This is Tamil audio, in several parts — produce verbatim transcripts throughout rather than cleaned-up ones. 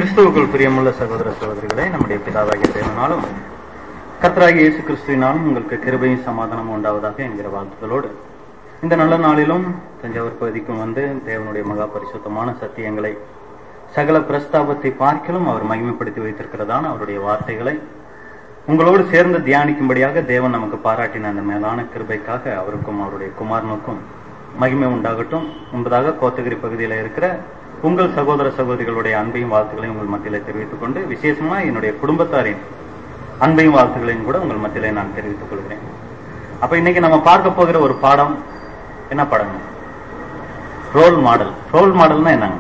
கிறிஸ்துவுக்குள் பிரியமுள்ள சகோதர சகோதரிகளே, நம்முடைய பிதாவாகிய தேவனாலும் கர்த்தராகிய இயேசு கிறிஸ்துவினாலும் உங்களுக்கு கிருபையும் சமாதானமும் உண்டாவதாக என்கிற வாழ்த்துக்களோடு இந்த நல்ல நாளிலும் தஞ்சாவூர் பகுதிக்கும் வந்து தேவனுடைய மகா பரிசுத்தமான சத்தியங்களை சகல பிரஸ்தாபத்தை பார்க்கிலும் அவர் மகிமைப்படுத்தி வைத்திருக்கிறதான அவருடைய வார்த்தைகளை உங்களோடு சேர்ந்து தியானிக்கும்படியாக தேவன் நமக்கு பாராட்டின அந்த மேலான கிருபைக்காக அவருக்கும் அவருடைய குமாரனுக்கும் மகிமை உண்டாகட்டும் என்பதாக கோத்தகிரி பகுதியில் இருக்கிற உங்கள் சகோதர சகோதரிகளுடைய அன்பையும் வாழ்த்துக்களையும் உங்கள் மத்தியில தெரிவித்துக் கொண்டு விசேஷமா என்னுடைய குடும்பத்தாரின் அன்பையும் வாழ்த்துக்களையும் கூட உங்கள் மத்தியிலே நான் தெரிவித்துக் கொள்கிறேன். அப்ப இன்னைக்கு நம்ம பார்க்க போகிற ஒரு பாடம் என்ன பாடம்? Role model. ரோல் மாடல்னா என்னங்க?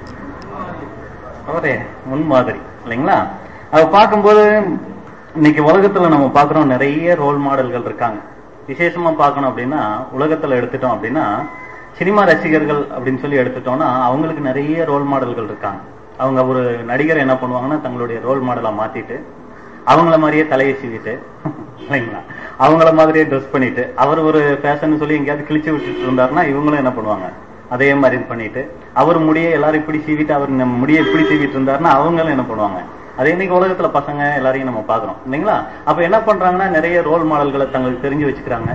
அவரே முன்மாதிரி இல்லைங்களா? அதை பார்க்கும்போது இன்னைக்கு உலகத்துல நம்ம பாக்குறோம் நிறைய ரோல் மாடல்கள் இருக்காங்க. விசேஷமா பார்க்கணும் அப்படின்னா உலகத்துல எடுத்துட்டோம் அப்படின்னா சினிமா ரசிகர்கள் அப்படின்னு சொல்லி எடுத்துட்டோம்னா அவங்களுக்கு நிறைய ரோல் மாடல்கள் இருக்காங்க. அவங்க ஒரு நடிகர் என்ன பண்ணுவாங்கன்னா தங்களுடைய ரோல் மாடலா மாத்திட்டு அவங்கள மாதிரியே தலையை சீவிட்டு இல்லைங்களா, அவங்கள மாதிரியே ட்ரெஸ் பண்ணிட்டு அவர் ஒரு ஃபேஷன் சொல்லி எங்கேயாவது கிழிச்சு விட்டுட்டு இருந்தாருன்னா இவங்களும் என்ன பண்ணுவாங்க அதே மாதிரி பண்ணிட்டு அவர் முடிய எல்லாரும் இப்படி சீவிட்டு அவர் நம்ம முடிய இப்படி சீவிட்டு இருந்தாருன்னா அவங்களும் என்ன பண்ணுவாங்க அதே. இன்னைக்கு உலகத்துல பசங்க எல்லாரையும் நம்ம பாக்குறோம் இல்லைங்களா. அப்ப என்ன பண்றாங்கன்னா நிறைய ரோல் மாடல்களை தங்களுக்கு தெரிஞ்சு வச்சுக்கிறாங்க.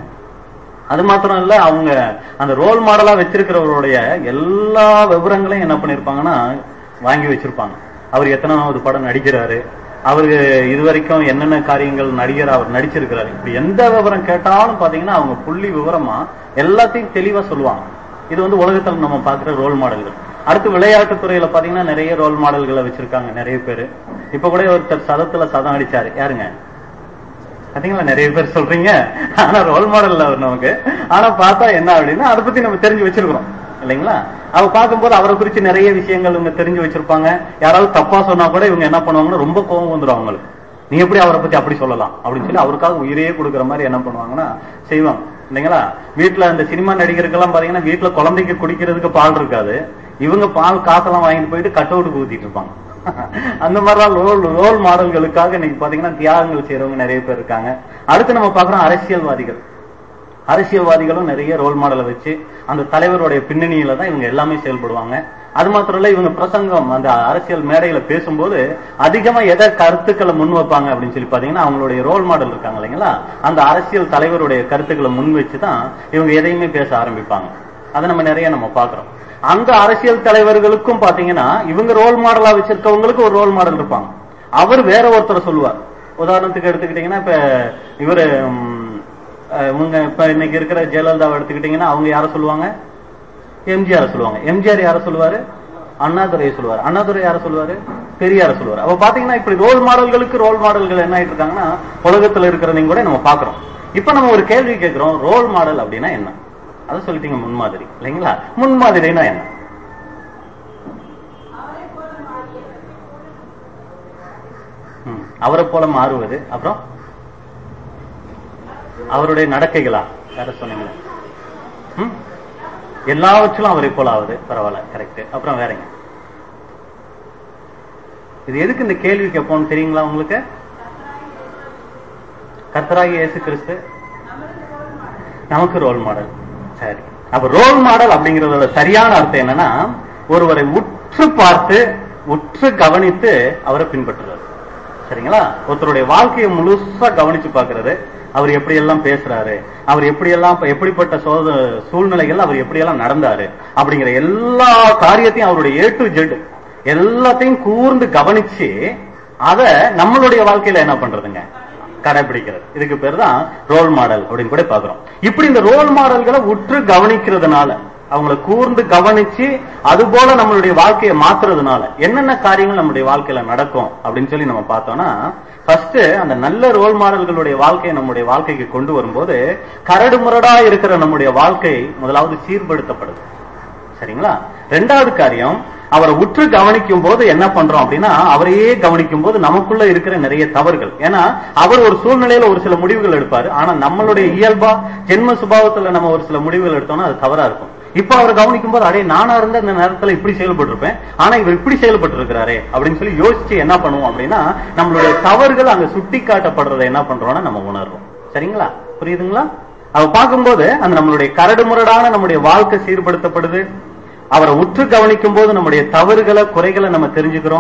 அது மாத்திரம் இல்ல, அவங்க அந்த ரோல் மாடலா வச்சிருக்கிறவருடைய எல்லா விவரங்களையும் என்ன பண்ணிருப்பாங்கன்னா வாங்கி வச்சிருப்பாங்க. அவர் எத்தனாவது படம் நடிக்கிறாரு, அவருக்கு இதுவரைக்கும் என்னென்ன காரியங்கள் நடிகர் அவர் நடிச்சிருக்கிறாரு, இப்படி எந்த விவரம் கேட்டாலும் பாத்தீங்கன்னா அவங்க புள்ளி விவரமா எல்லாத்தையும் தெளிவா சொல்லுவாங்க. இது வந்து உலகத்துல நம்ம பாக்குற ரோல் மாடல்கள். அடுத்து விளையாட்டு துறையில பாத்தீங்கன்னா நிறைய ரோல் மாடல்களை வச்சிருக்காங்க நிறைய பேரு. இப்ப கூட ஒருத்தர் சதத்துல சதம் அடிச்சாரு, யாருங்க பாத்தீங்களா? நிறைய பேர் சொல்றீங்க, ஆனா ரோல் மாடல் அவர் நமக்கு. ஆனா பார்த்தா என்ன அப்படின்னா அதை பத்தி நம்ம தெரிஞ்சு வச்சிருக்கிறோம் இல்லைங்களா. அவ பார்க்கும்போது அவரை குறிச்சு நிறைய விஷயங்கள் இவங்க தெரிஞ்சு வச்சிருப்பாங்க. யாராவது தப்பா சொன்னா கூட இவங்க என்ன பண்ணுவாங்கன்னா ரொம்ப கோபம் வந்துடும் அவங்களுக்கு. நீ எப்படி அவரை பத்தி அப்படி சொல்லலாம் அப்படின்னு சொல்லி அவருக்காக உயிரையே கொடுக்குற மாதிரி என்ன பண்ணுவாங்கன்னா செய்வாங்க இல்லைங்களா. வீட்டுல அந்த சினிமா நடிகருக்கெல்லாம் பாத்தீங்கன்னா வீட்டுல குழந்தைக்கு குடிக்கிறதுக்கு பால் இருக்காது, இவங்க பால் காசெல்லாம் வாங்கிட்டு போயிட்டு கட் அவுட்டுக்கு ஊத்திட்டு இருப்பாங்க. அந்த மாதிரிலாம் ரோல் ரோல் மாடல்களுக்காக இன்னைக்கு பாத்தீங்கன்னா தியாகங்கள் செய்யறவங்க நிறைய பேர் இருக்காங்க. அடுத்து நம்ம பாக்குறோம் அரசியல்வாதிகள். அரசியல்வாதிகளும் நிறைய ரோல் மாடலை வச்சு அந்த தலைவருடைய பின்னணியில தான் இவங்க எல்லாமே செயல்படுவாங்க. அது மாத்திரம் இல்ல, இவங்க பிரசங்கம் அந்த அரசியல் மேடையில பேசும்போது அதிகமா எதை கருத்துக்களை முன் வைப்பாங்க அப்படின்னு சொல்லி பாத்தீங்கன்னா அவங்களுடைய ரோல் மாடல் இருக்காங்க இல்லைங்களா, அந்த அரசியல் தலைவருடைய கருத்துக்களை முன் வச்சுதான் இவங்க எதையுமே பேச ஆரம்பிப்பாங்க. அதை நம்ம நிறைய நம்ம பாக்குறோம். அந்த அரசியல் தலைவர்களுக்கும் பாத்தீங்கன்னா இவங்க ரோல் மாடலா வச்சிருக்கவங்களுக்கு ஒரு ரோல் மாடல் இருப்பாங்க. அவர் வேற ஒருத்தர் சொல்லுவார். உதாரணத்துக்கு எடுத்துக்கிட்டீங்கன்னா இப்ப இவரு இவங்க இப்ப இன்னைக்கு இருக்கிற ஜெயலலிதாவை எடுத்துக்கிட்டீங்கன்னா அவங்க யார சொல்லுவாங்க? எம்ஜிஆர் சொல்லுவாங்க. எம்ஜிஆர் யார சொல்லுவாரு? அண்ணாதுரையை சொல்லுவாரு. அண்ணாதுரை யார சொல்லுவாரு? பெரியார சொல்லுவாரு. அப்ப பாத்தீங்கன்னா இப்படி ரோல் மாடல்களுக்கு ரோல் மாடல்கள் என்ன ஆயிட்டு இருக்காங்கன்னா உலகத்துல இருக்கிறதையும் கூட நம்ம பாக்குறோம். இப்ப நம்ம ஒரு கேள்வி கேட்கிறோம், ரோல் மாடல் அப்படின்னா என்ன? அதை சொல்லிட்டீங்க, முன்மாதிரி இல்லைங்களா. முன்மாதிரினா என்ன? அவரை போல மாறுவது, அப்புறம் அவருடைய நடக்கைகளா யார சொன்னீங்களா? எல்லாவற்றிலும் அவரை போல ஆகுது, பரவாயில்ல, கரெக்ட். அப்புறம் வேறங்க, இது எதுக்கு இந்த கேள்வி கேட்போம் தெரியுங்களா உங்களுக்கு? கர்த்தராகிய இயேசு கிறிஸ்து நமக்கு ரோல் மாடல். சரி, அப்ப ரோல் மாடல் அப்படிங்கறதோட சரியான அர்த்தம் என்னன்னா ஒருவரை உற்று பார்த்து உற்று கவனித்து அவரை பின்பற்றுறது. சரிங்களா? ஒருத்தருடைய வாழ்க்கையை முழுசா கவனிச்சு பாக்குறது. அவர் எப்படி எல்லாம் பேசுறாரு, அவர் எப்படி எல்லாம் எப்படிப்பட்ட சூழ்நிலைகள் அவர் எப்படி எல்லாம் நடந்தாரு அப்படிங்கிற எல்லா காரியத்தையும் அவருடைய ஏ டு ஜெட் எல்லாத்தையும் கூர்ந்து கவனிச்சு அத நம்மளுடைய வாழ்க்கையில என்ன பண்றதுங்க கடைபிடிக்கிறது. இதுக்கு பேர் தான் ரோல் மாடல் அப்படின்னு கூட பாக்குறோம். இப்படி இந்த ரோல் மாடல்களை உற்று கவனிக்கிறதுனால அவங்களை கூர்ந்து கவனிச்சு அது போல நம்மளுடைய வாழ்க்கையை மாத்துறதுனால என்னென்ன காரியங்கள் நம்மளுடைய வாழ்க்கையில நடக்கும் அப்படின்னு சொல்லி நம்ம பார்த்தோம்னா, ஃபர்ஸ்ட் அந்த நல்ல ரோல் மாடல்களுடைய வாழ்க்கையை நம்முடைய வாழ்க்கைக்கு கொண்டு வரும்போது கரடு முரடா இருக்கிற நம்முடைய வாழ்க்கை முதலாவது சீர்படுத்தப்படுது. சரிங்களா? ரெண்டாவது காரியம், அவரை உற்று கவனிக்கும் போது என்ன பண்றோம் அப்படின்னா அவரையே கவனிக்கும் போது நமக்குள்ள இருக்கிற நிறைய தவறுகள். ஏன்னா அவர் ஒரு சூழ்நிலையில ஒரு சில முடிவுகள் எடுப்பாரு, ஆனா நம்மளுடைய இயல்பா ஜென்ம சுபாவத்துல நம்ம ஒரு சில முடிவுகள் எடுத்தோம்னா அது தவறா இருக்கும். இப்ப அவரை கவனிக்கும் போது அடே நானா இருந்த இந்த நேரத்துல இப்படி செயல்பட்டு இருப்பேன், ஆனா இவர் இப்படி செயல்பட்டு இருக்கிறாரே அப்படின்னு சொல்லி யோசிச்சு என்ன பண்ணுவோம் அப்படின்னா நம்மளுடைய தவறுகள் அங்க சுட்டி காட்டப்படுறதை என்ன பண்றோம்னா நம்ம உணர்றோம். சரிங்களா? புரியுதுங்களா? அவ பார்க்கும்போது அந்த நம்மளுடைய கரடு முரடான நம்முடைய வாழ்க்கை சீர்படுத்தப்படுது. அவரை உற்று கவனிக்கும் போது நம்முடைய தவறுகளை குறைகளை நம்ம தெரிஞ்சுக்கிறோம்.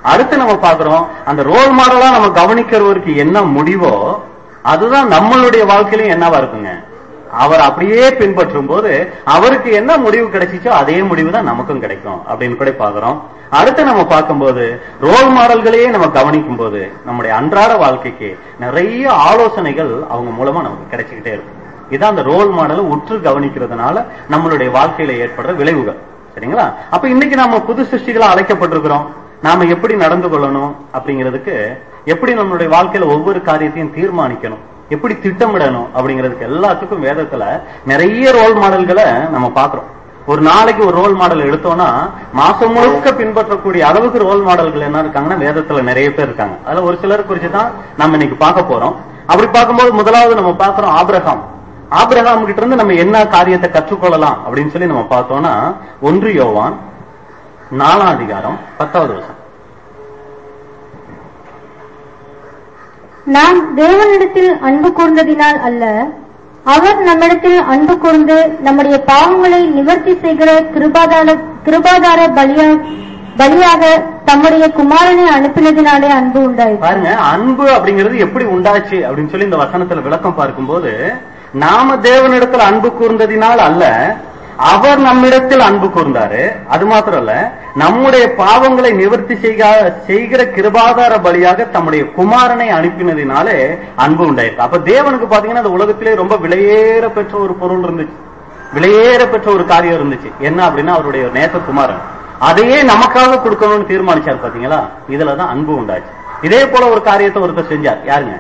அடுத்து நம்ம பாக்குறோம் அந்த ரோல் மாடலா நம்ம கவனிக்கிறவருக்கு என்ன முடிவோ அதுதான் நம்மளுடைய வாழ்க்கையிலும் என்னவா இருக்குங்க. அவர் அப்படியே பின்பற்றும் போது அவருக்கு என்ன முடிவு கிடைச்சிச்சோ அதே முடிவு தான் நமக்கும் கிடைக்கும் அப்படின்னு கூட பாக்குறோம். அடுத்து நம்ம பார்க்கும்போது ரோல் மாடல்களையே நம்ம கவனிக்கும் போது நம்முடைய அன்றாட வாழ்க்கைக்கு நிறைய ஆலோசனைகள் அவங்க மூலமா நமக்கு கிடைச்சுக்கிட்டே இருக்கும். இதான் அந்த ரோல் மாடலை உற்று கவனிக்கிறதுனால நம்மளுடைய வாழ்க்கையில ஏற்படுற விளைவுகள். சரிங்களா? அப்ப இன்னைக்கு நம்ம புது சிருஷ்டிகளா அழைக்கப்பட்டிருக்கிறோம். நாம எப்படி நடந்து கொள்ளணும் அப்படிங்கிறதுக்கு, எப்படி நம்மளுடைய வாழ்க்கையில ஒவ்வொரு காரியத்தையும் தீர்மானிக்கணும், எப்படி திட்டமிடணும் அப்படிங்கிறதுக்கு எல்லாத்துக்கும் வேதத்துல நிறைய ரோல் மாடல்களை நம்ம பாக்குறோம். ஒரு நாளைக்கு ஒரு ரோல் மாடல் எடுத்தோம்னா மாசம் முழுக்க பின்பற்றக்கூடிய அளவுக்கு ரோல் மாடல்கள் என்ன இருக்காங்கன்னா வேதத்துல நிறைய பேர் இருக்காங்க. அதுல ஒரு சிலர் குறிச்சு தான் நம்ம இன்னைக்கு பார்க்க போறோம். அப்படி பார்க்கும்போது முதலாவது நம்ம பார்க்கிறோம் ஆபிரகாம். ஆபிரகாம் கிட்ட இருந்து நம்ம என்ன காரியத்தை கற்றுக்கொள்ளலாம் அப்படின்னு சொல்லி நம்ம பார்த்தோம்னா ஒன்று யோவான் நாலாம் அதிகாரம் பத்தாவது வசனம். நாம் தேவனிடத்தில் அன்பு கூர்ந்ததினால் அல்ல, அவர் நம்மிடத்தில் அன்பு கூர்ந்து நம்முடைய பாவங்களை நிவர்த்தி செய்கிற கிருபாதார கிருபாதார பலியா பலியாக தம்முடைய குமாரனை அனுப்பினதினாலே அன்பு உண்டாயிற்று. பாருங்க, அன்பு அப்படிங்கிறது எப்படி உண்டாச்சு அப்படின்னு சொல்லி இந்த வசனத்துல விளக்கம் பார்க்கும்போது, நாம தேவனிடத்தில் அன்பு கூர்ந்ததினால் அல்ல, அவர் நம்மிடத்தில் அன்பு கூர்ந்தாரு. அது மாத்திரம் இல்ல, நம்முடைய பாவங்களை நிவர்த்தி செய்கிற கிருபாதார பலியாக தம்முடைய குமாரனை அனுப்பினதினாலே அன்பு உண்டாயிருக்கு. அப்ப தேவனுக்கு பாத்தீங்கன்னா அந்த உலகத்திலே ரொம்ப விலையேற பெற்ற ஒரு பொருள் இருந்துச்சு, விலையேற பெற்ற ஒரு காரியம் இருந்துச்சு. என்ன அப்படின்னா அவருடைய நேச குமாரன். அதையே நமக்காக கொடுக்கணும்னு தீர்மானிச்சார். பாத்தீங்களா? இதுலதான் அன்பு உண்டாச்சு. இதே போல ஒரு காரியத்தை ஒருத்தர் செஞ்சார். யாருங்க?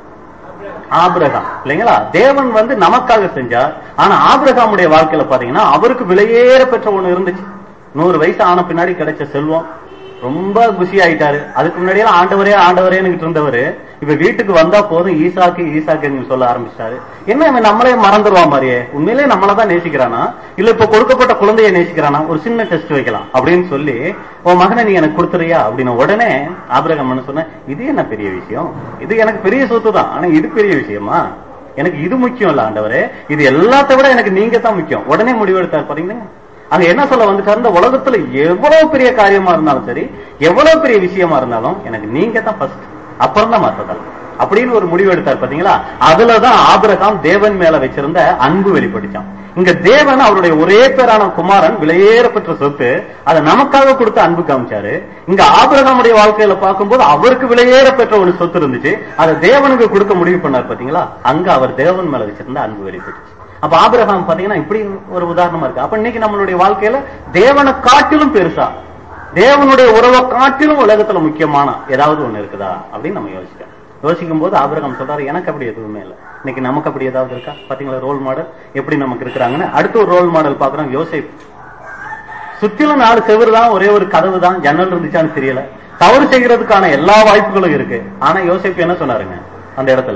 ஆபிரகாம். இல்லைங்களா? தேவன் வந்து நமக்காக செஞ்சார். ஆனா ஆபிரகாமுடைய வாழ்க்கையில பாத்தீங்கன்னா அவருக்கு விலையேற பெற்ற ஒண்ணு இருந்துச்சு. நூறு வயசு ஆன பின்னாடி கிடைச்ச செல்வம். ரொம்ப குஷி ஆயிட்டாரு. அதுக்கு முன்னாடியெல்லாம் ஆண்டவரே ஆண்டவரேன்னு இருந்தவரு இப்ப வீட்டுக்கு வந்தா போதும் ஈசாக்கு ஈசாக்கு சொல்ல ஆரம்பிச்சிட்டாரு. என்ன இவன் நம்மளே மறந்துடுவான் மாதிரியே, உண்மையிலே நம்மளதான் நேசிக்கிறானா இல்ல இப்ப கொடுக்கப்பட்ட குழந்தைய நேசிக்கிறானா, ஒரு சின்ன டெஸ்ட் வைக்கலாம் அப்படின்னு சொல்லி உன் மகனை நீ எனக்கு கொடுத்துறியா அப்படின்னு உடனே ஆபிரகாம் சொன்ன, இது என்ன பெரிய விஷயம், இது எனக்கு பெரிய சொத்து தான், ஆனா இது பெரிய விஷயமா, எனக்கு இது முக்கியம் இல்ல ஆண்டவரே, இது எல்லாத்த விட எனக்கு நீங்க தான் முக்கியம். உடனே முடிவெடுத்தார். பாத்தீங்கன்னா அங்க என்ன சொல்ல வந்துட்டாரு, இந்த உலகத்துல எவ்வளவு பெரிய காரியமா இருந்தாலும் சரி, எவ்வளவு பெரிய விஷயமா இருந்தாலும் எனக்கு நீங்க தான் ஃபர்ஸ்ட், அப்புறம் தான் மத்ததால் அப்படின்னு ஒரு முடிவு எடுத்தார். பாத்தீங்களா? அதுலதான் ஆபிரகாம் தேவன் மேல வச்சிருந்த அன்பு வெளிப்பட்டுச்சான். இங்க தேவன் அவருடைய ஒரே பேரான குமாரன் விலையேற பெற்ற சொத்து, அதை நமக்காக கொடுத்து அன்பு காமிச்சாரு. இங்க ஆபிரகாமுடைய வாழ்க்கையில பார்க்கும்போது அவருக்கு விலையேற பெற்ற ஒரு சொத்து இருந்துச்சு, அதை தேவனுக்கு கொடுக்க முடிவு பண்ணார். பாத்தீங்களா? அங்க அவர் தேவன் மேல வச்சிருந்த அன்பு வெளிப்பட்டுச்சு. அப்ப ஆபிரகாம் பாத்தீங்கன்னா இப்படி ஒரு உதாரணமா இருக்கு. அப்ப இன்னைக்கு நம்மளுடைய வாழ்க்கையில தேவனை காட்டிலும் பெருசா, தேவனுடைய உறவை காட்டிலும் உலகத்துல முக்கியமான ஏதாவது ஒண்ணு இருக்குதா அப்படின்னு நம்ம யோசிக்கிறோம். யோசிக்கும் போது ஆபிரகாம் சொல்றாரு, எனக்கு அப்படி எதுவுமே இல்லை. இன்னைக்கு நமக்கு அப்படி ஏதாவது இருக்கா? பாத்தீங்களா ரோல் மாடல் எப்படி நமக்கு இருக்கிறாங்கன்னு. அடுத்த ஒரு ரோல் மாடல் பாக்குறோம், யோசேப்பு. சுத்திலும் நாலு செவரு தான், ஒரே ஒரு கதவு தான், ஜன்னல் இருந்துச்சான்னு தெரியல, தவறு செய்யறதுக்கான எல்லா வாய்ப்புகளும் இருக்கு. ஆனா யோசேப்பு என்ன சொன்னாருங்க அந்த இடத்துல?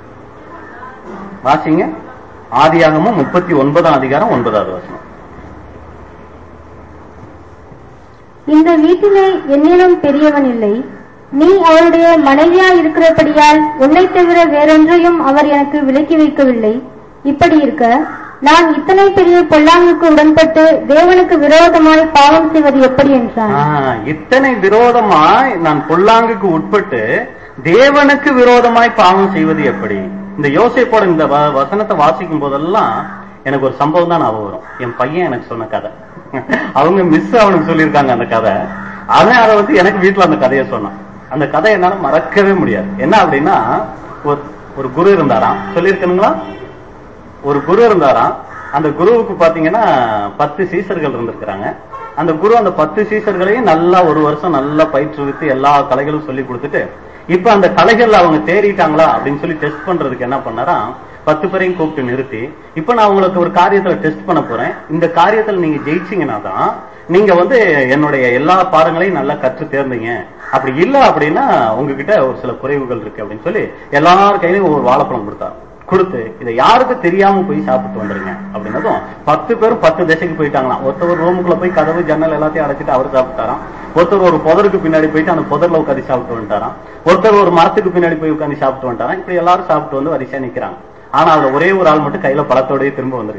வாசிங்க, ஆதியாகமம் முப்பத்தி ஒன்பதாம் அதிகாரம் ஒன்பதாவது வசனம். இந்த வீட்டிலே என்னிலும் பெரியவன் இல்லை, நீ அவருடைய மனைவியா இருக்கிறபடியால் உன்னை தவிர வேறொன்றையும் அவர் எனக்கு விலக்கி வைக்கவில்லை. இப்படி இருக்க நான் இத்தனை பெரிய பொல்லாங்குக்கு உடன்பட்டு தேவனுக்கு விரோதமாய் பாவம் செய்வது எப்படி என்றான். இத்தனை விரோதமாய் நான் பொல்லாங்குக்கு உட்பட்டு தேவனுக்கு விரோதமாய் பாவம் செய்வது எப்படி? இந்த யோசேப்போட இந்த வசனத்தை வாசிக்கும் போதெல்லாம் எனக்கு ஒரு சம்பவம் தான் ஞாபகம் வரும். என் பையன் எனக்கு சொன்ன கதை, அவங்க மிஸ் அவனுக்கு சொல்லியிருக்காங்க அந்த கதை. அவன் அதை வந்து எனக்கு வீட்டுல அந்த கதையை சொன்னான். அந்த கதை என்னால மறக்கவே முடியாது. என்ன அப்படின்னா, ஒரு குரு இருந்தாராம், சொல்லியிருக்கணுங்களா? ஒரு குரு இருந்தாராம். அந்த குருவுக்கு பாத்தீங்கன்னா பத்து சீசர்கள் இருந்திருக்கிறாங்க. அந்த குரு அந்த பத்து சீசர்களையும் நல்லா ஒரு வருஷம் நல்லா பயிற்றுவித்து எல்லா கலைகளும் சொல்லி கொடுத்துட்டு, இப்ப அந்த கலைகள் அவங்க தேறிட்டாங்களா அப்படின்னு சொல்லி டெஸ்ட் பண்றதுக்கு என்ன பண்ணாராம், பத்து பேரையும் கூப்பிட்டு நிறுத்தி, இப்ப நான் உங்களுக்கு ஒரு காரியத்துல டெஸ்ட் பண்ண போறேன், இந்த காரியத்துல நீங்க ஜெயிச்சீங்கன்னா தான் நீங்க வந்து என்னுடைய எல்லா பாடங்களையும் நல்லா கற்று தேர்ந்தீங்க, அப்படி இல்ல அப்படின்னா உங்ககிட்ட ஒரு சில குறைவுகள் இருக்கு அப்படின்னு சொல்லி எல்லார் கையிலும் ஒரு வாழைப்பழம் கொடுத்தாரு. கொடுத்து இதை யாருக்கு தெரியாம போய் சாப்பிட்டு வந்துருங்க அப்படின்னதும் பத்து பேரும் பத்து திசைக்கு போயிட்டாங்களாம். ஒருத்தர் ரூமுக்குள்ள போய் கதவு ஜன்னல் எல்லாத்தையும் அடைச்சிட்டு அவர் சாப்பிட்டாராம். ஒருத்தர் ஒரு புதருக்கு பின்னாடி போயிட்டு அந்த புதர்ல உட்காந்து சாப்பிட்டு வந்துட்டாராம். ஒருத்தர் ஒரு மரத்துக்கு பின்னாடி போய் உட்காந்து சாப்பிட்டு வந்துட்டாராம். இப்படி எல்லாரும் சாப்பிட்டு வந்து வரிசையா நிக்கிறாங்க. ஆனா அதுல ஒரே ஒரு ஆள் மட்டும் கையில பழத்தோடய திரும்ப வந்திருக்கிறார்.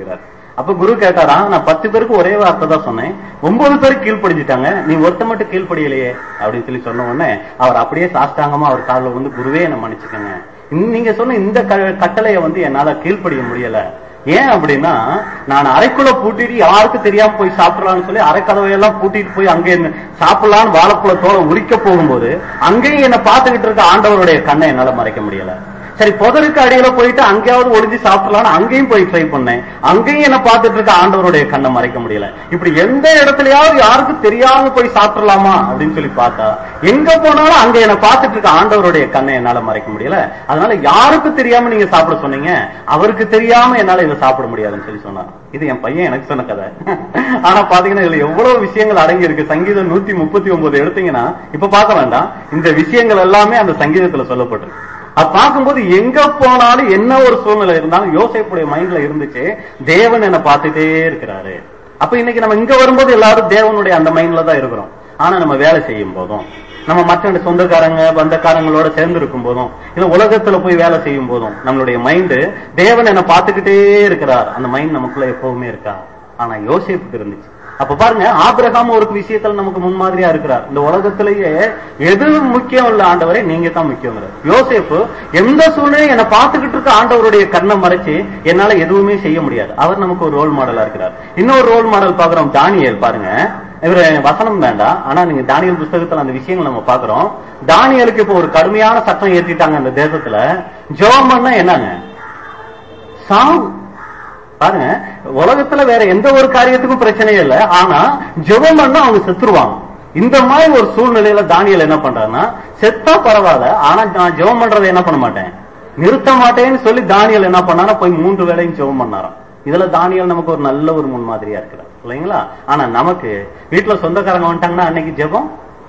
அப்ப குரு கேட்டாரா, நான் பத்து பேருக்கு ஒரே வார்த்தை தான் சொன்னேன், ஒன்பது பேருக்கு கீழ்படிஞ்சிட்டாங்க, நீ ஒருத்த மட்டும் கீழ்படியலையே அப்படின்னு சொல்லி சொன்ன உடனே அவர் அப்படியே சாஷ்டாங்கமா அவர் காலில் வந்து, குருவே என்ன மன்னிச்சுக்கங்க, நீங்க சொன்ன இந்த கட்டளையை வந்து என்னால கீழ்படிய முடியல. ஏன் அப்படின்னா, நான் அறைக்குள்ள பூட்டிட்டு யாருக்கும் தெரியாம போய் சாப்பிடலாம்னு சொல்லி அரைக்கதவையெல்லாம் பூட்டிட்டு போய் அங்கே சாப்பிடலான்னு வாழைப்பழத்தோட உரிக்க போகும்போது அங்கேயும் என்ன பார்த்துக்கிட்டு இருக்க ஆண்டவருடைய கண்ணை என்னால மறைக்க முடியல. சரி, புதருக்கு அடியில போயிட்டு அங்கேயாவது ஒளிஞ்சு சாப்பிடலான்னு அங்கேயும் போய் ட்ரை பண்ணேன், அங்கேயும் என்ன பார்த்துட்டு இருக்க ஆண்டவருடைய கண்ணை மறைக்க முடியல. இப்படி எந்த இடத்துலயாவது யாருக்கும் தெரியாம போய் சாப்பிடலாமா அப்படின்னு சொல்லி பார்த்தா, எங்க போனாலும் அங்க என்ன பார்த்துட்டு இருக்க ஆண்டவருடைய கண்ணை என்னால மறைக்க முடியல. அதனால யாருக்கும் தெரியாம நீங்க சாப்பிட சொன்னீங்க, அவருக்கு தெரியாம என்னால இதை சாப்பிட முடியாதுன்னு சொல்லி சொன்னார். இது என் பையன் எனக்கு சொன்ன கதை. ஆனா பாத்தீங்கன்னா இதுல எவ்வளவு விஷயங்கள் அடங்கி இருக்கு. சங்கீதம் நூத்தி முப்பத்தி ஒன்பது எடுத்தீங்கன்னா இப்ப பார்க்க வேண்டாம், இந்த விஷயங்கள் எல்லாமே அந்த சங்கீதத்துல சொல்லப்பட்டிருக்கு. அது பார்க்கும்போது எங்க போனாலும் என்ன ஒரு சூழ்நிலை இருந்தாலும் யோசேப்புடைய மைண்ட்ல இருந்துச்சு, தேவன் என்ன பார்த்துட்டே இருக்கிறாரு. அப்ப இன்னைக்கு நம்ம இங்க வரும்போது எல்லாரும் தேவனுடைய அந்த மைண்ட்ல தான் இருக்கிறோம். ஆனா நம்ம வேலை செய்யும் போதும், நம்ம மற்ற சொந்தக்காரங்க பந்தக்காரங்களோட சேர்ந்து இருக்கும் போதும், இல்ல உலகத்துல போய் வேலை செய்யும் போதும் நம்மளுடைய மைண்டு தேவன் என்ன பார்த்துக்கிட்டே இருக்கிறார் அந்த மைண்ட் நமக்குள்ள எப்பவுமே இருக்கா? ஆனா யோசேப்புக்கு இருந்துச்சு. அப்ப பாருங்க, ஆபிரகாம் ஒரு விஷயத்துல நமக்கு முன்மாதிரியா இருக்கிறார். இந்த உலகத்திலேயே எது முக்கியம் இல்ல ஆண்டவரே, நீங்க தான் முக்கியம். யோசேப்பு எந்த சூழ்நிலையும் என்ன பார்த்துக்கிட்டு இருக்க ஆண்டவருடைய கண்ணை மறைச்சு என்னால எதுவுமே செய்ய முடியாது. அவர் நமக்கு ஒரு ரோல் மாடலா இருக்கிறார். இன்னொரு ரோல் மாடல் பாக்குறோம், தானியேல். பாருங்க, இவரு வசனம் வேண்டாம், ஆனா நீங்க தானியேல் புஸ்தகத்துல அந்த விஷயங்கள் நம்ம பாக்குறோம். தானியேலுக்கு இப்ப ஒரு கடுமையான சட்டம் ஏற்றிட்டாங்க அந்த தேசத்துல. ஜெபம் பண்ணா என்னங்க? சாவு. பாருங்க, உலகத்துல வேற எந்த ஒரு காரியத்துக்கும் பிரச்சனையே இல்லை, ஆனா ஜெபம் பண்ணா அவங்க செத்துருவாங்க. இந்த மாதிரி ஒரு சூழ்நிலையில தானியேல் என்ன பண்றாருன்னா, செத்தா பரவாயில்ல, ஆனா நான் ஜெபம் பண்றதை என்ன பண்ண மாட்டேன், நிறுத்த மாட்டேன்னு சொல்லி தானியேல் என்ன பண்ணாரா, போய் மூன்று வேளையும் ஜெபம் பண்ணாராம். இதுல தானியேல் நமக்கு ஒரு நல்ல ஒரு முன்மாதிரியா இருக்கிறார் இல்லைங்களா? ஆனா நமக்கு வீட்டுல சொந்தக்காரங்க வந்துட்டாங்கன்னா அன்னைக்கு ஜெபம்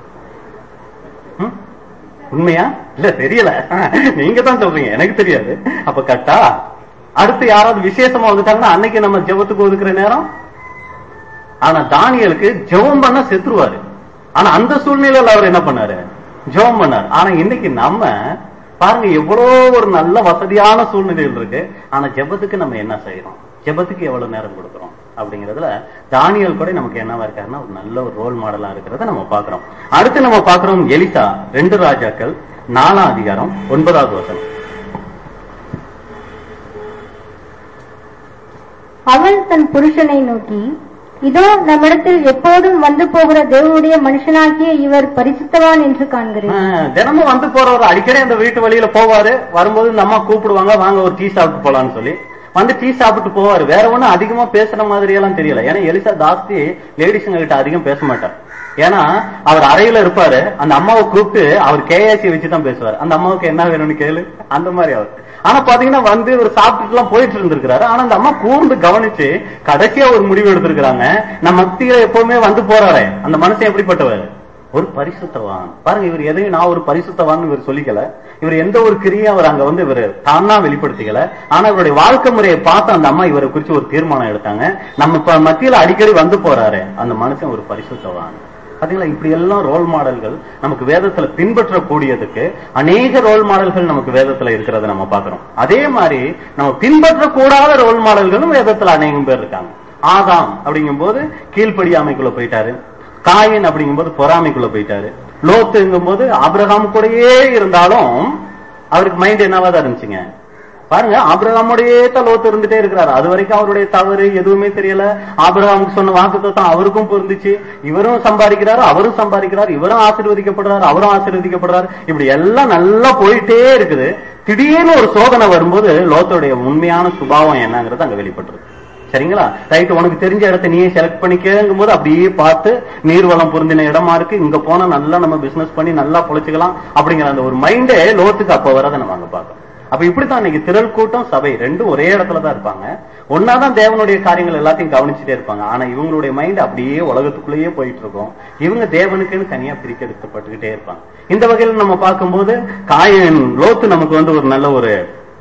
உண்மையா இல்ல தெரியல, நீங்க தான் சொல்றீங்க, எனக்கு தெரியாது. அப்ப கட்டா அடுத்து யாராவது விசேஷமா வந்துட்டாங்கன்னா அன்னைக்கு நம்ம ஜெபத்துக்கு ஒதுக்குற நேரம். ஆனா தானியேலுக்கு ஜெபம் பண்ண செத்துருவாரு. ஆனா அந்த சூழ்நிலையில அவர் என்ன பண்ணாரு, ஜெபம் பண்ணாரு. ஆனா இன்னைக்கு நம்ம பாருங்க, எவ்வளவு ஒரு நல்ல வசதியான சூழ்நிலைகள் இருக்கு, ஆனா ஜெபத்துக்கு நம்ம என்ன செய்யறோம், ஜெபத்துக்கு எவ்வளவு நேரம் கொடுக்கிறோம் அப்படிங்கறதுல தானியேல் கூட நமக்கு என்னவா இருக்காருன்னா ஒரு நல்ல ஒரு ரோல் மாடலா இருக்கிறத நம்ம பாக்குறோம். அடுத்து நம்ம பாக்குறோம் எலிசா, ரெண்டு ராஜாக்கள் நாலாம் அதிகாரம் ஒன்பதாவது வசனம். அவள் தன் புருஷனை நோக்கி, இதோ நம்மிடத்தில் எப்போதும் வந்து போகிற தேவனுடைய மனுஷனாகிய இவர் பரிசுத்தவான் என்று காண்கிறேன். தினமும் வந்து போறவர் அடிக்கடி அந்த வீட்டு வழியில போவாரு. வரும்போது இந்த அம்மா கூப்பிடுவாங்க, வாங்க ஒரு டீ சாப்பிட்டு போலான்னு சொல்லி வந்து டீ சாப்பிட்டு போவாரு. வேற ஒண்ணும் அதிகமா பேசுற மாதிரி எல்லாம் தெரியல. ஏன்னா எலிசா ஜாஸ்தி லேடிஸுங்க கிட்ட அதிகம் பேச மாட்டார். ஏன்னா அவர் அறையில இருப்பாரு, அந்த அம்மாவை கூப்பிட்டு அவர் கேஏசி வச்சுதான் பேசுவார். அந்த அம்மாவுக்கு என்ன வேணும்னு கேளு, அந்த மாதிரி அவர். ஆனா பாத்தீங்கன்னா வந்து ஒரு சாப்பிட்டு எல்லாம் போயிட்டு இருந்திருக்கிறாரு. ஆனா அந்த அம்மா கூர்ந்து கவனிச்சு கடைசியா ஒரு முடிவு எடுத்திருக்கிறாங்க, நம்ம மத்தியில எப்பவுமே வந்து போறாரு அந்த மனுஷன் எப்படிப்பட்டவர், ஒரு பரிசுத்தவான். பாருங்க, இவர் எதையும் நான் ஒரு பரிசுத்தவான் இவர் சொல்லிக்கல, இவர் எந்த ஒரு கிரியும் அவர் அங்க வந்து இவர் தானா வெளிப்படுத்திக்கல. ஆனா இவருடைய வாழ்க்கை முறையை பார்த்து அந்த அம்மா இவரை குறிச்சு ஒரு தீர்மானம் எடுத்தாங்க, நம்ம மத்தியில அடிக்கடி வந்து போறாரு அந்த மனுஷன் ஒரு பரிசுத்தவான். பாத்தீங்களா, இப்படி எல்லாம் ரோல் மாடல்கள் நமக்கு வேதத்துல பின்பற்றக்கூடியதுக்கு அநேக ரோல் மாடல்கள் நமக்கு வேதத்துல இருக்கிறத நம்ம பாக்குறோம். அதே மாதிரி நம்ம பின்பற்றக்கூடாத ரோல் மாடல்களும் வேதத்துல அநேகம் பேர் இருக்காங்க. ஆதாம் அப்படிங்கும் போது கீழ்ப்படியாமைக்குள்ள போயிட்டாரு, காயின் அப்படிங்கும் போது பொறாமைக்குள்ள போயிட்டாரு, லோத்துங்கும் போது ஆபிரகாம் கூடயே இருந்தாலும் அவருக்கு மைண்ட் என்னவாதான் இருந்துச்சுங்க. பாருங்க, ஆபிரகாமுடைய லோத்து இருந்துட்டே இருக்கிறாரு. அது வரைக்கும் அவருடைய தவறு எதுவுமே தெரியல. ஆபிரகாமுக்கு சொன்ன வாக்குத்தத்தம் அவருக்கும் பொருந்துச்சு. இவரும் சம்பாதிக்கிறாரு, அவரும் சம்பாதிக்கிறாரு, இவரும் ஆசீர்வதிக்கப்படுறாரு, அவரும் ஆசீர்வதிக்கப்படுறாரு. இப்படி எல்லாம் நல்லா போயிட்டே இருக்குது. திடீர்னு ஒரு சோதனை வரும்போது லோத்துடைய உண்மையான சுபாவம் என்னங்கிறது அங்க வெளிப்பட்டுருக்கு. சரிங்களா, ரைட், உனக்கு தெரிஞ்ச இடத்த நீயே செலக்ட் பண்ணிக்கும் போது அப்படியே பார்த்து நீர்வளம் பொருந்தின இடமா இருக்கு, இங்க போனா நல்லா நம்ம பிசினஸ் பண்ணி நல்லா பொழைச்சுக்கலாம் அப்படிங்கிற அந்த ஒரு மைண்டே லோத்துக்கு அப்ப வரதை நம்ம அங்க பார்க்கணும். அப்ப இப்படித்தான் இன்னைக்கு திரள் கூட்டம் சபை ரெண்டும் ஒரே இடத்துலதான் இருப்பாங்க, ஒன்னாதான் தேவனுடைய காரியங்கள் எல்லாத்தையும் கவனிச்சுட்டே இருப்பாங்க. ஆனா இவங்களுடைய மைண்ட் அப்படியே உலகத்துக்குள்ளேயே போயிட்டு இருக்கும். இவங்க தேவனுக்குன்னு தனியா பிரிக்கெடுக்கப்பட்டுக்கிட்டே இருப்பாங்க. இந்த வகையில் நம்ம பார்க்கும்போது காயின் லோத்து நமக்கு வந்து ஒரு நல்ல ஒரு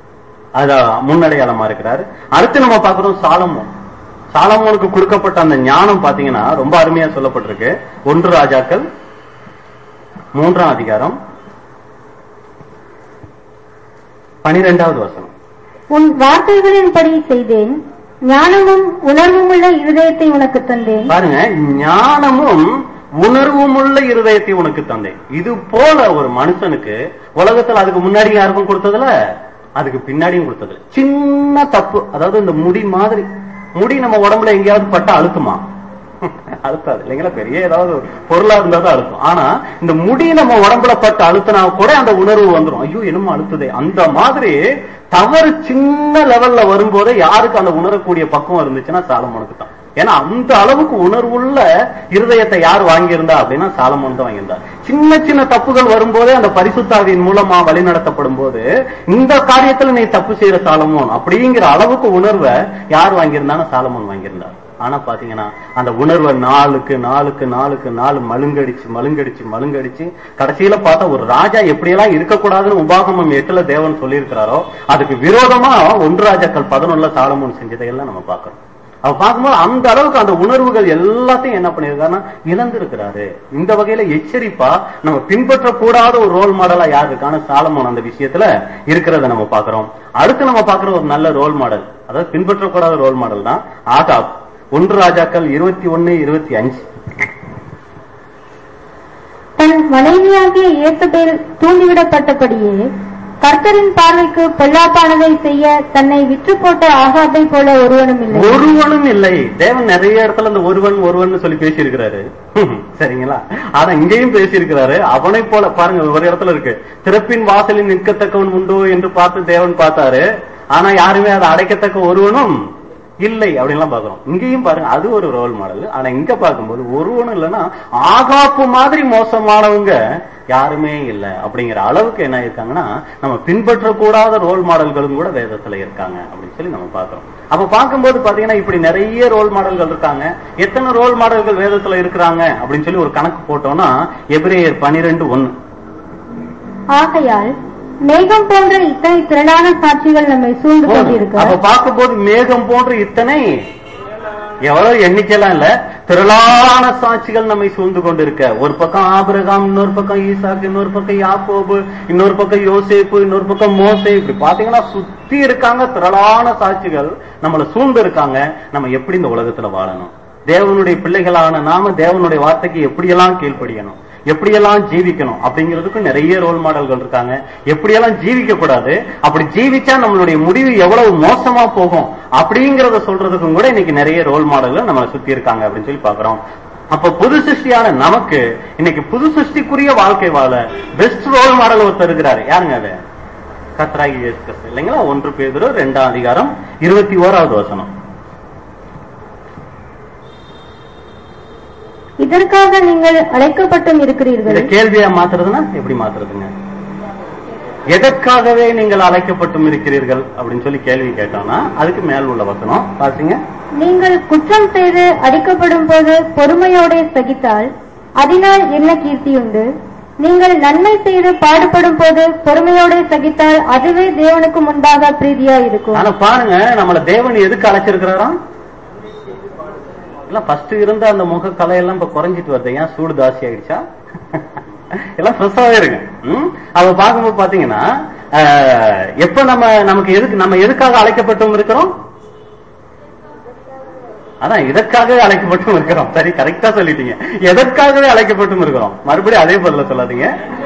அத முன்னடையாளமா இருக்கிறாரு. அடுத்து நம்ம பார்க்கிறோம் சாலமோன். சாலமோனுக்கு கொடுக்கப்பட்ட அந்த ஞானம் பாத்தீங்கன்னா ரொம்ப அருமையா சொல்லப்பட்டிருக்கு. ஒன்று ராஜாக்கள் மூன்றாம் அதிகாரம் பனிரெண்டாவது வசனம். உன் வார்த்தைகளின்படி செய்தேன், ஞானமும் உணர்வும் உள்ள இருதயத்தை உனக்கு தந்தேன். பாருங்க, ஞானமும் உணர்வும் உள்ள இருதயத்தை உனக்கு தந்தேன். இது போல ஒரு மனுஷனுக்கு உலகத்துல அதுக்கு முன்னாடி யாருக்கும் கொடுத்ததுல, அதுக்கு பின்னாடியும் கொடுத்தது. சின்ன தப்பு, அதாவது இந்த முடி மாதிரி, முடி நம்ம உடம்புல எங்கேயாவது பட்டா அழுத்துமா? அழுத்தாது இல்லைங்களா? பெரிய ஏதாவது பொருளா இருந்தாதான் அழுத்தும். ஆனா இந்த முடி நம்ம உடம்புல பட்டு அழுத்தினா கூட அந்த உணர்வு வந்துடும், ஐயோ என்னமோ அழுத்துதே. அந்த மாதிரி தவறு சின்ன லெவல்ல வரும்போதே யாருக்கு அந்த உணரக்கூடிய பக்குவம் இருந்துச்சுன்னா சாலமோனுக்கு தான். ஏன்னா அந்த அளவுக்கு உணர்வுள்ள இருதயத்தை யார் வாங்கியிருந்தா அப்படின்னா சாலமோன் தான் வாங்கியிருந்தா. சின்ன சின்ன தப்புகள் வரும்போதே அந்த பரிசுத்தாவின் மூலமா வழி நடத்தப்படும் போது இந்த காரியத்துல நீ தப்பு செய்யற சாலமோன் அப்படிங்கிற அளவுக்கு உணர்வை யார் வாங்கியிருந்தான்னு சாலமோன் வாங்கியிருந்தார். ஆனா பாத்தீங்கன்னா அந்த உணர்வை நாளுக்கு நாளுக்கு நாளுக்கு நாலு மழுங்கடிச்சு மழுங்கடிச்சு மழுங்கடிச்சு கடைசியில பார்த்தா ஒரு ராஜா எப்படியெல்லாம் இருக்கக்கூடாதுன்னு உபாகமம் எட்டுல தேவன் சொல்லியிருக்கிறாரோ அதுக்கு விரோதமா ஒன்று ராஜாக்கள் பதினொன்னுல சாலமோன் செஞ்சதையெல்லாம் நம்ம பார்க்கிறோம். அவ பார்க்கும்போது அந்த அளவுக்கு அந்த உணர்வுகள் எல்லாத்தையும் என்ன பண்ணிருக்காருன்னா இழந்திருக்கிறாரு. இந்த வகையில எச்சரிப்பா நம்ம பின்பற்றக்கூடாத ஒரு ரோல் மாடலா யாரு இருக்கான சாலமோன் அந்த விஷயத்துல இருக்கிறத நம்ம பாக்குறோம். அடுத்து நம்ம பாக்குற ஒரு நல்ல ரோல் மாடல், அதாவது பின்பற்றக்கூடாத ரோல் மாடல் தான் ஆகாப். ஒன்று ராஜாக்கள் இருபத்தி ஒன்னு இருபத்தி அஞ்சு. தன் மனைவியாகிய ஏசபேல் தூண்டிவிடப்பட்டபடியே கர்த்தரின் பார்வைக்கு பொல்லாப்பானதை செய்ய தன்னை விற்று போட்ட ஆகாபை போல ஒருவனும் இல்லை. ஒருவனும் இல்லை. தேவன் நிறைய இடத்துல அந்த ஒருவன் ஒருவன் சொல்லி பேசி இருக்கிறாரு, சரிங்களா? ஆனா இங்கேயும் பேசி இருக்கிறாரு. அவனை போல பாருங்க, ஒரு இடத்துல இருக்கு, திறப்பின் வாசலில் நிற்கத்தக்கவன் உண்டோ என்று பார்த்து தேவன் பார்த்தாரு. ஆனா யாருமே அதை அடைக்கத்தக்க ஒருவனும் இல்லை அப்படின்லாம் பாக்குறோம். இங்கேயும் பாருங்க, அது ஒரு ரோல் மாடல். ஆனா இங்க பார்க்கும்போது ஒருவனும் இல்லைன்னா ஆகாப்பு மாதிரி மோசமானவங்க யாருமே இல்லை அப்படிங்கிற அளவுக்கு என்ன இருக்காங்கன்னா நம்ம பின்பற்றக்கூடாத ரோல் மாடல்களும் கூட வேதத்துல இருக்காங்க அப்படின்னு சொல்லி நம்ம பாக்குறோம். அப்ப பார்க்கும்போது பாத்தீங்கன்னா இப்படி நிறைய ரோல் மாடல்கள் இருக்காங்க. எத்தனை ரோல் மாடல்கள் வேதத்துல இருக்கிறாங்க அப்படின்னு சொல்லி ஒரு கணக்கு போட்டோம்னா எபிரேயர் பனிரெண்டு ஒன்னு. ஆகையால் மேகம் போன்ற இத்தனை திரளான சாட்சிகள் நம்மை சூழ்ந்து கொண்டிருக்க. அப்ப பார்க்கும்போது மேகம் போன்ற இத்தனை எவ்வளவு எண்ணிக்கையெல்லாம் இல்ல, திரளான சாட்சிகள் நம்மை சூழ்ந்து கொண்டிருக்க. ஒரு பக்கம் ஆபிரகாம், இன்னொரு பக்கம் ஈசாக்கு, இன்னொரு பக்கம் யாக்கோபு, இன்னொரு பக்கம் யோசேப்பு, இன்னொரு பக்கம் மோசே. இப்படி பாத்தீங்கன்னா சுத்தி இருக்காங்க திரளான சாட்சிகள் நம்மள சூழ்ந்து இருக்காங்க. நம்ம எப்படி இந்த உலகத்துல வாழணும், தேவனுடைய பிள்ளைகளான நாம தேவனுடைய வார்த்தைக்கு எப்படியெல்லாம் கீழ்ப்படியணும், எப்படியெல்லாம் ஜீவிக்கணும் அப்படிங்கிறதுக்கு நிறைய ரோல் மாடல்கள் இருக்காங்க. எப்படியெல்லாம் ஜீவிக்க கூடாது, அப்படி ஜீவிச்சா நம்மளுடைய முடிவு எவ்வளவு மோசமா போகும் அப்படிங்கறத சொல்றதுக்கும் கூட இன்னைக்கு நிறைய ரோல் மாடல்கள் நம்மளை சுத்தி இருக்காங்க அப்படின்னு சொல்லி பாக்குறோம். அப்ப புது சிருஷ்டியான நமக்கு இன்னைக்கு புது சிருஷ்டிக்குரிய வாழ்க்கை வாழ பெஸ்ட் ரோல் மாடல் ஒருத்தர் இருக்கிறாரு. யாருங்க அது? கர்த்தராகிய இயேசு கிறிஸ்து இல்லைங்களா? ஒன்று பேதுரு இரண்டாம் அதிகாரம் இருபத்தி ஓராவது வசனம். இதற்காக நீங்கள் அழைக்கப்பட்டும் இருக்கிறீர்கள். கேள்வியா மாத்துறதுன்னா எப்படி மாத்துறதுங்க? எதற்காகவே நீங்கள் அழைக்கப்பட்டும் இருக்கிறீர்கள் அப்படின்னு சொல்லி கேள்வி கேட்டோம்னா அதுக்கு மேல் உள்ள வசனம் பாத்தீங்க. நீங்கள் குற்றம் செய்து அடிக்கப்படும் போது பொறுமையோட சகித்தால் அதனால் என்ன கீர்த்தி உண்டு? நீங்கள் நன்மை செய்து பாடுபடும் போது பொறுமையோட சகித்தால் அதுவே தேவனுக்கு முன்பாக பிரீதியா இருக்கும். ஆனா பாருங்க, நம்மள தேவன் எதுக்கு அழைச்சிருக்கிறாராம்? எல்லாம் ஃபர்ஸ்ட் இருந்த அந்த முக கலையெல்லாம் இப்ப குறைஞ்சிட்டு வருது. ஏன்? சூடு தாசி ஆயிடுச்சா? எல்லாம் ஃப்ரெஷ்ஷாவே இருக்கு. அவ பார்க்கும்போது பாத்தீங்கன்னா எப்ப நம்ம நமக்கு எதுக்கு நம்ம எதுக்காக அழைக்கப்பட்டும் இருக்கிறோம்? அதான் இதற்காகவே அழைக்கப்பட்டும் இருக்கிறோம். சரி, கரெக்டா சொல்லிட்டீங்க. எதற்காகவே அழைக்கப்பட்டும் இருக்கிறோம். மறுபடியும் அதே பதில சொல்லாதீங்க.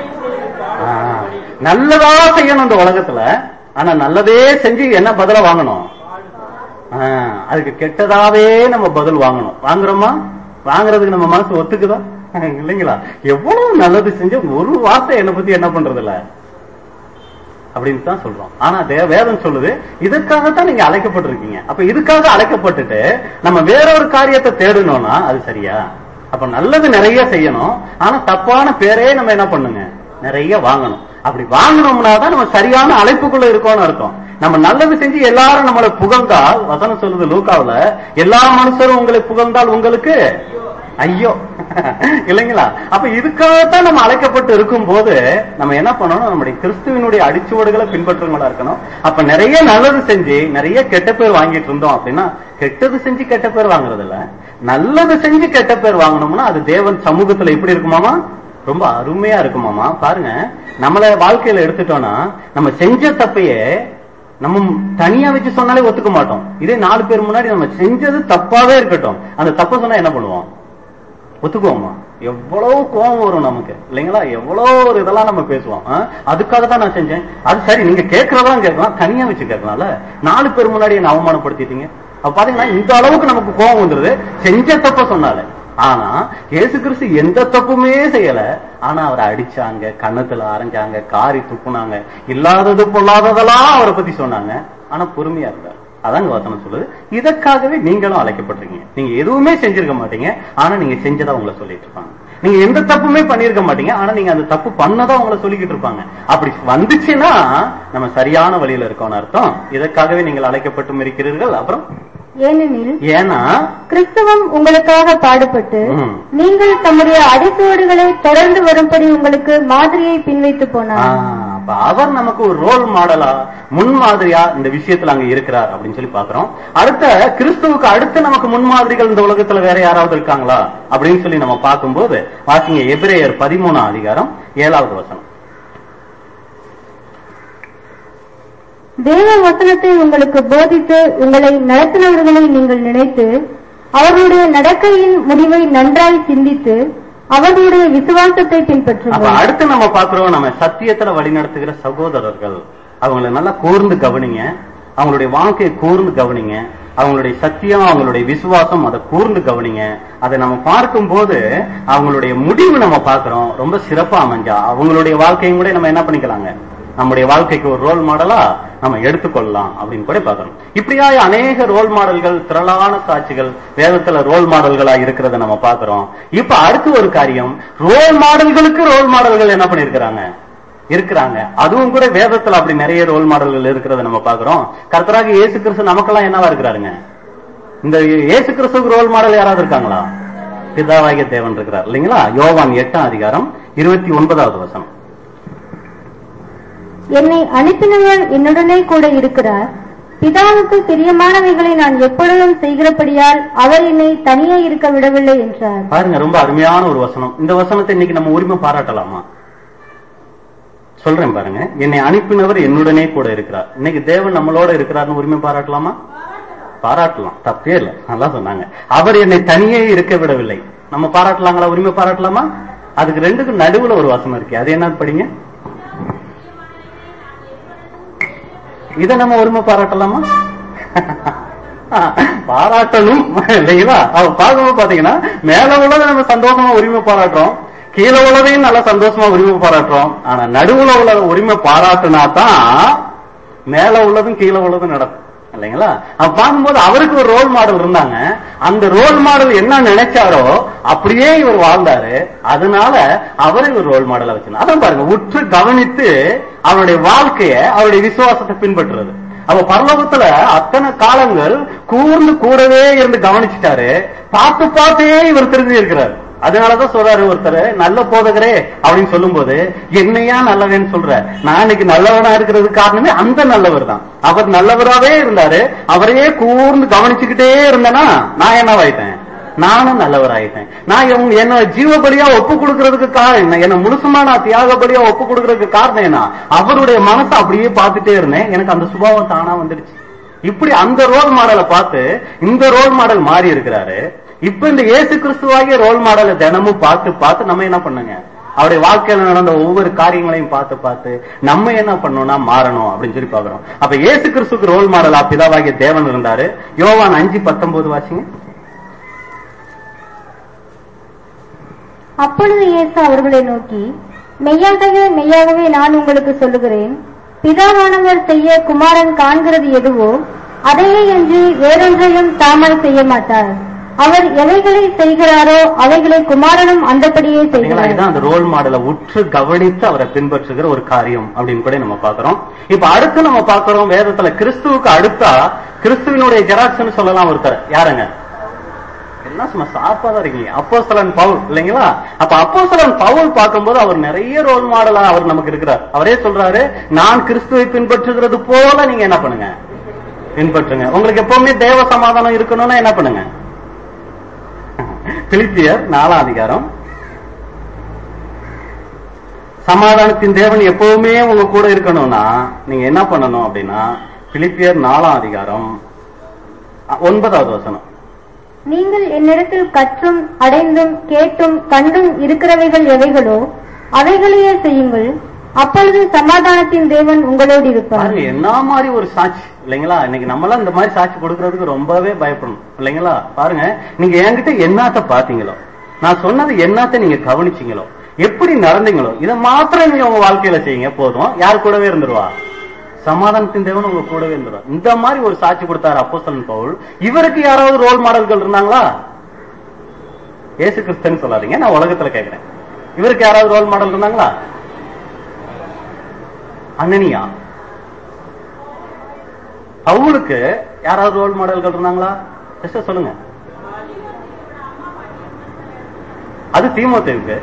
நல்லதா செய்யணும் இந்த உலகத்துல. ஆனா நல்லதே செஞ்சு என்ன பதில வாங்கணும்? அதுக்கு கெட்டதாவே நம்ம பதில் வாங்கணும். வாங்குறோமா? வாங்குறதுக்கு நம்ம மனசு ஒத்துக்குதா? இல்லைங்களா? எவ்வளவு நல்லது செஞ்ச ஒரு வார்த்தை என்னை பத்தி என்ன பண்றது இல்ல அப்படின்னு தான் சொல்றோம். ஆனா வேதம் சொல்லுது இதற்காகத்தான் நீங்க அழைக்கப்பட்டிருக்கீங்க. அப்ப இதுக்காக அழைக்கப்பட்டுட்டு நம்ம வேற ஒரு காரியத்தை தேடணும்னா அது சரியா? அப்ப நல்லது நிறைய செய்யணும், ஆனா தப்பான பேரே நம்ம என்ன பண்ணுங்க, நிறைய வாங்கணும். அப்படி வாங்கணும்னா தான் நம்ம சரியான அழைப்புக்குள்ள இருக்கோம்னு அர்த்தம். நம்ம நல்லது செஞ்சு எல்லாரும் நம்மளை புகழ்ந்தால், வசனம் சொல்லுது லூக்காவுல, எல்லா மனுஷரும் உங்களை புகழ்ந்தால் உங்களுக்கு ஐயோ இல்லைங்களா? அப்ப இதுக்காகத்தான் நம்ம அழைக்கப்பட்டு இருக்கும் போது நம்ம என்ன பண்ணணும், நம்முடைய கிறிஸ்துவனுடைய அடிச்சுவடுகளை பின்பற்றுங்களா இருக்கணும். அப்ப நிறைய நல்லது செஞ்சு நிறைய கெட்ட பேர் வாங்கிட்டு இருந்தோம் அப்படின்னா, கெட்டது செஞ்சு கெட்ட பேர் வாங்குறது இல்ல, நல்லது செஞ்சு கெட்ட பேர் வாங்கணும்னா அது தேவன் சமூகத்துல எப்படி இருக்குமாமா? ரொம்ப அருமையா இருக்குமாமா. பாருங்க, நம்மள வாழ்க்கையில எடுத்துட்டோம்னா நம்ம செஞ்ச தப்பையே நம்ம தனியா வச்சு சொன்னாலே ஒத்துக்க மாட்டோம். இதே நாலு பேர் முன்னாடி நம்ம செஞ்சது தப்பாவே இருக்கட்டும், அந்த தப்ப சொன்னா என்ன பண்ணுவோம்? ஒத்துக்குவோமா? எவ்வளவு கோபம் வரும் நமக்கு இல்லைங்களா? எவ்வளவு ஒரு இதெல்லாம் நம்ம பேசுவோம். அதுக்காக தான் நான் செஞ்சேன். அது சரி, நீங்க கேட்கறதெல்லாம் கேட்கலாம், தனியா வச்சு கேட்கலாம்ல. நாலு பேர் முன்னாடி என்ன அவமானப்படுத்திட்டீங்க. அப்ப பாத்தீங்கன்னா இந்த அளவுக்கு நமக்கு கோபம் வந்துருது செஞ்ச தப்ப சொன்னால. ஆனா இயேசு கிறிஸ்து எந்த தப்புமே செய்யல. ஆனா அவரை அடிச்சாங்க, கன்னத்துல ஆரஞ்சாங்க, காரி துப்புனாங்க, இல்லாதது பொல்லாததெல்லாம் அவரை பத்தி சொன்னாங்க. ஆனா பொறுமையா இருந்தார். அதாங்க வசனம் சொல்லுது. இதற்காகவே நீங்களும் அழைக்கப்பட்டிருக்கீங்க. நீங்க எதுவுமே செஞ்சிருக்க மாட்டீங்க, ஆனா நீங்க செஞ்சதா உங்களை சொல்லிட்டு இருப்பாங்க. நீங்க எந்த தப்புமே பண்ணிருக்க மாட்டீங்க, ஆனா நீங்க அந்த தப்பு பண்ணதா உங்களை சொல்லிக்கிட்டு இருப்பாங்க. அப்படி வந்துச்சுன்னா நம்ம சரியான வழியில இருக்கோம்னு அர்த்தம். இதற்காகவே நீங்கள் அழைக்கப்பட்டும் இருக்கிறீர்கள். அப்புறம் ஏனெனில் ஏன்னா கிறிஸ்துவம் உங்களுக்காக பாடுபட்டு நீங்கள் தம்முடைய அடிச்சுவடுகளை தொடர்ந்து வரும்படி உங்களுக்கு மாதிரியை பின்வைத்து போனார். அவர் நமக்கு ஒரு ரோல் மாடலா, முன்மாதிரியா இந்த விஷயத்துல அங்க இருக்கிறார் அப்படின்னு சொல்லி பாக்குறோம். அடுத்த கிறிஸ்துவுக்கு அடுத்து நமக்கு முன்மாதிரிகள் இந்த உலகத்துல வேற யாராவது இருக்காங்களா அப்படின்னு சொல்லி நம்ம பார்க்கும்போது வாசிங்க எபிரேயர் பதிமூணாம் அதிகாரம் ஏழாவது வசனம். தேவ வசனத்தை உங்களுக்கு போதித்து உங்களை நடத்தினவர்களை நீங்கள் நினைத்து அவர்களுடைய நடக்கையின் முடிவை நன்றாய் சிந்தித்து அவர்களுடைய விசுவாசத்தை பின்பற்றுங்கள். அடுத்து நம்ம பாக்குறோம், நம்ம சத்தியத்துல வழி நடத்துகிற சகோதரர்கள். அவங்களை நல்லா கூர்ந்து கவனிங்க, அவங்களுடைய வாழ்க்கையை கூர்ந்து கவனிங்க, அவங்களுடைய சத்தியம், அவங்களுடைய விசுவாசம், அதை கூர்ந்து கவனிங்க. அதை நம்ம பார்க்கும் போது அவங்களுடைய முடிவு நம்ம பாக்குறோம் ரொம்ப சிறப்பா அமைஞ்சா அவங்களுடைய வாழ்க்கையும் கூட நம்ம என்ன பண்ணிக்கலாங்க, நம்முடைய வாழ்க்கைக்கு ஒரு ரோல் மாடலா நம்ம எடுத்துக்கொள்ளலாம் அப்படின்னு கூட பாக்கணும். இப்படியா அநேக ரோல் மாடல்கள், திரளான சாட்சிகள் வேதத்துல ரோல் மாடல்களா இருக்கிறத நம்ம பாக்குறோம். இப்ப அடுத்து ஒரு காரியம், ரோல் மாடல்களுக்கு ரோல் மாடல்கள் என்ன பண்ணிருக்கிறாங்க இருக்கிறாங்க. அதுவும் கூட வேதத்துல அப்படி நிறைய ரோல் மாடல்கள் இருக்கிறத நம்ம பாக்குறோம். கர்த்தராகிய இயேசு கிறிஸ்து நமக்கெல்லாம் என்னவா இருக்கிறாருங்க? இந்த இயேசு கிறிஸ்துக்கு ரோல் மாடல் யாராவது இருக்காங்களா? பிதாவாகிய தேவன் இருக்கிறார் இல்லைங்களா? யோவான் எட்டாம் அதிகாரம் இருபத்தி ஒன்பதாவது வசனம். என்னை அனுப்பினவர் என்னுடனே கூட இருக்கிறார். பிதாவுக்கு பிரியமானவைகளை நான் எப்பொழுதும் செய்கிறபடியால் அவர் என்னை தனியே இருக்க விடவில்லை என்றார். பாருங்க, ரொம்ப அருமையான ஒரு வசனம். இந்த வசனத்தை இன்னைக்கு நம்ம உரிமை பாராட்டலாமா? சொல்றேன் பாருங்க. என்னை அனுப்பினவர் என்னுடனே கூட இருக்கிறார். இன்னைக்கு தேவன் நம்மளோட இருக்கிறார்னு உரிமை பாராட்டலாமா? பாராட்டலாம், தப்பே இல்லை. நல்லா சொன்னாங்க. அவர் என்னை தனியே இருக்க விடவில்லை. நம்ம பாராட்டலாங்களா? உரிமை பாராட்டலாமா? அதுக்கு ரெண்டுக்கும் நடுவுல ஒரு வசனம் இருக்கு. அது என்ன படிங்க. இதை நம்ம உரிமை பாராட்டலாமா? பாராட்டணும் இல்லைங்களா? அவ பார்க்கும்போது பாத்தீங்கன்னா மேல உள்ளதை நம்ம சந்தோஷமா உரிமை பாராட்டுறோம், கீழே உள்ளதையும் நல்லா சந்தோஷமா உரிமை பாராட்டுறோம். ஆனா நடுவுல உள்ள உரிமை பாராட்டுனா தான் மேல உள்ளதும் கீழே உள்ளதும் நடக்கும் இல்லைங்களா? அப்ப பார்க்கும்போது அவருக்கு ஒரு ரோல் மாடல் இருந்தாங்க. அந்த ரோல் மாடல் என்ன நினைச்சாரோ அப்படியே இவர் வாழ்ந்தாரு. அதனால அவரை ஒரு ரோல் மாடலா வச்சு அதான் பாருங்க, உற்று கவனித்து அவருடைய வாழ்க்கைய, அவருடைய விசுவாசத்தை பின்பற்றுறது. அப்ப பரலோகத்துல அத்தனை காலங்கள் கூர்ந்து கூடவே இருந்து கவனிச்சுட்டாரு. பார்த்து பார்த்தே இவர் தெரிஞ்சு இருக்கிறார். அதனாலதான் சொல்றாரு ஒருத்தர், நல்ல போதகரே அப்படின்னு சொல்லும் போது என்னையா நல்லவன்னு சொல்ற. நான் இன்னைக்கு நல்லவனா இருக்கிறது காரணமே அந்த நல்லவர் தான். அவர் நல்லவராவே இருந்தாரு. அவரையே கூர்ந்து கவனிச்சுக்கிட்டே இருந்தேன்னா நான் என்னவாயிட்டேன்? நானும் நல்லவராயிட்டேன். நான் என்ன ஜீவபலியா ஒப்பு கொடுக்கறதுக்கு காரணம், என்ன முழுசுமா நான் தியாகபலியா ஒப்பு கொடுக்கறதுக்கு காரணம் என்ன? அவருடைய மனசை அப்படியே பார்த்துட்டே இருந்தேன். எனக்கு அந்த சுபாவம் தானா வந்துடுச்சு. இப்படி அந்த ரோல் மாடலை பார்த்து இந்த ரோல் மாடல் மாறி இருக்கிறாரு. இப்ப இந்த இயேசு கிறிஸ்துவாகிய ரோல் மாடலை தினமும் பார்த்து பார்த்து நம்ம என்ன பண்ணுங்க, அவருடைய வாழ்க்கையில நடந்த ஒவ்வொரு காரியங்களையும் பார்த்து பார்த்து நம்ம என்ன பண்ணணும்னா மாறணும் அப்படின்னு சொல்லி பாக்குறோம். அப்ப இயேசு கிறிஸ்துக்கு ரோல் மாடலா பிதாவாகிய தேவன் இருந்தாரு. யோவான் அஞ்சு பத்தொன்பது வாசிங்க. அப்பொழுது இயேசு அவர்களை நோக்கி, மெய்யாகவே மெய்யாகவே நான் உங்களுக்கு சொல்லுகிறேன், பிதாவானவர் செய்ய குமாரன் காண்கிறது எதுவோ அதையே என்று வேறொன்றையும் தாமாய் செய்ய மாட்டார். அவர் எவைகளை செய்கிறாரோ அவைகளை குமாரனும் அந்தபடியே செய்கிறார். இதுதான் அந்த ரோல் மாடலை உற்று கவனித்து அவரை பின்பற்றுகிற ஒரு காரியம் அப்படின்னு கூட நம்ம பாக்குறோம். இப்ப அடுத்து நம்ம பாக்குறோம் வேதத்துல கிறிஸ்துவுக்கு அடுத்தா கிறிஸ்துவனுடைய ஜெராக்ஸ் சொல்லலாம் ஒருத்தர். யாருங்க? என்ன சும்மா சாப்பாதான் இருக்கீங்க, அப்போஸ்தலன் பவுல் இல்லைங்களா? அப்ப அப்போஸ்தலன் பவுல் பார்க்கும்போது அவர் நிறைய ரோல் மாடலா அவர் நமக்கு இருக்கிறார். அவரே சொல்றாரு, நான் கிறிஸ்துவை பின்பற்றுகிறது போல நீங்க என்ன பண்ணுங்க, பின்பற்றுங்க. உங்களுக்கு எப்பவுமே தேவ சமாதானம் இருக்கணும்னா என்ன பண்ணுங்க? பிலிப்பியர் நாலாம் அதிகாரம். சமாதானத்தின் தேவன் எப்பவுமே உங்க கூட இருக்கணும்னா நீங்க என்ன பண்ணணும் அப்படின்னா பிலிப்பியர் நாலாம் அதிகாரம் ஒன்பதாவது வசனம். நீங்கள் என்னிடத்தில் கற்றும் அடைந்தும் கேட்டும் கண்டும் இருக்கிறவைகள் எவைகளோ அவைகளையே செய்யுங்கள், அப்பொழுது சமாதானத்தின் தேவன் உங்களோடு இருப்பார். என்ன மாதிரி ஒரு சாட்சி இல்லைங்களா? இன்னைக்கு நம்மளாம் இந்த மாதிரி சாட்சி கொடுக்கறதுக்கு ரொம்பவே பயப்படணும் இல்லைங்களா? பாருங்க, நீங்க என்கிட்ட என்னத்த பாத்தீங்களோ, நான் சொன்னது என்னத்த நீங்க கவனிச்சீங்களோ, எப்படி நடந்தீங்களோ, இதை மாத்திரம் நீங்க உங்க வாழ்க்கையில செய்யுங்க, போதும். யார் கூடவே இருந்துருவா? சமாதானத்தின் தேவன் உங்க கூடவே இருந்துருவா. இந்த மாதிரி ஒரு சாட்சி கொடுத்தாரு அப்போஸ்தலன் பவுல். இவருக்கு யாராவது ரோல் மாடல்கள் இருந்தாங்களா? இயேசு கிறிஸ்துன்னு சொல்லாதீங்க, நான் உலகத்துல கேட்கிறேன். இவருக்கு யாராவது ரோல் மாடல் இருந்தாங்களா? அனனியா. பவுலுக்கு யாராவது ரோல் மாடல்கள் இருந்தாங்களா? சொல்லுங்க. அது தீமோத்தேயுக்கு.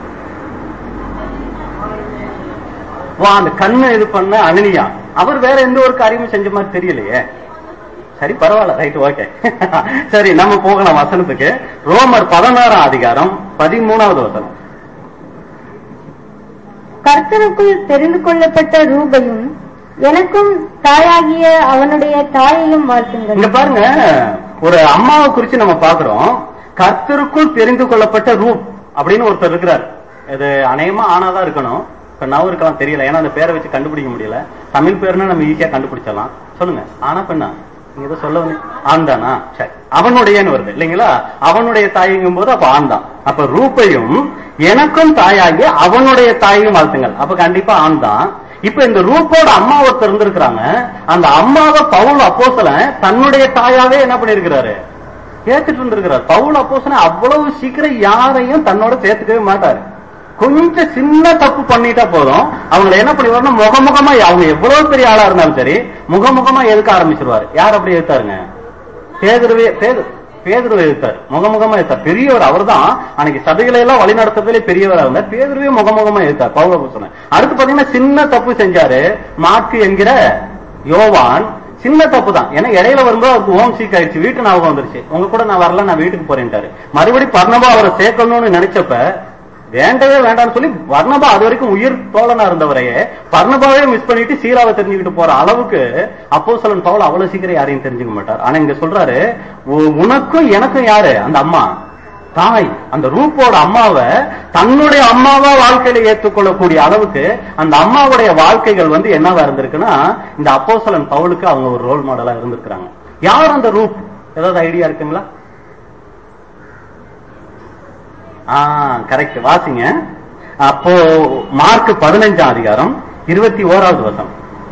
அந்த கண்ணு இது பண்ண அனனியா, அவர் வேற எந்த ஒரு காரியமும் செஞ்ச மாதிரி தெரியலையே. சரி, பரவாயில்ல, ரைட், ஓகே. சரி, நம்ம போகலாம் வசனத்துக்கு. ரோமர் பதினாறாம் அதிகாரம் பதிமூணாவது வசனம். கர்த்தருக்குள் தெரிந்து கொள்ளப்பட்ட ரூபையும் எனக்கும் தாயாகிய அவனுடைய தாயையும் வாழ்த்துங்கள். இங்க பாருங்க, ஒரு அம்மாவை குறிச்சு நம்ம பாக்குறோம். கர்த்தருக்குள் தெரிந்து கொள்ளப்பட்ட ரூப் அப்படின்னு ஒருத்தர் இருக்கிறார். இது அநேகமா ஆனாதான் இருக்கணும், பெண்ணாவும் இருக்கலாம், தெரியல. ஏன்னா அந்த பேரை வச்சு கண்டுபிடிக்க முடியல. தமிழ் பேருன்னா நம்ம ஈஸியா கண்டுபிடிச்சலாம். சொல்லுங்க, ஆனா பெண்ணா? நீங்க ஏதோ சொல்ல வந்து ஆண் தானா? சரி, அவனுடையன்னு வருது இல்லைங்களா? அவனுடைய தாய்ங்கும் போது அப்ப ஆண் தான். அப்ப ரூப்பையும் எனக்கும் தாயாகி அவனுடைய தாயையும் வாழ்த்துங்கள். அப்ப கண்டிப்பா ஆண் தான். இப்ப இந்த ரூப்போட அம்மா ஒருத்தர் இருந்திருக்கிறாங்க. அந்த அம்மாவை பவுல் அப்போஸ்தலன் தன்னுடைய தாயாவே என்ன பண்ணிருக்கிறாரு? சேர்த்துட்டு இருந்திருக்கிறார். பவுல் அப்போஸ்தலன் அவ்வளவு சீக்கிரம் யாரையும் தன்னோட சேர்த்துக்கவே மாட்டாரு. கொஞ்சம் சின்ன தப்பு பண்ணிட்டா போதும், அவங்களை என்ன பண்ணிடுவாருன்னா முகமுகமா, அவங்க எவ்வளவு பெரிய ஆளா இருந்தாலும் சரி, முகமுகமா எதுக்க ஆரம்பிச்சிருவாரு. யார் அப்படி எடுத்தாருங்க? பேதுருவே பேதுருவை எடுத்தார், முகமுகமா எடுத்தார். பெரியவர் அவர் தான். அன்னைக்கு சபைகளை எல்லாம் வழி நடத்துறதுல பெரியவரா இருந்தார். பேதுருவே முகமுகமா எடுத்தார் பவுல் அப்போஸ்தலன். அடுத்து பாத்தீங்கன்னா சின்ன தப்பு செஞ்சாரு மார்க்கு என்கிற யோவான். சின்ன தப்பு தான், ஏன்னா இடையில வரும்போது அவருக்கு ஹோம் சீக் ஆயிடுச்சு, வீட்டு ஞாபகம் வந்துருச்சு. உங்க கூட நான் வரல, நான் வீட்டுக்கு போறேன்ட்டாரு. மறுபடியும் பர்னபா அவரை சேர்க்கணும்னு நினைச்சப்ப வேண்டவே வேண்டாம்னு சொல்லி பர்னபா அது வரைக்கும் உயிர் தோழனா இருந்தவரையே பர்னபாவே மிஸ் பண்ணிட்டு சீலாவை தெரிஞ்சுக்கிட்டு போற அளவுக்கு அப்போஸ்தலன் பவுல் அவ்வளவு சீக்கிரம் யாரையும் தெரிஞ்சுக்க மாட்டார். ஆனா இங்க சொல்றாரு, உனக்கும் எனக்கும் யாரு? அந்த அம்மா, தாய். அந்த ரூப்போட அம்மாவை தன்னுடைய அம்மாவா வாழ்க்கையில ஏற்றுக்கொள்ளக்கூடிய அளவுக்கு அந்த அம்மாவுடைய வாழ்க்கைகள் வந்து என்னவா இருந்திருக்குன்னா, இந்த அப்போஸ்தலன் பவுலுக்கு அவங்க ஒரு ரோல் மாடலா இருந்திருக்கிறாங்க. யார் அந்த ரூப்? ஏதாவது ஐடியா இருக்குங்களா? ஆஹ் கரெக்ட், வாசிங்க. அப்போ மார்க் பதினைஞ்சாம் அதிகாரம் இருபத்தி ஓராவது வசனம்.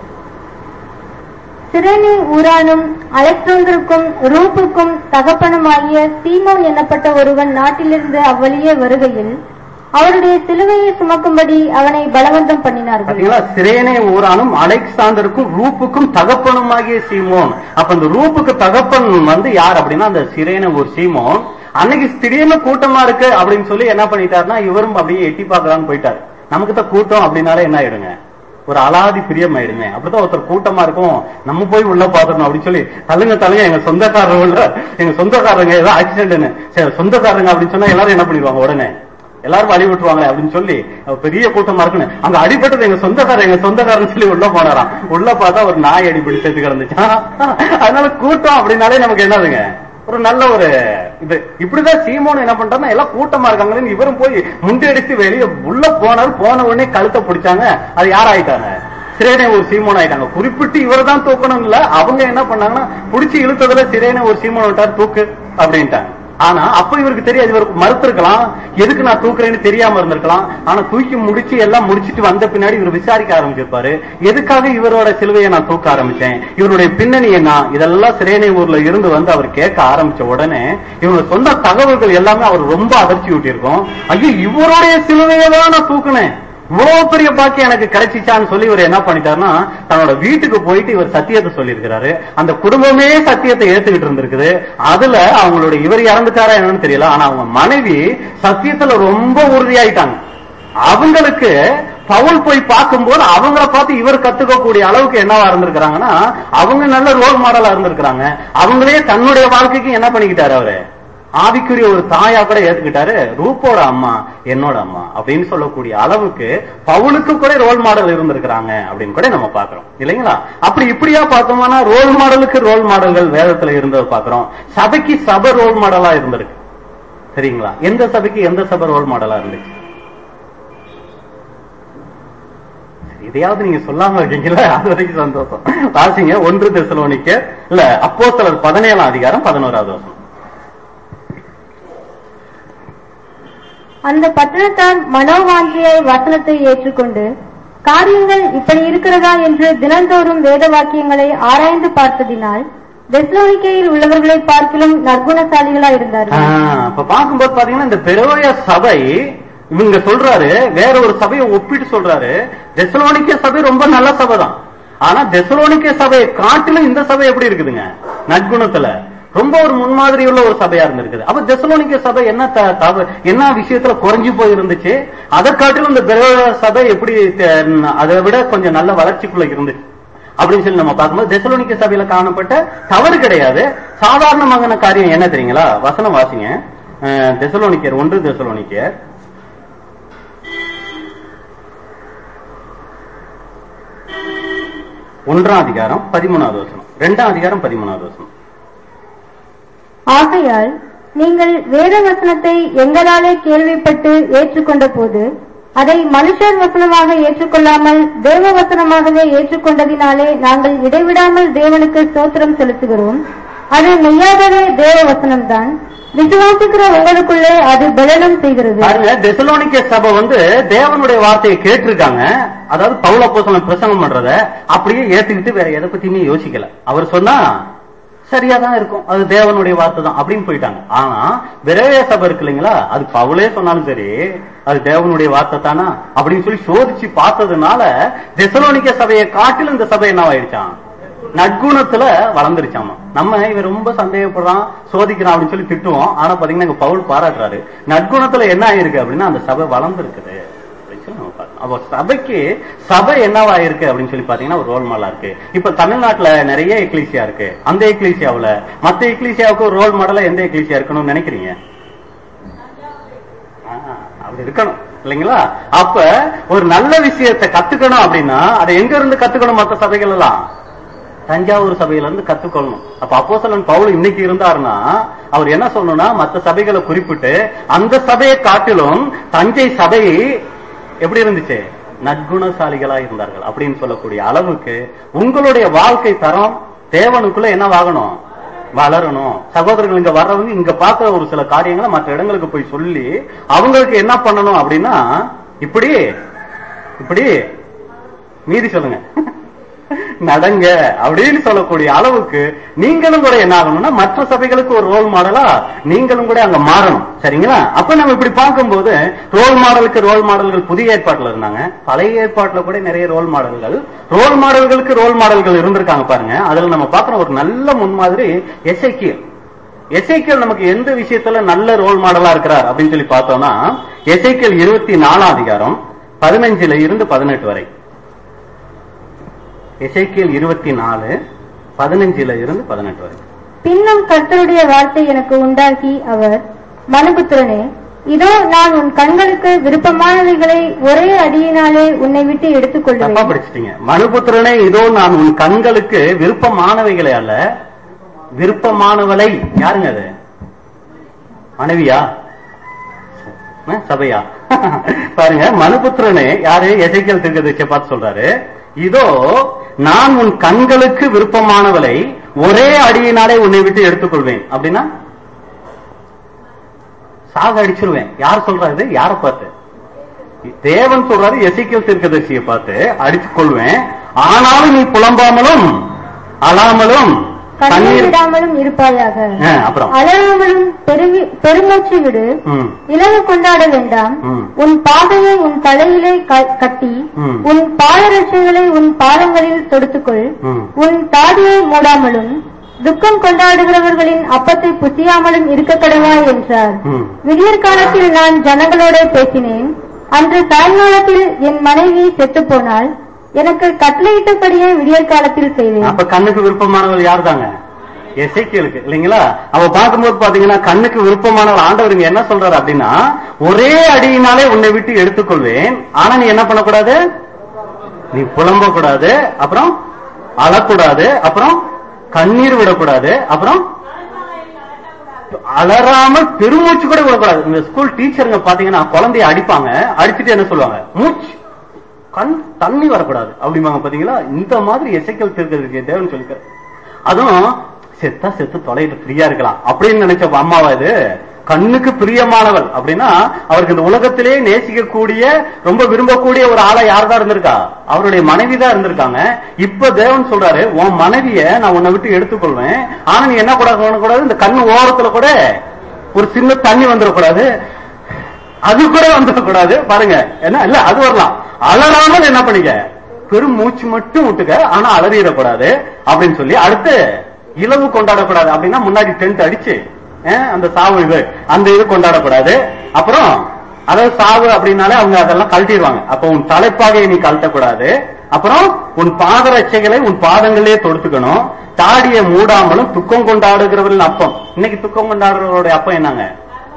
சிரேனே ஊரானும் அலெக்சாந்தருக்கும் ரூப்புக்கும் தகப்பனுமாகிய சீமோன் என்னப்பட்ட ஒருவன் நாட்டிலிருந்து அவ்வழியே வருகையில் அவருடைய சிலுவையை சுமக்கும்படி அவனை பலவந்தம் பண்ணினார்கள். சிரேனே ஊரானும் அலெக்சாந்தருக்கும் ரூப்புக்கும் தகப்பனுமாகிய சீமோன். அப்ப இந்த ரூப்புக்கு தகப்பன் வந்து யார் அப்படின்னா அந்த சிரேனே ஊர் சீமோன். அன்னைக்கு திடீர்னு கூட்டமா இருக்கு அப்படின்னு சொல்லி என்ன பண்ணிட்டாருன்னா, இவரும் அப்படியே எட்டி பார்க்கலான்னு போயிட்டாரு. நமக்கு தான் கூட்டம் அப்படின்னாலே என்ன ஆயிடுங்க, ஒரு அலாதி பிரியம் ஆயிடுங்க. அப்படிதான் ஒருத்தர் கூட்டமா இருக்கும், நம்ம போய் உள்ள பாத்துறோம் அப்படின்னு சொல்லி தள்ளுங்க தள்ளுங்க, எங்க சொந்தக்காரங்க எங்க சொந்தக்காரங்க ஏதோ ஆக்சிடென்ட்னு சரி சொந்தக்காரங்க அப்படின்னு சொன்னா எல்லாரும் என்ன பண்ணிடுவாங்க, உடனே எல்லாரும் வழி விட்டுருவாங்க அப்படின்னு சொல்லி பெரிய கூட்டமா இருக்குன்னு அங்க அடிபட்டது எங்க சொந்தக்காரர் எங்க சொந்தக்காரன்னு சொல்லி உள்ள போனாராம். உள்ள பார்த்தா ஒரு நாய் அடிப்படி சேர்த்து கிடந்துச்சா. அதனால கூட்டம் அப்படின்னாலே நமக்கு என்னதுங்க, ஒரு நல்ல ஒரு இது. இப்படிதான் சீமோன் என்ன பண்றாருன்னா, எல்லாம் கூட்டமா இருக்காங்க, இவரும் போய் முண்டி அடிச்சு வெளியே உள்ள போனாரு. போன உடனே கழுத்தை பிடிச்சாங்க. அது யார் ஆயிட்டாங்க? சிரேனே ஒரு சீமோன் ஆயிட்டாங்க. குறிப்பிட்டு இவர் தான் தூக்கணும் இல்ல, அவங்க என்ன பண்ணாங்கன்னா புடிச்சு இழுத்ததுல சிரேனே ஒரு சீமோன் விட்டார், தூக்கு அப்படின்ட்டாங்க. ஆனா அப்ப இவருக்கு தெரியாது, இவருக்கு மறுத்திருக்கலாம், எதுக்கு நான் தூக்குறேன்னு தெரியாம இருந்திருக்கலாம். ஆனா தூக்கி முடிச்சு எல்லாம் முடிச்சிட்டு வந்த பின்னாடி இவர் விசாரிக்க ஆரம்பிச்சிருப்பாரு, எதுக்காக இவரோட சிலுவையை நான் தூக்க ஆரம்பிச்சேன், இவருடைய பின்னணி என்ன, இதெல்லாம் சிரேனே ஊர்ல இருந்து வந்து அவர் கேட்க ஆரம்பிச்ச உடனே இவங்க சொந்த தகவல்கள் எல்லாமே அவர் ரொம்ப அதிர்ச்சி ஊட்டியிருக்கும். ஐயோ, இவருடைய சிலுவையை தான் நான் தூக்குனேன், இவ்வளவு பெரிய பாக்கியம் எனக்கு கிடைச்சிச்சான்னு சொல்லி இவர் என்ன பண்ணிட்டாருன்னா, தன்னோட வீட்டுக்கு போயிட்டு இவர் சத்தியத்தை சொல்லியிருக்கிறாரு. அந்த குடும்பமே சத்தியத்தை ஏத்துக்கிட்டு இருந்திருக்குது. அதுல அவங்களுடைய இவர் இறந்துட்டாரா என்னன்னு தெரியல, ஆனா அவங்க மனைவி சத்தியத்துல ரொம்ப உறுதியாயிட்டாங்க. அவங்களுக்கு பவுல் போய் பார்க்கும்போது அவங்கள பார்த்து இவர் கத்துக்கக்கூடிய அளவுக்கு என்னவா இருந்திருக்கிறாங்கன்னா, அவங்க நல்ல ரோல் மாடலா இருந்திருக்கிறாங்க. அவங்களே தன்னுடைய வாழ்க்கைக்கு என்ன பண்ணிக்கிட்டாரு, அவரு ஆவிக்குரிய ஒரு தாயா கூட ஏத்துக்கிட்டாரு. ரூப்போட அம்மா என்னோட அம்மா அப்படின்னு சொல்லக்கூடிய அளவுக்கு பவுலுக்கு கூட ரோல் மாடல் இருந்திருக்கிறாங்க அப்படின்னு கூட நம்ம பாக்குறோம் இல்லைங்களா? அப்படி இப்படியா பார்த்தோம்னா ரோல் மாடலுக்கு ரோல் மாடல்கள் வேதத்துல இருந்ததை பாக்குறோம். சபைக்கு சபை ரோல் மாடலா இருந்திருக்கு. சரிங்களா? எந்த சபைக்கு எந்த சபை ரோல் மாடலா இருந்துச்சு? இதையாவது நீங்க சொல்லாம இருக்கீங்களா? அது வரைக்கும் சந்தோஷம். வாசிங்க ஒன்று தெசலோனிக்கேயர் இல்ல அப்போஸ்தலர் பதினேழாம் அதிகாரம் பதினோராவது வசனம். அந்த பட்டணத்தார் மனோவாஞ்சியை வசனத்தை ஏற்றுக்கொண்டு காரியங்கள் இப்படி இருக்கிறதா என்று தினந்தோறும் வேத வாக்கியங்களை ஆராய்ந்து பார்த்ததினால் தெசலோனிக்கேயில் உள்ளவர்களை பார்க்கிலும் நற்குணசாலிகளா இருந்தார்கள். அப்ப பார்க்கும்போது பாத்தீங்கன்னா இந்த பெரோயா சபை இவங்க சொல்றாரு, வேற ஒரு சபையை ஒப்பிட்டு சொல்றாரு. தெசலோனிக்கே சபை ரொம்ப நல்ல சபை தான். ஆனா தெசலோனிக்கே சபையை காட்டிலும் இந்த சபை எப்படி இருக்குதுங்க? நற்குணத்துல ரொம்ப ஒரு முன்மாதிரி உள்ள ஒரு சபையா இருந்திருக்குது. அப்ப தெசலோனிக்கே சபை என்ன என்ன விஷயத்துல குறைஞ்சு போய் இருந்துச்சு, அதை காட்டிலும் இந்த பெரோயா சபை எப்படி அதை விட கொஞ்சம் நல்ல வளர்ச்சிக்குள்ள இருந்துச்சு அப்படின்னு சொல்லி நம்ம பார்க்கும்போது தெசலோனிக்கே சபையில காணப்பட்ட தவறு கிடையாது, சாதாரணமான காரியம் என்ன தெரியுங்களா? வசனம் வாசிங்க. தெசலோனிக்கேயர் ஒன்று தெசலோனிக்கேயர் ஒன்றாம் அதிகாரம் பதிமூணாவது வசனம், இரண்டாம் அதிகாரம் பதிமூணாவது வசனம். ஆகையால் நீங்கள் வேத வசனத்தை எங்களாலே கேள்விப்பட்டு ஏற்றுக்கொண்ட போது அதை மனுஷர் வசனமாக ஏற்றுக்கொள்ளாமல் தேவ வசனமாகவே ஏற்றுக்கொண்டதினாலே நாங்கள் இடைவிடாமல் தேவனுக்கு ஸ்தோத்திரம் செலுத்துகிறோம். அது மெய்யாகவே தேவ வசனம்தான். விசுவாசிக்கிற உங்களுக்குள்ளே அது பலனும் செய்கிறது. தெசலோனிக்கே சபை வந்து தேவனுடைய வார்த்தையை கேட்டிருக்காங்க. அதாவது பவுல் அப்போஸ்தலன் பிரசங்கம் பண்றத அப்படியே ஏத்துக்கிட்டு வேற எதை பத்தியுமே யோசிக்கல. அவர் சொன்னா சரியாதான் இருக்கும், அது தேவனுடைய வார்த்தை தான் அப்படின்னு போயிட்டாங்க. ஆனா பெரோயா சபை இருக்கு இல்லைங்களா, அது பவுலே சொன்னாலும் சரி அது தேவனுடைய வார்த்தை தானா அப்படின்னு சொல்லி சோதிச்சு பார்த்ததுனால தெசலோனிக்கே சபையை காட்டிலும் இந்த சபை என்ன ஆயிடுச்சான்? நற்குணத்துல வளர்ந்துருச்சாமா. நம்ம இவன் ரொம்ப சந்தேகப்படுறான் சோதிக்கிறான் அப்படின்னு சொல்லி திட்டுவோம். ஆனா பாத்தீங்கன்னா இங்க பவுல் பாராட்டுறாரு, நற்குணத்துல என்ன ஆயிருக்கு அப்படின்னா அந்த சபை வளர்ந்துருக்குது அப்படின்னு சொல்லி நம்ம பார்க்கணும். அப்போ சபைக்கு சபை என்னவா இருக்கு அப்படின்னு சொல்லி பாத்தீங்கன்னா ஒரு ரோல் மாடலா இருக்கு. இப்ப தமிழ்நாட்டுல நிறைய எக்லீசியா இருக்கு. அந்த எக்லீசியாவுல மத்த எக்லீசியாவுக்கு ஒரு ரோல் மாடலா எந்த எக்லீசியா இருக்கணும்னு நினைக்கிறீங்க? அப்படி இருக்கணும் இல்லைங்களா? அப்ப ஒரு நல்ல விஷயத்தை கத்துக்கணும் அப்படின்னா அதை எங்க இருந்து கத்துக்கணும்? மற்ற சபைகள் எல்லாம் தஞ்சாவூர் சபையில இருந்து கத்துக்கொள்ளணும். அப்ப அப்போஸ்தலன் பவுல் இன்னைக்கு இருந்தாருன்னா அவர் என்ன சொல்லணும்னா மற்ற சபைகளை குறிப்பிட்டு அந்த சபையை காட்டிலும் தஞ்சை சபை எப்படி இருந்துச்சு? நற்குணசாலிகளா இருந்தார்கள் அப்படின்னு சொல்லக்கூடிய அளவுக்கு உங்களுடைய வாழ்க்கை தரம் தேவனுக்குள்ள என்ன ஆகணும்? வளரணும். சகோதரர்கள் இங்க வர்றவங்க இங்க பார்க்கிற ஒரு சில காரியங்களை மற்ற இடங்களுக்கு போய் சொல்லி அவங்களுக்கு என்ன பண்ணணும் அப்படின்னா இப்படி இப்படி மீதி சொல்லுங்க நடங்க அப்படின்னு சொல்லக்கூடிய அளவுக்கு நீங்களும் கூட என்ன ஆகணும்னா மற்ற சபைகளுக்கு ஒரு ரோல் மாடலா நீங்களும் கூட அங்க மாறணும். சரிங்களா? அப்ப நம்ம இப்படி பார்க்கும்போது ரோல் மாடலுக்கு ரோல் மாடல்கள் புதிய ஏற்பாட்டுல இருந்தாங்க, பழைய ஏற்பாட்டுல கூட நிறைய ரோல் மாடல்கள் ரோல் மாடல்களுக்கு ரோல் மாடல்கள் இருந்திருக்காங்க பாருங்க. அதுல நம்ம பார்க்கிற ஒரு நல்ல முன்மாதிரி எசேக்கியேல். எசேக்கியேல் நமக்கு எந்த விஷயத்துல நல்ல ரோல் மாடலா இருக்கிறார் அப்படின்னு சொல்லி பார்த்தோம்னா எசேக்கியேல் இருபத்தி நாலாம் அதிகாரம் பதினஞ்சுல இருந்து பதினெட்டு வரை. எசேக்கியேல் இருபத்தி நாலு பதினஞ்சுல இருந்து பதினெட்டு வரை. பின்னும் கர்த்தருடைய வார்த்தை எனக்கு உண்டாகி அவர், மனுபுத்திரனே, இதோ நான் உன் கண்களுக்கு விருப்பமானவைகளை ஒரே அடியினாலே உன்னை விட்டு எடுத்துக் கொள்வேன். படிச்சிட்டீங்க. மனுபுத்திரனே, இதோ நான் உன் கண்களுக்கு விருப்பமானவைகளை அல்ல, விருப்பமானவளை. யாருங்க அது? மனைவியா? சபையா? பாருங்க, மனுபுத்திரனே யாரு? எசேக்கியேல் தீர்க்கதரிசியை பார்த்து சொல்றாரு, இதோ நான் உன் கண்களுக்கு விருப்பமானவளை ஒரே அடியினாலே உன்னை விட்டு எடுத்துக்கொள்வேன். அப்படின்னா சாக அடிச்சிருவேன். யார் சொல்றாரு? யார பார்த்து? தேவன் சொல்றாரு எசேக்கியேல் தீர்க்கதரிசியை பார்த்து, அடித்துக் கொள்வேன், ஆனாலும் நீ புலம்பாமலும் அழாமலும் கண்ணீரிடாமலும் இருப்பாயாக, அழாமலும் பெருமூச்சு விடு, இலவு கொண்டாட வேண்டாம். உன் பாதையை உன் தலையிலே கட்டி உன் பாதரட்சைகளை உன் பாதங்களில் தொடுத்துக்கொள். உன் தாடியை மூடாமலும் துக்கம் கொண்டாடுகிறவர்களின் அப்பத்தை புசியாமலும் இருக்க கடவா என்றார். விடியற் காலத்தில் நான் ஜனங்களோட பேசினேன். அன்று சாயங்காலத்தில் என் மனைவி செத்து போனால் எனக்கு கட்டளையிட்டபடியே விடியற் காலத்தில் செய்வேன். அப்ப கண்ணுக்கு விருப்பமானவர்கள் யார் தாங்க? எசேக்கியேலுக்கு இல்லைங்களா? அவ பார்க்கும்போது பாத்தீங்கன்னா கண்ணுக்கு விருப்பமான ஆண்டவர் இங்க என்ன சொல்றாரு அப்படின்னா, ஒரே அடியினாலே உன்னை விட்டு எடுத்துக்கொள்வேன், ஆனா நீ என்ன பண்ணக்கூடாது, நீ புலம்ப கூடாது, அப்புறம் அழக்கூடாது, அப்புறம் கண்ணீர் விடக்கூடாது, அப்புறம் அலறாமல் பெருமூச்சு கூட விடக்கூடாது. இந்த ஸ்கூல் டீச்சருங்க பாத்தீங்கன்னா குழந்தைய அடிப்பாங்க, அடிச்சுட்டு என்ன சொல்லுவாங்க, மூச்சு கண் தண்ணி வரக்கூடாது அப்படிம்பாங்க பாத்தீங்களா? இந்த மாதிரி எசேக்கியேல் தீர்க்கதரிசி தேவன் சொல்லிட்டாரு. அதுவும் செத்தா செத்து தொலைட்டு ஃப்ரீயா இருக்கலாம் அப்படின்னு நினைச்ச அம்மாவா இது? கண்ணுக்கு பிரியமானவள் அப்படின்னா அவருக்கு இந்த உலகத்திலே நேசிக்கக்கூடிய ரொம்ப விரும்பக்கூடிய ஒரு ஆளா யார்தான் இருந்திருக்கா? அவருடைய மனைவி தான் இருந்திருக்காங்க. இப்ப தேவன் சொல்றாரு, உன் மனைவிய நான் உன்னை விட்டு எடுத்துக்கொள்வேன், ஆனா நீ என்ன கூடாது, இந்த கண்ணு ஓரத்துல கூட ஒரு சின்ன தண்ணி வந்துடக்கூடாது, அது கூட வந்துடக்கூடாது. பாருங்க என்ன இல்ல, அது வரலாம், அலறாமல் என்ன பண்ணிக்க, பெரும் மூச்சு மட்டும் விட்டுக்க, ஆனா அலறிடக்கூடாது அப்படின்னு சொல்லி, அடுத்து இலவு கொண்டாடக்கூடாது அப்படின்னா முன்னாடி டென்ட் அடிச்சு அந்த சாவு இது அந்த இது கொண்டாடக்கூடாது. அப்புறம் அதாவது சாவு அப்படின்னாலே அவங்க அதெல்லாம் கழட்டிடுவாங்க. அப்ப உன் தலைப்பாகையை நீ கழட்டக்கூடாது, அப்புறம் உன் பாதரட்சைகளை உன் பாதங்களே தொடுத்துக்கணும், தாடியை மூடாமலும் துக்கம் கொண்டாடுகிறவர்கள் அப்பம். இன்னைக்கு துக்கம் கொண்டாடுறவருடைய அப்பம் என்னங்க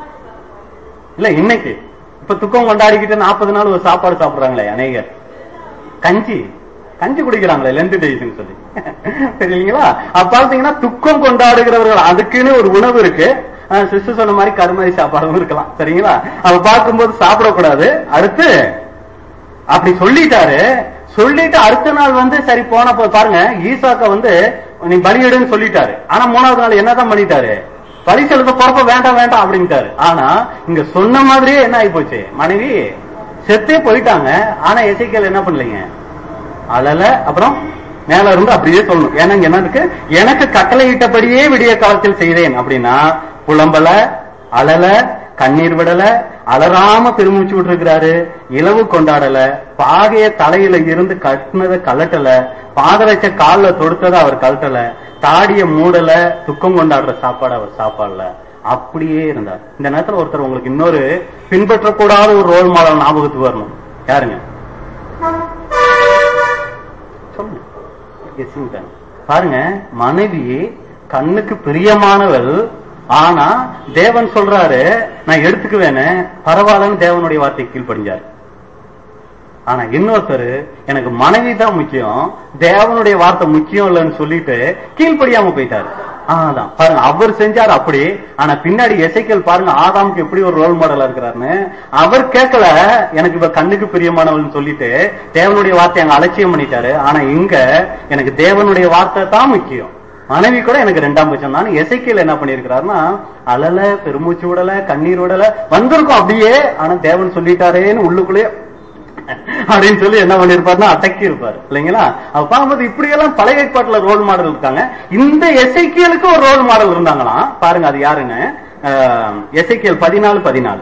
இல்ல, இன்னைக்கு இப்ப துக்கம் கொண்டாடிக்கிட்டு நாற்பது நாள் ஒரு சாப்பாடு சாப்பிடுறாங்களே அநேகர், கஞ்சி கஞ்சி குடிக்கிறாங்களே லென்த் டேஸ்ன்னு சொல்லி தெரியலீங்களா? அப்ப பாத்தீங்கன்னா துக்கம் கொண்டாடுகிறவர்கள் அதுக்குன்னு ஒரு உணவு இருக்கு. சிஸ்டர் சொன்ன மாதிரி கருமாதி சாப்பாடும் இருக்கலாம், சரிங்களா? அவ பார்க்கும்போது சாப்பிடக்கூடாது. அடுத்து அப்படி சொல்லிட்டாரு, சொல்லிட்டு அடுத்த நாள் வந்து சரி போன பாருங்க, ஈசாக்க வந்து நீ பலியிடுன்னு சொல்லிட்டாரு. ஆனா மூணாவது நாள் என்னதான் பண்ணிட்டாரு, பலி செலுத்த பொறப்ப வேண்டாம் வேண்டாம் அப்படின்ட்டாரு. ஆனா இங்க சொன்ன மாதிரியே என்ன ஆகி போச்சு, மனைவி செத்தே போயிட்டாங்க. ஆனா எசேக்கியேல் என்ன பண்ணலீங்க, அழல, அப்புறம் மேல இருந்து அப்படியே சொல்லணும். ஏன்னா இங்க என்ன இருக்கு, எனக்கு கட்டளையிட்டபடியே விடிய காலத்தில் செய்தேன் அப்படின்னா புலம்பல, அழல, கண்ணீர் விடல, அலறாம பெருமூச்சு விட்டு இருக்கிறாரு, இலவு கொண்டாடல, பாகைய தலையில இருந்து கட்டினதை கலட்டல, பாதரட்ச கால தொடுத்ததை அவர் கலட்டல, தாடிய மூடல, துக்கம் கொண்டாடுற சாப்பாடு அவர் சாப்பாடுல, அப்படியே இருந்தார். இந்த நேரத்தில் ஒருத்தர் உங்களுக்கு இன்னொரு பின்பற்றக்கூடாத ஒரு ரோல் மாடல் ஞாபகத்துக்கு வரணும். யாருங்க சொல்லுங்க. பாருங்க, மனைவி கண்ணுக்கு பிரியமானவள், ஆனா தேவன் சொல்றாரு நான் எடுத்துக்குவேன்னு, பரவாயில்லன்னு தேவனுடைய வார்த்தை கீழ்ப்படிஞ்சாரு. ஆனா இன்னொருத்தர் எனக்கு மனைவி தான் முக்கியம், தேவனுடைய வார்த்தை முக்கியம் இல்லைன்னு சொல்லிட்டு கீழ்ப்படியாம போயிட்டாரு. ஆதான் பாருங்க, அவர் செஞ்சாரு அப்படி. ஆனா பின்னாடி எசேக்கியேல் பாருங்க ஆதாமுக்கு எப்படி ஒரு ரோல் மாடலா இருக்கிறாருன்னு. அவர் கேட்கல எனக்கு இப்ப கண்ணுக்கு பிரியமானவள்னு சொல்லிட்டு தேவனுடைய வார்த்தை அங்க அலட்சியம் பண்ணிட்டாரு. ஆனா இங்க எனக்கு தேவனுடைய வார்த்தை தான் முக்கியம், மனைவி கூட எனக்கு ரெண்டாம் பட்சம் தான். எசேக்கியேல் என்ன பண்ணிருக்கிறாருன்னா, அழல, பெருமூச்சு விடல, கண்ணீர் விடல, வந்திருக்கும் அப்படியே. ஆனா தேவன் சொல்லிட்டாரேன்னு உள்ளுக்குள்ளேயே அப்படின்னு சொல்லி என்ன பண்ணிருப்பாருன்னா அடக்கி இருப்பாரு இல்லைங்களா? அப்ப பார்க்கும்போது இப்படி எல்லாம் பழைய ஏற்பாட்டுல ரோல் மாடல் இருக்காங்க. இந்த எசேக்கியேலுக்கு ஒரு ரோல் மாடல் இருந்தாங்களாம். பாருங்க அது யாருங்க, எசேக்கியேல் பதினாலு பதினாலு.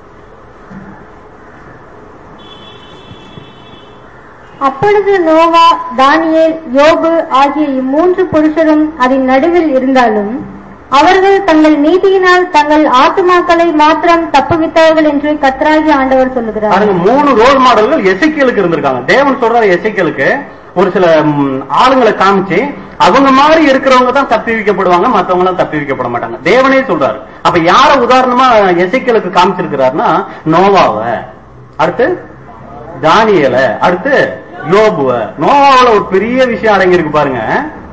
அப்பொழுது நோவா, தானியேல், யோபு ஆகிய இம்மூன்று புருஷரும் அதன் நடுவில் இருந்தாலும் அவர்கள் தங்கள் நீதியினால் தங்கள் ஆத்துமாக்களை மாத்திரம் தப்புவித்தார்கள் என்று கர்த்தராகிய ஆண்டவர் சொல்லுகிறார். மூணு ரோல் மாடல்கள் எசேக்கியேலுக்கு இருந்திருக்காங்க. தேவன் சொல்றாரு எசேக்கியேலுக்கு ஒரு சில ஆளுங்களை காமிச்சு அவங்க மாதிரி இருக்கிறவங்க தான் தப்பி வைக்கப்படுவாங்க, மற்றவங்க எல்லாம் தப்பி வைக்கப்பட மாட்டாங்க. தேவனே சொல்றாரு. அப்ப யார உதாரணமா எசேக்கியேலுக்கு காமிச்சிருக்கிறாருன்னா, நோவாவை, அடுத்து தானியேல, அடுத்து யோபுவ. நோவாவுல ஒரு பெரிய விஷயம் அடங்கி இருக்கு பாருங்க.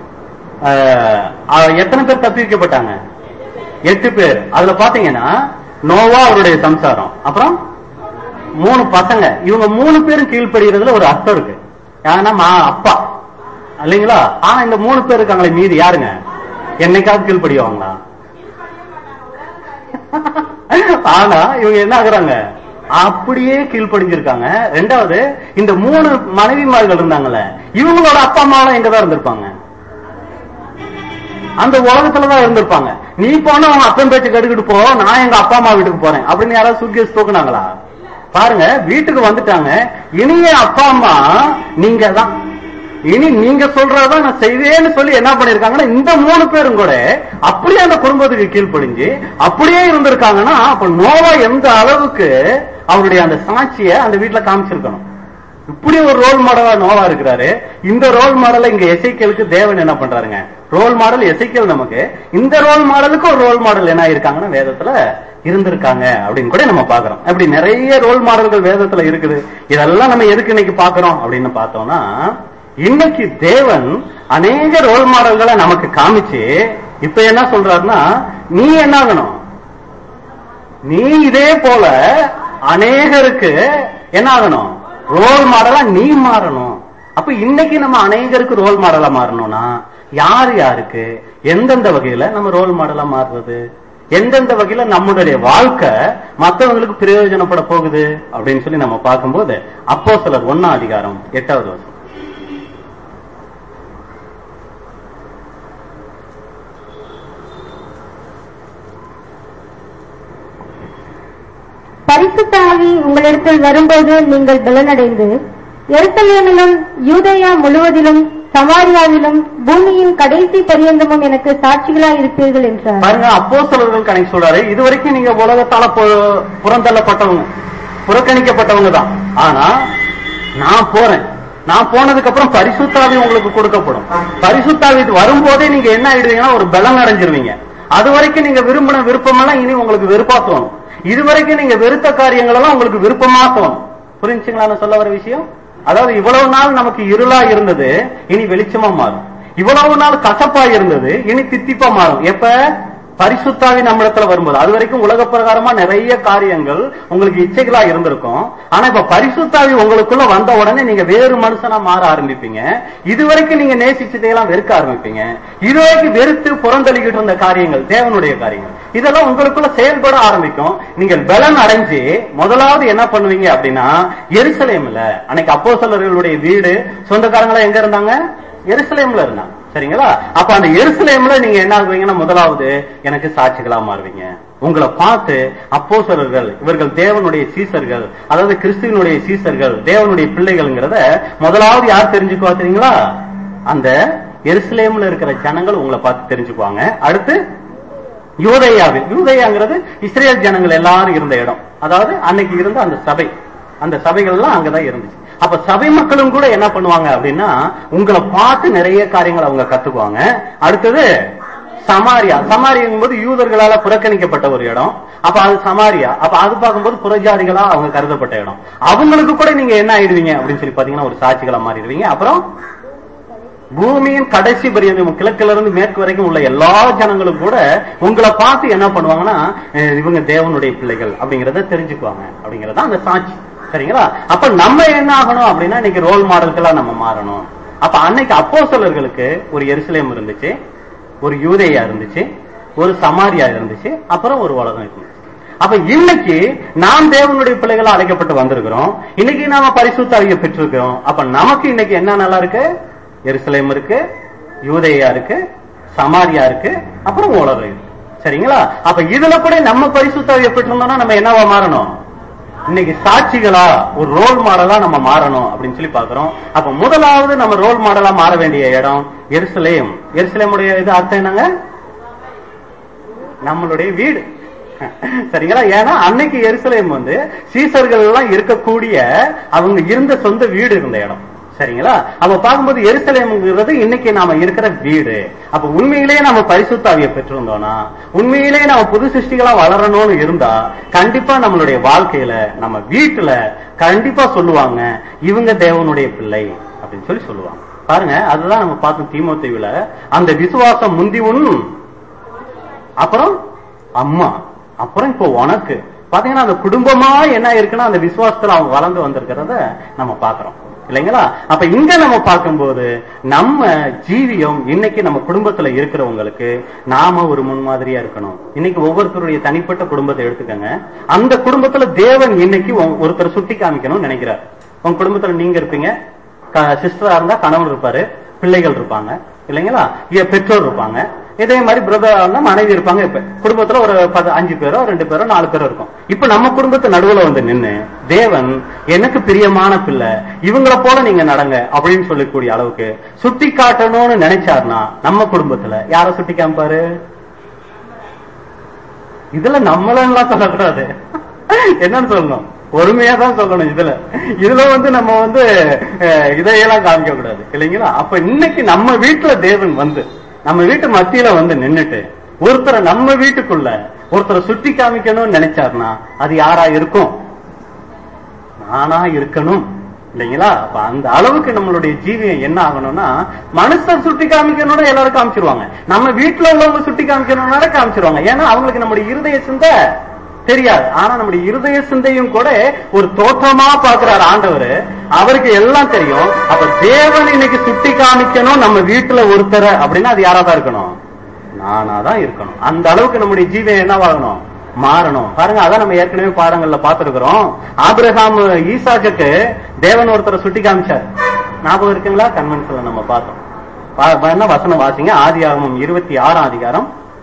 எத்தனை பேர் தப்பி வைக்கப்பட்டாங்க? எட்டு பேர். அதுல பாத்தீங்கன்னா நோவா, அவருடைய சம்சாரம், அப்புறம் மூணு பசங்க. இவங்க மூணு பேரும் கீழ்படுகிறதுல ஒரு அர்த்தம் இருக்கு. ஏன்னா அப்பா இல்லைங்களா? ஆனா இந்த மூணு பேர் இருக்காங்களே மீதி யாருங்க என்னைக்காவது கீழ்படிவாங்களா? ஆனா இவங்க என்ன ஆகுறாங்க, அப்படியே கீழ்படிஞ்சிருக்காங்க. ரெண்டாவது, இந்த மூணு மனைவிமார்கள் இருந்தாங்கல்ல, இவங்களோட அப்பா அம்மாவும் எங்கதான் இருந்திருப்பாங்க, அந்த உலகத்துலதான் இருந்திருப்பாங்க. நீ போனா அவன் அப்பன் பேச்சு கெடுக்கிட்டு போ, நான் எங்க அப்பா அம்மா வீட்டுக்கு போறேன் அப்படின்னு யாராவது சூட்கேஸ் தூக்குனாங்களா? பாருங்க, வீட்டுக்கு வந்துட்டாங்க. இனிய அப்பா அம்மா நீங்க தான், இனி நீங்க சொல்றதான் நான் செய்வேன்னு சொல்லி என்ன பண்ணிருக்காங்கன்னா, இந்த மூணு பேரும் கூட அப்படியே அந்த குடும்பத்துக்கு கீழ்ப்படிஞ்சு அப்படியே இருந்திருக்காங்கன்னா, அப்ப நோவா எந்த அளவுக்கு அவருடைய அந்த சாட்சிய அந்த வீட்டுல காமிச்சிருக்கணும். இப்படி ஒரு ரோல் மாடலா நோவா இருக்கிறாரு. இந்த ரோல் மாடலை இங்க எசேக்கியேலுக்கு தேவன் என்ன பண்றாருங்க, ரோல் மாடல் எசேக்கியேல் நமக்கு. இந்த ரோல் மாடலுக்கு ஒரு ரோல் மாடல் என்ன இருக்காங்கன்னா வேதத்துல இருந்திருக்காங்க அப்படின்னு கூட நம்ம பாக்குறோம். அப்படி நிறைய ரோல் மாடல்கள் வேதத்துல இருக்குது. இதெல்லாம் நம்ம எதுக்கு இன்னைக்கு பாக்குறோம் அப்படின்னு பார்த்தோம்னா, இன்னைக்கு தேவன் அநேக ரோல் மாடல்களை நமக்கு காமிச்சு இப்ப என்ன சொல்றாருன்னா, நீ என்ன ஆகணும், நீ இதே போல அநேகருக்கு என்ன ஆகணும், ரோல் மாடலா நீ மாறணும். அப்ப இன்னைக்கு நம்ம அநேகருக்கு ரோல் மாடலா மாறணும்னா யாரு யாருக்கு எந்தெந்த வகையில நம்ம ரோல் மாடலா மாறுறது, எந்தெந்த வகையில நம்மளுடைய வாழ்க்கை மற்றவங்களுக்கு பிரயோஜனப்பட போகுது அப்படின்னு சொல்லி நம்ம பார்க்கும்போது அப்போஸ்தலர் ஒன்னாம் அதிகாரம் எட்டாவது வசனம். பரிசுத்த ஆவி உங்களிடத்தில் வரும்போது நீங்கள் பலனடைந்து எருசலேமிலும் யூதேயா முழுவதிலும் சமாரியாவிலும் பூமியின் கடைசி பரியந்தமும் எனக்கு சாட்சிகளாய் இருப்பீர்கள் என்றார். பாருங்க, அப்போஸ்தலர்கள் கணக்கு சொல்றாரு, இதுவரைக்கும் நீங்க உலகத்தால புறந்தள்ளப்பட்டவங்க, புறக்கணிக்கப்பட்டவங்க தான். ஆனா நான் போறேன், நான் போனதுக்கு அப்புறம் பரிசுத்தாவி உங்களுக்கு கொடுக்கப்படும். பரிசுத்தாவி வரும்போதே நீங்க என்ன ஆயிடுவீங்கன்னா ஒரு பலம் அடைஞ்சிருவீங்க. அது வரைக்கும் நீங்க விரும்பின விருப்பமெல்லாம் இனி உங்களுக்கு வெறுப்பா தோணும். இதுவரைக்கும் நீங்க வெறுத்த காரியங்கள் எல்லாம் உங்களுக்கு விருப்பமா தோணும். புரிஞ்சுங்களா நான் சொல்ல வர விஷயம்? அதாவது இவ்வளவு நாள் நமக்கு இருளா இருந்தது, இனி வெளிச்சமா மாறும். இவ்வளவு நாள் கசப்பா இருந்தது, இனி தித்திப்பா மாறும். எப்ப பரிசுத்தாவி நம்மிடத்துல வரும்போது. அது வரைக்கும் உலக பிரகாரமா நிறைய காரியங்கள் உங்களுக்கு இச்சைகளா இருந்திருக்கும். ஆனா இப்ப பரிசுத்தாவி உங்களுக்குள்ள வந்த உடனே நீங்க வேறு மனுஷனா மாற ஆரம்பிப்பீங்க. இதுவரைக்கும் நீங்க நேசிச்சதையெல்லாம் வெறுக்க ஆரம்பிப்பீங்க. இதுவரைக்கும் வெறுத்து புறந்தள்ளிக்கிட்டு இருந்த காரியங்கள், தேவனுடைய காரியங்கள், இதெல்லாம் உங்களுக்குள்ள செயல்பட ஆரம்பிக்கும். நீங்கள் பலன் அடைஞ்சு முதலாவது என்ன பண்ணுவீங்க அப்படின்னா, எருசலேம்ல அன்னைக்கு அப்போஸ்தலர்களுடைய வீடு சொந்தக்காரங்களா எங்க இருந்தாங்க? எருசலேம்ல இருந்தாங்க. சரிங்களா? அப்ப அந்த எருசலேம்ல நீங்க என்ன ஆகுவீங்கன்னா முதலாவது எனக்கு சாட்சிகளா மாறுவீங்க. உங்களை பார்த்து அப்போஸ்தலர்கள் இவர்கள் தேவனுடைய சீசர்கள், அதாவது கிறிஸ்துவனுடைய சீசர்கள், தேவனுடைய பிள்ளைகள்ங்கிறத முதலாவது யார் தெரிஞ்சுக்குவா தெரியுங்களா? அந்த எருசலேம்ல இருக்கிற ஜனங்கள் உங்களை பார்த்து தெரிஞ்சுக்குவாங்க. அடுத்து யூதேயாவில், யூதேயாங்கிறது இஸ்ரேல் ஜனங்கள் எல்லாரும் இருந்த இடம். அதாவது அன்னைக்கு இருந்த அந்த சபை, அந்த சபைகள் எல்லாம் அங்கதான் இருந்துச்சு. அப்ப சபை மக்களும் கூட என்ன பண்ணுவாங்க அப்படின்னா உங்களை பார்த்து நிறைய காரியங்கள் அவங்க கத்துக்குவாங்க. அடுத்தது சமாரியா, சமாரியும் போது யூதர்களால புறக்கணிக்கப்பட்ட ஒரு இடம். அப்ப அது சமாரியா. அப்ப அது பார்க்கும்போது புறஜாதிகளா அவங்க கருதப்பட்ட இடம். அவங்களுக்கு கூட நீங்க என்ன ஆயிடுவீங்க அப்படின்னு சொல்லி பாத்தீங்கன்னா ஒரு சாட்சிகளா மாறிடுவீங்க. அப்புறம் பூமியின் கடைசி பரியந்தம் கிழக்குல இருந்து மேற்கு வரைக்கும் உள்ள எல்லா ஜனங்களும் கூட உங்களை பார்த்து என்ன பண்ணுவாங்கன்னா இவங்க தேவனுடைய பிள்ளைகள் அப்படிங்கறத தெரிஞ்சுக்குவாங்க. அப்படிங்கறத அந்த சாட்சி. சரிங்களா? அப்ப நம்ம என்ன ஆகணும் அப்படின்னா இன்னைக்கு ரோல் மாடல்களா நம்ம மாறணும். அப்ப அன்னைக்கு அப்போஸ்தலர்களுக்கு ஒரு எருசலேம் இருந்துச்சு, ஒரு யூதேயா இருந்துச்சு, ஒரு சமாரியா இருந்துச்சு, அப்புறம் ஒரு உலகம் இருந்துச்சு. அப்ப இன்னைக்கு நாம் தேவனுடைய பிள்ளைகளா அழைக்கப்பட்டு வந்திருக்கிறோம். இன்னைக்கு நாம பரிசுத்த ஆவியை பெற்றிருக்கிறோம். அப்ப நமக்கு இன்னைக்கு என்ன நல்லா இருக்கு? எருசலேம் இருக்கு, யூதேயா இருக்கு, சமாரியா இருக்கு, அப்புறம் உலகம் இருக்கு. சரிங்களா? அப்ப இதுல கூட நம்ம பரிசுத்த ஆவியை பெற்றிருந்தோம்னா நம்ம என்னவா மாறணும்? இன்னைக்கு சாட்சிகளா ஒரு ரோல் மாடலா நம்ம மாறணும் அப்படின்னு சொல்லி பாக்குறோம். அப்ப முதலாவது நம்ம ரோல் மாடலா மாற வேண்டிய இடம் எருசலேம். எருசலேமுடைய இது அர்த்தம் என்னங்க? நம்மளுடைய வீடு. சரிங்களா? ஏன்னா அன்னைக்கு எருசலேம் வந்து சீசர்கள் எல்லாம் இருக்கக்கூடிய அவங்க இருந்த சொந்த வீடு இருந்த இடம். சரிங்களா? அப்ப பார்க்கும்போது எருசலேம்ங்கிறது இன்னைக்கு நாம இருக்கிற வீடு. அப்ப உண்மையிலேயே நம்ம பரிசுத்த ஆவியை பெற்றிருந்தோம்னா, உண்மையிலேயே நம்ம புது சிருஷ்டிகளா வளரணும்னு இருந்தா கண்டிப்பா நம்மளுடைய வாழ்க்கையில நம்ம வீட்டுல கண்டிப்பா சொல்லுவாங்க இவங்க தேவனுடைய பிள்ளை அப்படின்னு சொல்லி சொல்லுவாங்க. பாருங்க, அதுதான் நம்ம பார்க்கும் தீமோத்தேயுல அந்த விசுவாசம் முந்தி உன், அப்புறம் அம்மா, அப்புறம் இப்போ உனக்கு. பாத்தீங்கன்னா அந்த குடும்பமா என்ன இருக்குன்னா அந்த விசுவாசத்துல அவங்க வளர்ந்து வந்திருக்கிறத நம்ம பாக்குறோம் இல்லைங்களா? அப்ப இங்க நம்ம பார்க்கும்போது நம்ம ஜீவியம் இன்னைக்கு நம்ம குடும்பத்துல இருக்கிறவங்களுக்கு நாம ஒரு முன்மாதிரியா இருக்கணும். இன்னைக்கு ஒவ்வொருத்தருடைய தனிப்பட்ட குடும்பத்தை எடுத்துக்கங்க. அந்த குடும்பத்துல தேவன் இன்னைக்கு ஒருத்தர் சுட்டி காமிக்கணும்னு நினைக்கிறார். உங்க குடும்பத்துல நீங்க இருப்பீங்க, சிஸ்டரா இருந்தா கணவன் இருப்பாரு, பிள்ளைகள் இருப்பாங்க இல்லைங்களா, பெற்றோர் இருப்பாங்க. இதே மாதிரி பிரதரா இருந்தா மனைவி இருப்பாங்க. இப்ப குடும்பத்துல ஒரு பத்து அஞ்சு பேரோ ரெண்டு பேரோ நாலு பேரோ இருக்கும். இப்ப நம்ம குடும்பத்து நடுவுல வந்து நின்னு தேவன் எனக்கு பிரியமான பிள்ளை இவங்களை போல நீங்க நடங்க அப்படின்னு சொல்லக்கூடிய அளவுக்கு சுட்டி காட்டணும்னு நினைச்சாருன்னா நம்ம குடும்பத்துல யார சுட்டி காமிப்பாரு? இதுல நம்மளெல்லாம் சொல்லக்கூடாது. என்னன்னு சொல்லணும்? பொறுமையா தான் சொல்லணும். இதுல இதுல வந்து நம்ம வந்து இதையெல்லாம் காமிக்க கூடாது இல்லைங்களா? அப்ப இன்னைக்கு நம்ம வீட்டுல தேவன் வந்து நம்ம வீட்டு மத்தியில வந்து நின்னுட்டு ஒருத்தரை நம்ம வீட்டுக்குள்ள ஒருத்தரை சுட்டி காமிக்கணும்னு நினைச்சாருன்னா அது யாரா இருக்கும்? நானா இருக்கணும் இல்லைங்களா? அப்ப அந்த அளவுக்கு நம்மளுடைய ஜீவியம் என்ன ஆகணும்னா, மனுஷர் சுட்டி காமிக்கணும்னா எல்லாரும் காமிச்சிருவாங்க, நம்ம வீட்டுல உள்ளவங்க சுட்டி காமிக்கணும்னால காமிச்சிருவாங்க. ஏன்னா அவங்களுக்கு நம்முடைய இருதய சிந்தை தெரியாது. ஆனா நம்முடைய இருதய சிந்தையும் கூட ஒரு தோற்றமா பாக்குறாரு ஆண்டவர், அவருக்கு எல்லாம் தெரியும். அப்ப தேவன் இன்னைக்கு சுட்டி காமிக்கணும் நம்ம வீட்டுல ஒருத்தரை அப்படின்னா அது யாராதான் இருக்கணும்? நானாதான் இருக்கணும். அந்த அளவுக்கு நம்முடைய ஜீவியம் என்னவாகணும்? மாறணும். பாருங்க, அதான் நம்ம ஏற்கனவே பாடங்கள்ல பாத்துருக்கிறோம். ஆபிரகாம் ஈசாக்குக்கு தேவன் ஒருத்தரை சுட்டி காமிச்சார், ஞாபகம் இருக்குங்களா? கன்வென்ஷன்ல நம்ம பார்த்தோம். வசனம் வாசிங்க, ஆதியாகமம் இருபத்தி ஆறாம் அதிகாரம்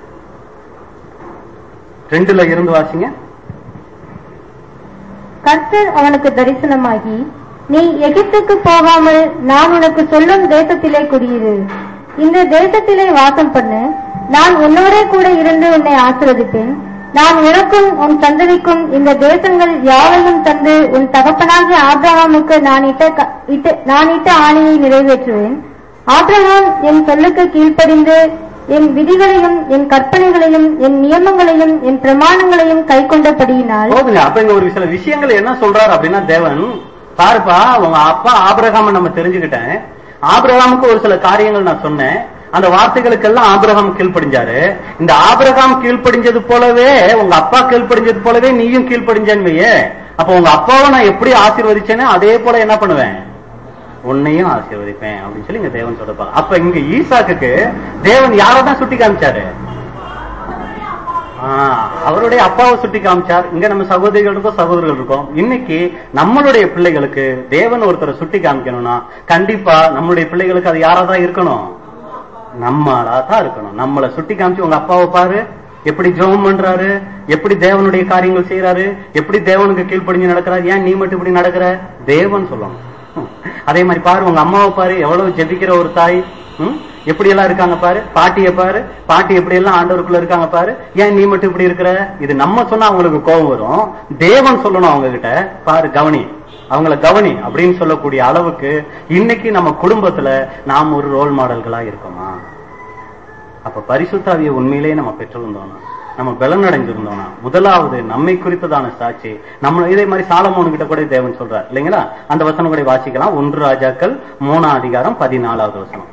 ரெண்டுல இருந்து வாசிங்க. கர்த்தர் அவனுக்கு தரிசனமாகி, நீ எகிப்துக்கு போகாமல் நான் உனக்கு சொல்லும் தேசத்திலே குடியிரு, இந்த தேசத்திலே வாசம் பண்ணு, நான் உன்னோட கூட இருந்து உன்னை ஆசீர்வதிப்பேன், நான் உனக்கும் உன் சந்ததிக்கும் இந்த தேசங்கள் யாவையும் தந்து உன் தகப்பனாகிய ஆபிரகாமுக்கு நான் இட்ட நான் இட்ட ஆணையை நிறைவேற்றுவேன். ஆபிரகாம் என் சொல்லுக்கு கீழ்ப்படிந்து என் விதிகளையும் என் கற்பனைகளையும் என் நியமங்களையும் என் பிரமாணங்களையும் கை கொண்டபடியினால். அப்ப இங்க ஒரு சில விஷயங்கள் என்ன சொல்றாரு அப்படின்னா, தேவன் பாருப்பா, உங்க அப்பா ஆபிரகாம நம்ம தெரிஞ்சுக்கிட்டேன், ஆபிரகாமுக்கு ஒரு சில காரியங்கள் நான் சொன்னேன், அந்த வார்த்தைகளுக்கெல்லாம் ஆபிரகாம் கீழ்ப்படிஞ்சாரு. இந்த ஆபிரகாம் கீழ்ப்படிஞ்சது போலவே உங்க அப்பா கீழ்ப்படிஞ்சது போலவே நீயும் கீழ்ப்படிஞ்சேன்மையே. அப்ப உங்க அப்பாவை நான் எப்படி ஆசீர்வதிச்சேன்னு அதே போல என்ன பண்ணுவேன், உன்னையும் ஆசீர்வதிப்பேன் அப்படின்னு சொல்லி இங்க தேவன் சொல்றப்பாங்க. அப்ப இங்க ஈசாக்குக்கு தேவன் யாரதான் சுட்டி காமிச்சாரு? அவருடைய அப்பாவை சுட்டி காமிச்சார். இங்க நம்ம சகோதரிகள் இருக்கோம், சகோதரர்கள் இருக்கோம். இன்னைக்கு நம்மளுடைய பிள்ளைகளுக்கு தேவன் ஒருத்தரை சுட்டி காமிக்கணும்னா கண்டிப்பா நம்மளுடைய பிள்ளைகளுக்கு அது யாராதான் இருக்கணும்? நம்மளா தான் இருக்கணும். நம்மளை சுட்டி காமிச்சு உங்க அப்பாவை பாரு, எப்படி ஜெபம் பண்றாரு, எப்படி தேவனுடைய காரியங்கள் செய்யறாரு, எப்படி தேவனுக்கு கீழ்ப்படிஞ்சு நடக்கிறாரு, ஏன் நீ மட்டும் இப்படி நடக்கிற, தேவன் சொல்லணும். அதே மாதிரி பாரு, உங்க அம்மாவை பாரு, எவ்வளவு ஜெபிக்கிற ஒரு தாய், எப்படி எல்லாம் இருக்காங்க பாரு, பாட்டிய பாரு, பாட்டி எப்படி எல்லாம் ஆண்டவருக்குள்ள இருக்காங்க பாரு, ஏன் நீ மட்டும் இப்படி இருக்கிற. இது நம்ம சொன்னா அவங்களுக்கு கோபம் வரும், தேவன் சொல்லணும் அவங்க கிட்ட, பாரு கவனி, அவங்கள கவனி அப்படின்னு சொல்லக்கூடிய அளவுக்கு இன்னைக்கு நம்ம குடும்பத்துல நாம் ஒரு ரோல் மாடல்களா இருக்கோமா? அப்ப பரிசுத்தாவிய உண்மையிலேயே நம்ம பெற்றிருந்தோம்னா, நம்ம பலனடைஞ்சிருந்தோம்னா, முதலாவது நம்மை குறித்ததான சாட்சி நம்ம இதே மாதிரி சாலமோன் கிட்ட கூட தேவன் சொல்றார் இல்லைங்களா? அந்த வசனம் கூட வாசிக்கலாம். ஒன்று ராஜாக்கள் மூணாம் அதிகாரம் பதினாலாவது வசனம்.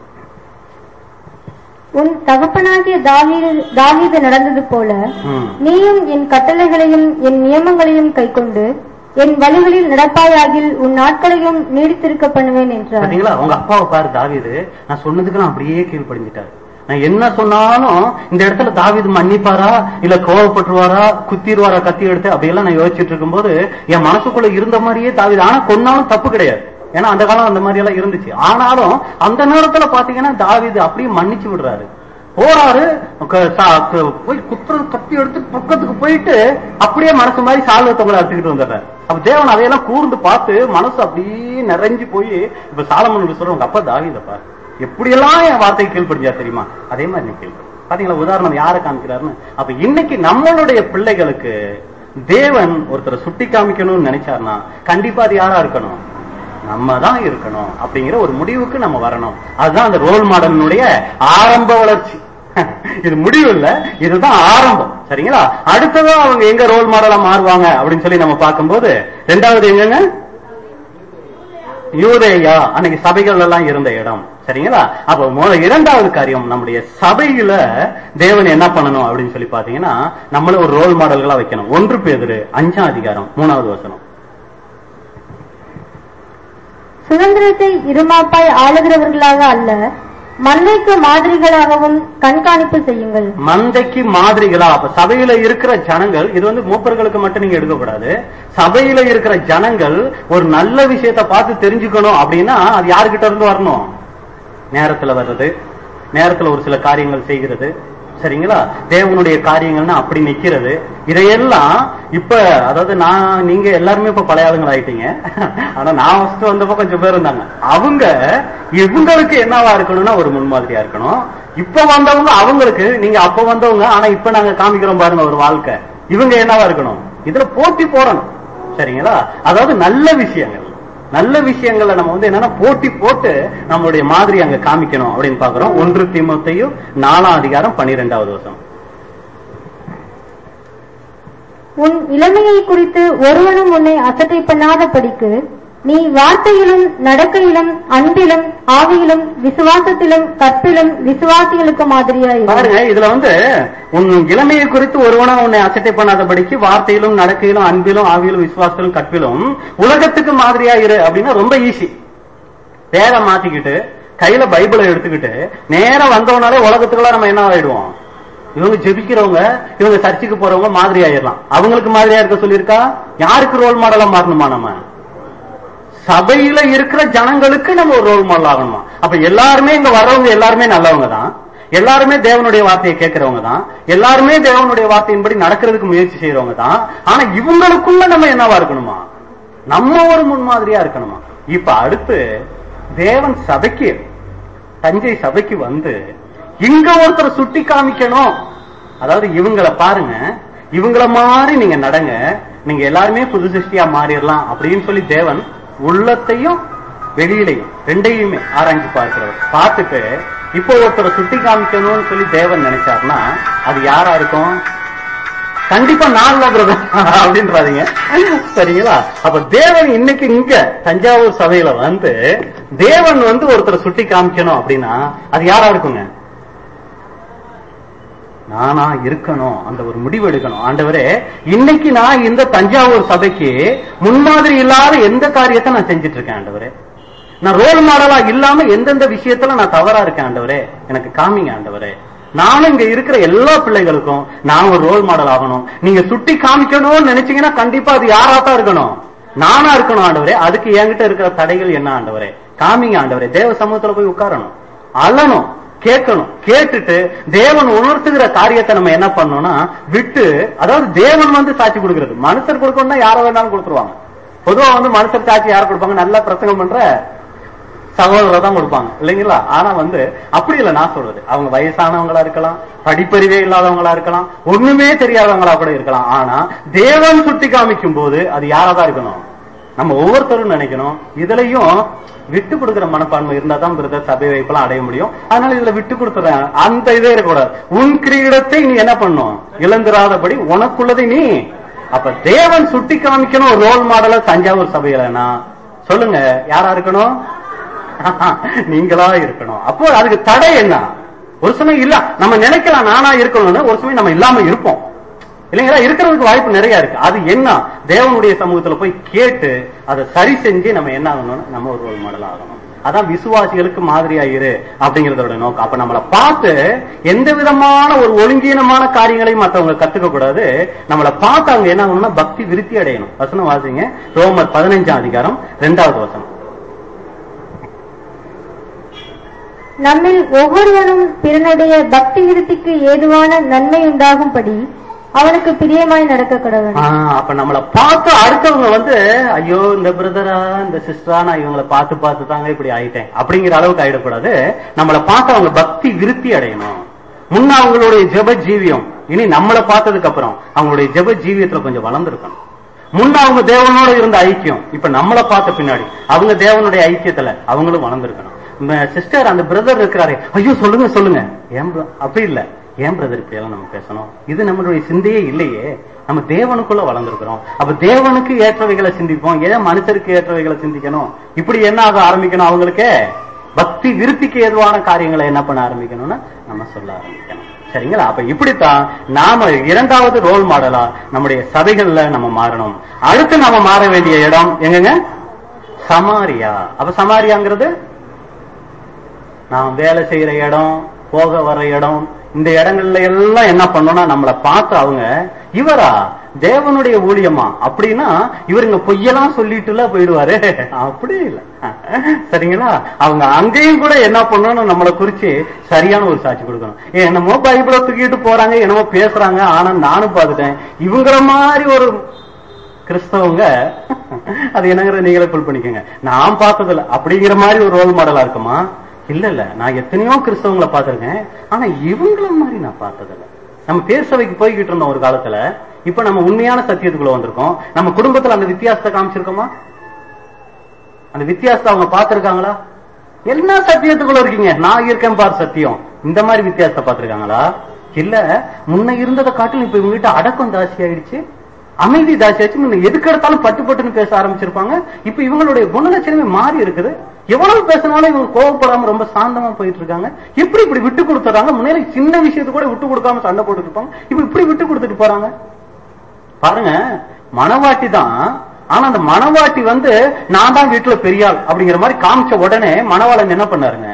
உன் தகப்பனாகிய தாவீது நடந்தது போல நீயும் என் கட்டளைகளையும் என் நியமங்களையும் கைக்கொண்டு என் வழிகளில் நடப்பாயாகில் உன் நாட்களையும் நீடித்திருக்க பண்ணுவேன் என்றார். பாத்தீங்களா, உங்க அப்பாவை பாரு, தாவீது நான் சொன்னதுக்கு நான் அப்படியே கீழ்ப்படிஞ்சிட்டாரு. நான் என்ன சொன்னாலும் இந்த இடத்துல தாவீது மன்னிப்பாரா இல்ல கோவப்பட்டுருவாரா, குத்திடுவாரா கத்தி எடுத்து, அப்படியெல்லாம் நான் யோசிச்சுட்டு இருக்கும் போது என் மனசுக்குள்ள இருந்த மாதிரியே தாவீது. ஆனா கொன்னாலும் தப்பு கிடையாது, ஏன்னா அந்த காலம் அந்த மாதிரி எல்லாம் இருந்துச்சு. ஆனாலும் அந்த நேரத்துல பாத்தீங்கன்னா தாவீது அப்படியே மன்னிச்சு விடுறாரு, போறாரு, போய் குத்துறது கத்தி எடுத்து பக்கத்துக்கு போயிட்டு அப்படியே மனசு மாதிரி சால்வத்தவங்களை அடிச்சுக்கிட்டு வந்துடுறாரு. அப்ப தேவன் அதையெல்லாம் கூர்ந்து பார்த்து மனசு அப்படியே நிறைஞ்சு போய் இப்ப சாலமோன் சொல்ற உங்க அப்பா தாவீதை பாரு எப்படியெல்லாம் என் வார்த்தை கீழ்படிஞ்சா தெரியுமா, அதே மாதிரி நீ கீழ்படி. பாத்தீங்களா உதாரணம் யாரை காமிக்கிறாருன்னு. அப்ப இன்னைக்கு நம்மளுடைய பிள்ளைகளுக்கு தேவன் ஒருத்தரை சுட்டி காமிக்கணும்னு நினைச்சாருன்னா கண்டிப்பா அது யாரா இருக்கணும், நம்ம தான் இருக்கணும் அப்படிங்கிற ஒரு முடிவுக்கு நம்ம வரணும். அதுதான் அந்த ரோல் மாடலினுடைய ஆரம்ப வளர்ச்சி. இது முடிவு இல்ல, இதுதான் ஆரம்பம். சரிங்களா? அடுத்ததான் அவங்க எங்க ரோல் மாடலா மாறுவாங்க அப்படின்னு சொல்லி நம்ம பார்க்கும்போது ரெண்டாவது எங்கங்க, யூதேயா, அன்னைக்கு சபைகள் எல்லாம் இருந்த இடம். சரிங்களா? அப்ப இரண்டாவது காரியம், நம்முடைய சபையில தேவன் என்ன பண்ணணும் அப்படின்னு சொல்லி பாத்தீங்கன்னா நம்மள ஒரு ரோல் மாடல்களா வைக்கணும். ஒன்று பேதுரு அஞ்சாம் அதிகாரம் மூணாவது வசனம். சுதந்திரத்தை இருமாப்பாய் ஆளுகிறவர்களாக அல்ல, மந்தைக்கு மாதிரிகளாகவும் கண்காணிப்பு செய்யுங்கள். மந்தைக்கு மாதிரிகளா? அப்ப சபையில இருக்கிற ஜனங்கள், இது வந்து மூப்பர்களுக்கு மட்டும் நீங்க எடுக்கக்கூடாது, சபையில இருக்கிற ஜனங்கள் ஒரு நல்ல விஷயத்தை பார்த்து தெரிஞ்சுக்கணும் அப்படின்னா அது யாருகிட்ட இருந்து வரணும்? நேரத்துல வர்றது, நேரத்துல ஒரு சில காரியங்கள் செய்கிறது. சரிங்களா? தேவனுடைய காரியங்கள்னா அப்படி நிக்கிறது. இதையெல்லாம் இப்ப, அதாவது நான் நீங்க எல்லாருமே இப்ப பழைய ஆளுங்கள் ஆயிட்டீங்க, ஆனா நான் ஃபர்ஸ்ட் வந்தப்போ கொஞ்சம் பேர் இருந்தாங்க. அவங்க இவங்களுக்கு என்னவா இருக்கணும்னா ஒரு முன்மாதிரியா இருக்கணும். இப்ப வந்தவங்க அவங்களுக்கு, நீங்க அப்ப வந்தவங்க ஆனா இப்ப நாங்க காமிக்கிறோம் பாருங்க ஒரு வாழ்க்கை, இவங்க என்னவா இருக்கணும், இதுல போட்டி போடணும். சரிங்களா? அதாவது நல்ல விஷயங்கள், நல்ல விஷயங்களை நம்ம வந்து என்னன்னா போட்டி போட்டு நம்மளுடைய மாதிரி அங்க காமிக்கணும் அப்படின்னு பாக்குறோம். ஒன்று தீமோத்தேயு நாலாம் அதிகாரம் பன்னிரெண்டாவது வசனம். உன் இளமையை குறித்து ஒருவனும் உன்னை அசட்டை பண்ணாத படிக்கு நீ வார்த்தையிலும் நடக்கையிலும் அன்பிலும் ஆவியிலும் விசுவாசத்திலும் கற்பிலும் விசுவாசிகளுக்கு மாதிரியாய் பாருங்க. இதுல வந்து உன் இளமையை குறித்து ஒருவனும் உன்னை அசட்டை பண்ணாதபடிக்கு வார்த்தையிலும் நடக்கையிலும் அன்பிலும் ஆவியிலும் விசுவாசத்திலும் கற்பிலும் உலகத்துக்கு மாதிரியா இரு அப்படின்னா ரொம்ப ஈஸி. பேரை மாத்திக்கிட்டு கையில பைபிளை எடுத்துக்கிட்டு நேரம் வந்தவனாலே உலகத்துக்குள்ள நம்ம என்ன ஆயிடுவோம்? இவங்க ஜெபிக்கிறவங்க, இவங்க சர்ச்சுக்கு போறவங்க மாதிரி ஆயிடலாம். அவங்களுக்கு மாதிரியா இருக்க சொல்லியிருக்கா? யாருக்கு ரோல் மாடலா மாறணுமா? நம்ம சபையில இருக்கிற ஜனங்களுக்கு நம்ம ஒரு ரோல் மாடல் ஆகணுமா? அப்ப எல்லாருமே இங்க வர்றவங்க எல்லாருமே நல்லவங்க தான், எல்லாருமே தேவனுடைய வார்த்தையை கேட்கிறவங்க தான், எல்லாருமே தேவனுடைய வார்த்தையின்படி நடக்கிறதுக்கு முயற்சி செய்யறவங்க தான். ஆனா இவங்களுக்குள்ள நம்ம என்னவா இருக்கணுமா? நம்ம ஒரு முன்மாதிரியா இருக்கணுமா? இப்ப அடுத்து தேவன் சபைக்கு, தஞ்சை சபைக்கு வந்து இங்க ஒருத்தர் சுட்டி காமிக்கணும். அதாவது இவங்களை பாருங்க, இவங்கள மாதிரி நீங்க நடங்க, நீங்க எல்லாருமே புது சிருஷ்டியா மாறிடலாம் அப்படின்னு சொல்லி தேவன் உள்ளத்தையும் வெளியிலையும் ரெண்டையுமே ஆராய்ச்சி பார்க்கிறவர். பார்த்துட்டு இப்போ ஒருத்தர் சுட்டி காமிக்கணும்னு சொல்லி தேவன் நினைச்சாருன்னா அது யாரா இருக்கும்? கண்டிப்பா நான் பிரதர் அப்படின்றாதீங்க, சரிங்களா? அப்ப தேவன் இன்னைக்கு இங்க தஞ்சாவூர் சபையில வந்து தேவன் வந்து ஒருத்தர் சுட்டி காமிக்கணும் அப்படின்னா அது யாரா இருக்குங்க? நானா இருக்கணும். அந்த ஒரு முடிவு எடுக்கணும். ஆண்டவரே, இன்னைக்கு நான் இந்த தஞ்சாவூர் சபைக்கு முன்மாதிரி இல்லாத எந்த காரியத்தை நான் செஞ்சிட்டு இருக்கேன் ஆண்டவரே, நான் ரோல் மாடலா இல்லாம எந்தெந்த விஷயத்துல நான் தவறா இருக்கேன் ஆண்டவரே, எனக்கு காமிங்க ஆண்டவரே. நானும் இங்க இருக்கிற எல்லா பிள்ளைகளுக்கும் நான் ஒரு ரோல் மாடல் ஆகணும். நீங்க சுட்டி காமிக்கணும்னு நினைச்சீங்கன்னா கண்டிப்பா அது யாராத்தான் இருக்கணும்? நானா இருக்கணும் ஆண்டவரே. அதுக்கு என்கிட்ட இருக்கிற தடைகள் என்ன ஆண்டவரே? காமிங்க ஆண்டவரே. தேவ சமூகத்துல போய் உட்காரணும், அழணும், கேட்கணும். கேட்டுட்டு தேவன் உணர்த்துகிற காரியத்தை நம்ம என்ன பண்ணோம்னா விட்டு, அதாவது தேவன் வந்து சாட்சி கொடுக்கிறது. மனுஷர் கொடுக்கணும்னா யார வேணாலும் கொடுத்துருவாங்க. பொதுவா வந்து மனுஷர் சாட்சி யார் கொடுப்பாங்க? நல்லா பிரசங்கம் பண்ற சகோதரர் தான் கொடுப்பாங்க, இல்லைங்களா? ஆனா வந்து அப்படி இல்லை. நான் சொல்றது அவங்க வயசானவங்களா இருக்கலாம், படிப்பறிவே இல்லாதவங்களா இருக்கலாம், ஒண்ணுமே தெரியாதவங்களா கூட இருக்கலாம். ஆனா தேவன் சுட்டி காமிக்கும் போது அது யாராதான் இருக்கணும்? நம்ம ஒவ்வொருத்தரும் நினைக்கணும். இதுலயும் விட்டு கொடுக்கிற மனப்பான்மை இருந்தா தான் பிரதர் சபை வைப்பெல்லாம் அடைய முடியும். அதனால இதுல விட்டு கொடுத்துறேன் அந்த இதே இருக்கக்கூடாது. உன் கிரீடத்தை நீ என்ன பண்ணும்? இழந்துராதபடி உனக்குள்ளதை நீ. அப்ப தேவன் சுட்டி காமிக்கணும் ஒரு ரோல் மாடலா தஞ்சாவூர் சபையிலனா சொல்லுங்க, யாரா இருக்கணும்? நீங்களா இருக்கணும். அப்போ அதுக்கு தடை என்ன? ஒரு சமயம் இல்ல நம்ம நினைக்கலாம் நானா இருக்கணும்னு, ஒரு சமயம் நம்ம இல்லாம இருப்போம், இல்லைங்களா? இருக்கிறதுக்கு வாய்ப்பு நிறைய இருக்கு. அது என்ன? தேவனுடைய சமூகத்துல போய் கேட்டு அதை சரி செஞ்சு நம்ம என்ன ஆகணும்னு நம்ம ஒரு ரோல் மாடல் ஆகணும். அதான் விசுவாசிகளுக்கு மாதிரியா இரு அப்படிங்கறதோட நோக்கம். அப்ப நம்மளை பார்த்து எந்த விதமான ஒரு ஒழுங்கீனமான காரியங்களையும் மற்றவங்க கத்துக்க கூடாது. நம்மளை பார்த்து அவங்க என்ன ஆகணும்னா பக்தி விருத்தி அடையணும். வசனம் வாசிங்க, ரோமர் பதினைஞ்சாம் அதிகாரம் இரண்டாவது வசனம். நம்மில் ஒவ்வொருவனும் பிறனுடைய பக்தி விருத்திக்கு ஏதுவான நன்மை உண்டாகும்படி அவனுக்கு பிரியமாய் நடக்க கடவுள். அப்ப நம்மளை பார்த்து அடுத்தவங்க வந்து ஐயோ இந்த பிரதரா இந்த சிஸ்டரா நான் இவங்களை பார்த்து பார்த்து தாங்க இப்படி ஆயிட்டேன் அப்படிங்கிற அளவுக்கு ஆயிடக்கூடாது. நம்மளை பார்த்து அவங்க பக்தி விருத்தி அடையணும். முன்ன அவங்களுடைய ஜெப ஜீவியம் இனி நம்மளை பார்த்ததுக்கு அப்புறம் அவங்களுடைய ஜெப ஜீவியத்துல கொஞ்சம் வளர்ந்துருக்கணும். முன்ன அவங்க தேவனோட இருந்த ஐக்கியம் இப்ப நம்மளை பார்த்த பின்னாடி அவங்க தேவனுடைய ஐக்கியத்துல அவங்களும் வளர்ந்துருக்கணும். சிஸ்டர் அந்த பிரதர் இருக்கிறாரே, ஐயோ சொல்லுங்க சொல்லுங்க, ஏன் அப்படி இல்ல, ஏன் பிரதர் இப்படி எல்லாம் நம்ம பேசணும்? இது நம்மளுடைய சிந்தையே இல்லையே. நம்ம தேவனுக்குள்ள வளர்ந்துருக்கிறோம். அப்ப தேவனுக்கு ஏற்றவைகளை சிந்திப்போம், ஏன் மனுஷருக்கு ஏற்றவைகளை சிந்திக்கணும்? இப்படி என்ன ஆக ஆரம்பிக்கணும்? அவங்களுக்கு பக்தி விருத்திக்கு ஏதுவான காரியங்களை என்ன பண்ண ஆரம்பிக்கணும்னா நம்ம சொல்ல ஆரம்பிக்கணும். சரிங்களா? அப்ப இப்படித்தான் நாம இரண்டாவது ரோல் மாடலா நம்முடைய சபைகள்ல நம்ம மாறணும். அடுத்து நாம மாற வேண்டிய இடம் எங்கங்க? சமாரியா. அப்ப சமாரியாங்கிறது நாம் வேலை செய்யற இடம், போக வர இடம், இந்த இடங்கள்ல எல்லாம் என்ன பண்ணோம்னா நம்மளை பார்த்து அவங்க இவரா தேவனுடைய ஊழியமா அப்படின்னா இவருங்க பொய்யெல்லாம் சொல்லிட்டுல போயிடுவாரு. அப்படி இல்ல, சரிங்களா? அவங்க அங்கேயும் கூட என்ன பண்ணணும், நம்மளை குறிச்சு சரியான ஒரு சாட்சி கொடுக்கணும். என்னமோ பைபிளை தூக்கிட்டு போறாங்க, என்னமோ பேசுறாங்க, ஆனா நானும் பார்த்துட்டேன் இவங்கிற மாதிரி ஒரு கிறிஸ்தவங்க. அது என்னங்கிறத நீங்களே புல் பண்ணிக்கோங்க. நான் பார்த்ததில்ல அப்படிங்கிற மாதிரி ஒரு ரோல் மாடலா இருக்குமா? இல்ல இல்ல, நான் எத்தனையோ கிறிஸ்தவங்களை பார்த்திருக்கேன், ஆனா இவங்கள மாதிரி நான் பார்த்ததில்ல. நம்ம பேர் சபைக்கு போய்கிட்டு இருந்தோம் ஒரு காலத்துல, இப்ப நம்ம உண்மையான சத்தியத்துக்குள்ள வந்திருக்கோம். நம்ம குடும்பத்துல அந்த வித்தியாசத்தை காமிச்சிருக்கோமா? அந்த வித்தியாசத்தை அவங்க பார்த்திருக்காங்களா? என்ன சத்தியத்துக்குள்ள இருக்கீங்க, நான் இருக்கேன் பார் சத்தியம், இந்த மாதிரி வித்தியாசத்தை பார்த்திருக்காங்களா? இல்ல முன்ன இருந்ததை காட்டிலும் இப்ப இவங்க கிட்ட அடக்கம் ஜாஸ்தி ஆயிடுச்சு, அமைதி ஜாஸ்தியாச்சு, எதுக்கு எடுத்தாலும் பட்டு பட்டுன்னு பேச ஆரம்பிச்சிருப்பாங்க. இப்ப இவங்களுடைய குணலட்சணமே மாறி இருக்குது. எவ்வளவு பேசினாலும் இவங்க கோவப்படாம ரொம்ப சாந்தமா போயிட்டு இருக்காங்க. எப்படி இப்படி விட்டு கொடுத்துறாங்க? முன்னாடி சின்ன விஷயத்து கூட விட்டு கொடுக்காம சண்டை போட்டு இருப்பாங்க, இப்ப இப்படி விட்டு கொடுத்துட்டு போறாங்க. பாருங்க, மனவாட்டி தான். ஆனா அந்த மனவாட்டி வந்து நான் தான் வீட்டுல பெரியாள் அப்படிங்கிற மாதிரி காமிச்ச உடனே மணவாளன் என்ன பண்ணாருங்க?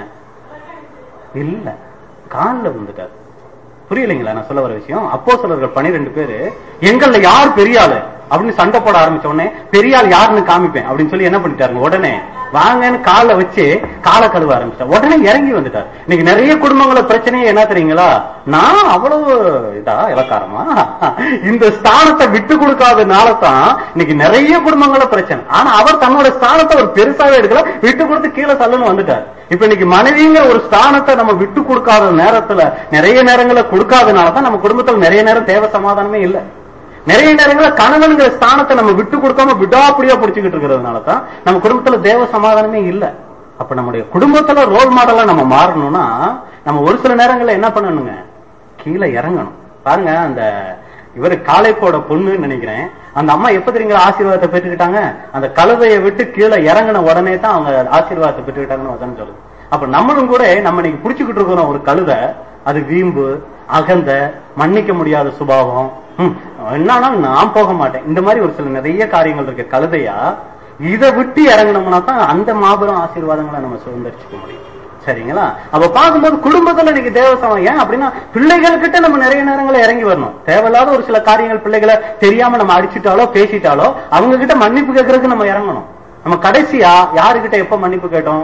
இல்ல, காலில் விழுந்துட்டாரு. புரியலைங்களா நான் சொல்ல வர விஷயம்? அப்போஸ்தலர்கள் பன்னிரண்டு பேரு எங்கள்ல யார் பெரியாளு அப்படின்னு சண்டை போட ஆரம்பிச்ச உடனே பெரியாள் யாருன்னு காமிப்பேன் அப்படின்னு சொல்லி என்ன பண்ணிட்டாருங்க, உடனே வாங்கன்னு காலை வச்சு காலை கழுவ ஆரம்பிச்சார். உடனே இறங்கி வந்துட்டார். இன்னைக்கு நிறைய குடும்பங்கள பிரச்சனையே என்ன தெரியுங்களா? நான் அவ்வளவு இதா இலக்காரமா இந்த ஸ்தானத்தை விட்டு கொடுக்காதனால தான் இன்னைக்கு நிறைய குடும்பங்கள பிரச்சனை. ஆனா அவர் தன்னோட ஸ்தானத்தை ஒரு பெருசாவே எடுக்கல, விட்டு கொடுத்து கீழே தள்ளுன்னு வந்துட்டார். இப்ப இன்னைக்கு மனைவிங்கிற ஒரு ஸ்தானத்தை நம்ம விட்டு கொடுக்காத நேரத்துல, நிறைய நேரங்களை கொடுக்காதனாலதான் நம்ம குடும்பத்துல நிறைய நேரம் தேவை சமாதானமே இல்லை. நிறைய நேரங்களில் கணவன்கிற ஸ்தானத்தை நம்ம விட்டு கொடுக்காம விடாப்படியா பிடிச்சுக்கிட்டு இருக்கிறதுனால தான் நம்ம குடும்பத்துல தேவ சமாதானமே இல்லை. அப்ப நம்முடைய குடும்பத்துல ரோல் மாடலா நம்ம மாறணும்னா நம்ம ஒரு சில நேரங்கள்ல என்ன பண்ணணுங்க, கீழே இறங்கணும். பாருங்க, அந்த இவரு காளைப்போட பொண்ணுன்னு நினைக்கிறேன், அந்த அம்மா எப்ப தெரியுங்களா ஆசீர்வாதத்தை பெற்றுக்கிட்டாங்க? அந்த கழுதையை விட்டு கீழே இறங்கின உடனே தான் அவங்க ஆசீர்வாதத்தை பெற்றுக்கிட்டாங்கன்னு வசனம் சொல்லுது. அப்ப நம்மளும் கூட நம்ம இன்னைக்கு பிடிச்சுக்கிட்டு இருக்கிறோம் ஒரு கழுதை, அது வீம்பு, அகந்த, மன்னிக்க முடியாத சுபாவம், என்னன்னா நான் போக மாட்டேன், இந்த மாதிரி ஒரு சில நிறைய காரியங்கள் இருக்கு கழுதையா. இதை விட்டு இறங்கணும்னா தான் அந்த மாபெரும் ஆசீர்வாதங்களை நம்ம சுதந்திரிச்சுக்க முடியும். சரிங்களா? அப்ப பார்க்கும்போது குடும்பத்துல இன்னைக்கு தேவசமம் ஏன் அப்படின்னா பிள்ளைகள்கிட்ட நம்ம நிறைய நேரங்களை இறங்கி வரணும். தேவையில்லாத ஒரு சில காரியங்கள் பிள்ளைகளை தெரியாம நம்ம அடிச்சுட்டாலோ பேசிட்டாலோ அவங்க கிட்ட மன்னிப்பு கேட்கறதுக்கு நம்ம இறங்கணும். நம்ம கடைசியா யாருகிட்ட எப்ப மன்னிப்பு கேட்டோம்?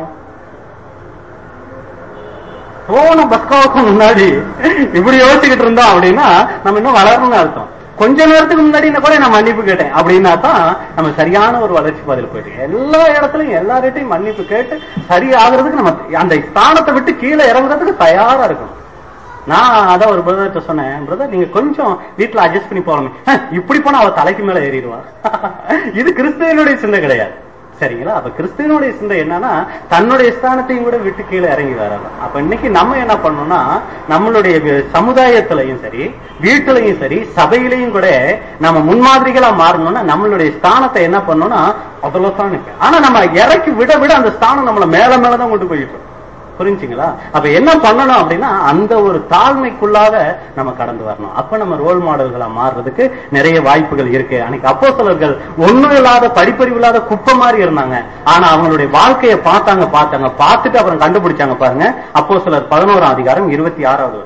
போன பஸ்காவுக்கு முன்னாடி இப்படி யோசிச்சுக்கிட்டு இருந்தோம் அப்படின்னா நம்ம இன்னும் வளரணும்னு அர்த்தம். கொஞ்ச நேரத்துக்கு முன்னாடி கூட நான் மன்னிப்பு கேட்டேன் அப்படின்னா தான் நம்ம சரியான ஒரு வளர்ச்சி பாதையில் போயிட்டு எல்லா இடத்துலயும் எல்லார்கிட்டையும் மன்னிப்பு கேட்டு சரி ஆகுறதுக்கு நம்ம அந்த ஸ்தானத்தை விட்டு கீழே இறங்குறதுக்கு தயாரா இருக்கணும். நான் அதான் ஒரு பிரதர்கிட்ட சொன்னேன், பிரதர் நீங்க கொஞ்சம் வீட்டுல அட்ஜஸ்ட் பண்ணி போகலாமே. இப்படி போனா அவ தலைக்கு மேல ஏறிடுவா. இது கிறிஸ்தவனுடைய சிந்தை கிடையாது. சரிங்களா? அப்ப கிறிஸ்துவனுடைய சிந்தை என்னன்னா தன்னுடைய ஸ்தானத்தையும் கூட விட்டு கீழே இறங்கி வராது. அப்ப இன்னைக்கு நம்ம என்ன பண்ணணும்னா நம்மளுடைய சமுதாயத்திலையும் சரி, வீட்டிலையும் சரி, சபையிலையும் கூட நம்ம முன்மாதிரிகளா மாறணும்னா நம்மளுடைய ஸ்தானத்தை என்ன பண்ணணும்னா அவ்வளவுதான். ஆனா நம்ம இறக்கி விட விட அந்த ஸ்தானம் நம்மள மேல மேலதான் கொண்டு போயிட்டு. புரிஞ்சுங்களா? அப்ப என்ன பண்ணணும் அப்படின்னா அந்த ஒரு தாழ்மைக்குள்ளாக நம்ம கடந்து வரணும். அப்ப நம்ம ரோல் மாடல்களா மாறுறதுக்கு நிறைய வாய்ப்புகள் இருக்கு. அன்னைக்கு அப்போஸ்தலர்கள் ஒண்ணும் இல்லாத படிப்பறிவு இல்லாத குப்பை மாதிரி இருந்தாங்க. ஆனா அவங்களுடைய வாழ்க்கையை பார்த்தாங்க பார்த்தாங்க பார்த்துட்டு அப்புறம் கண்டுபிடிச்சாங்க. பாருங்க, அப்போஸ்தலர் பதினோராம் அதிகாரம் இருபத்தி ஆறாவது.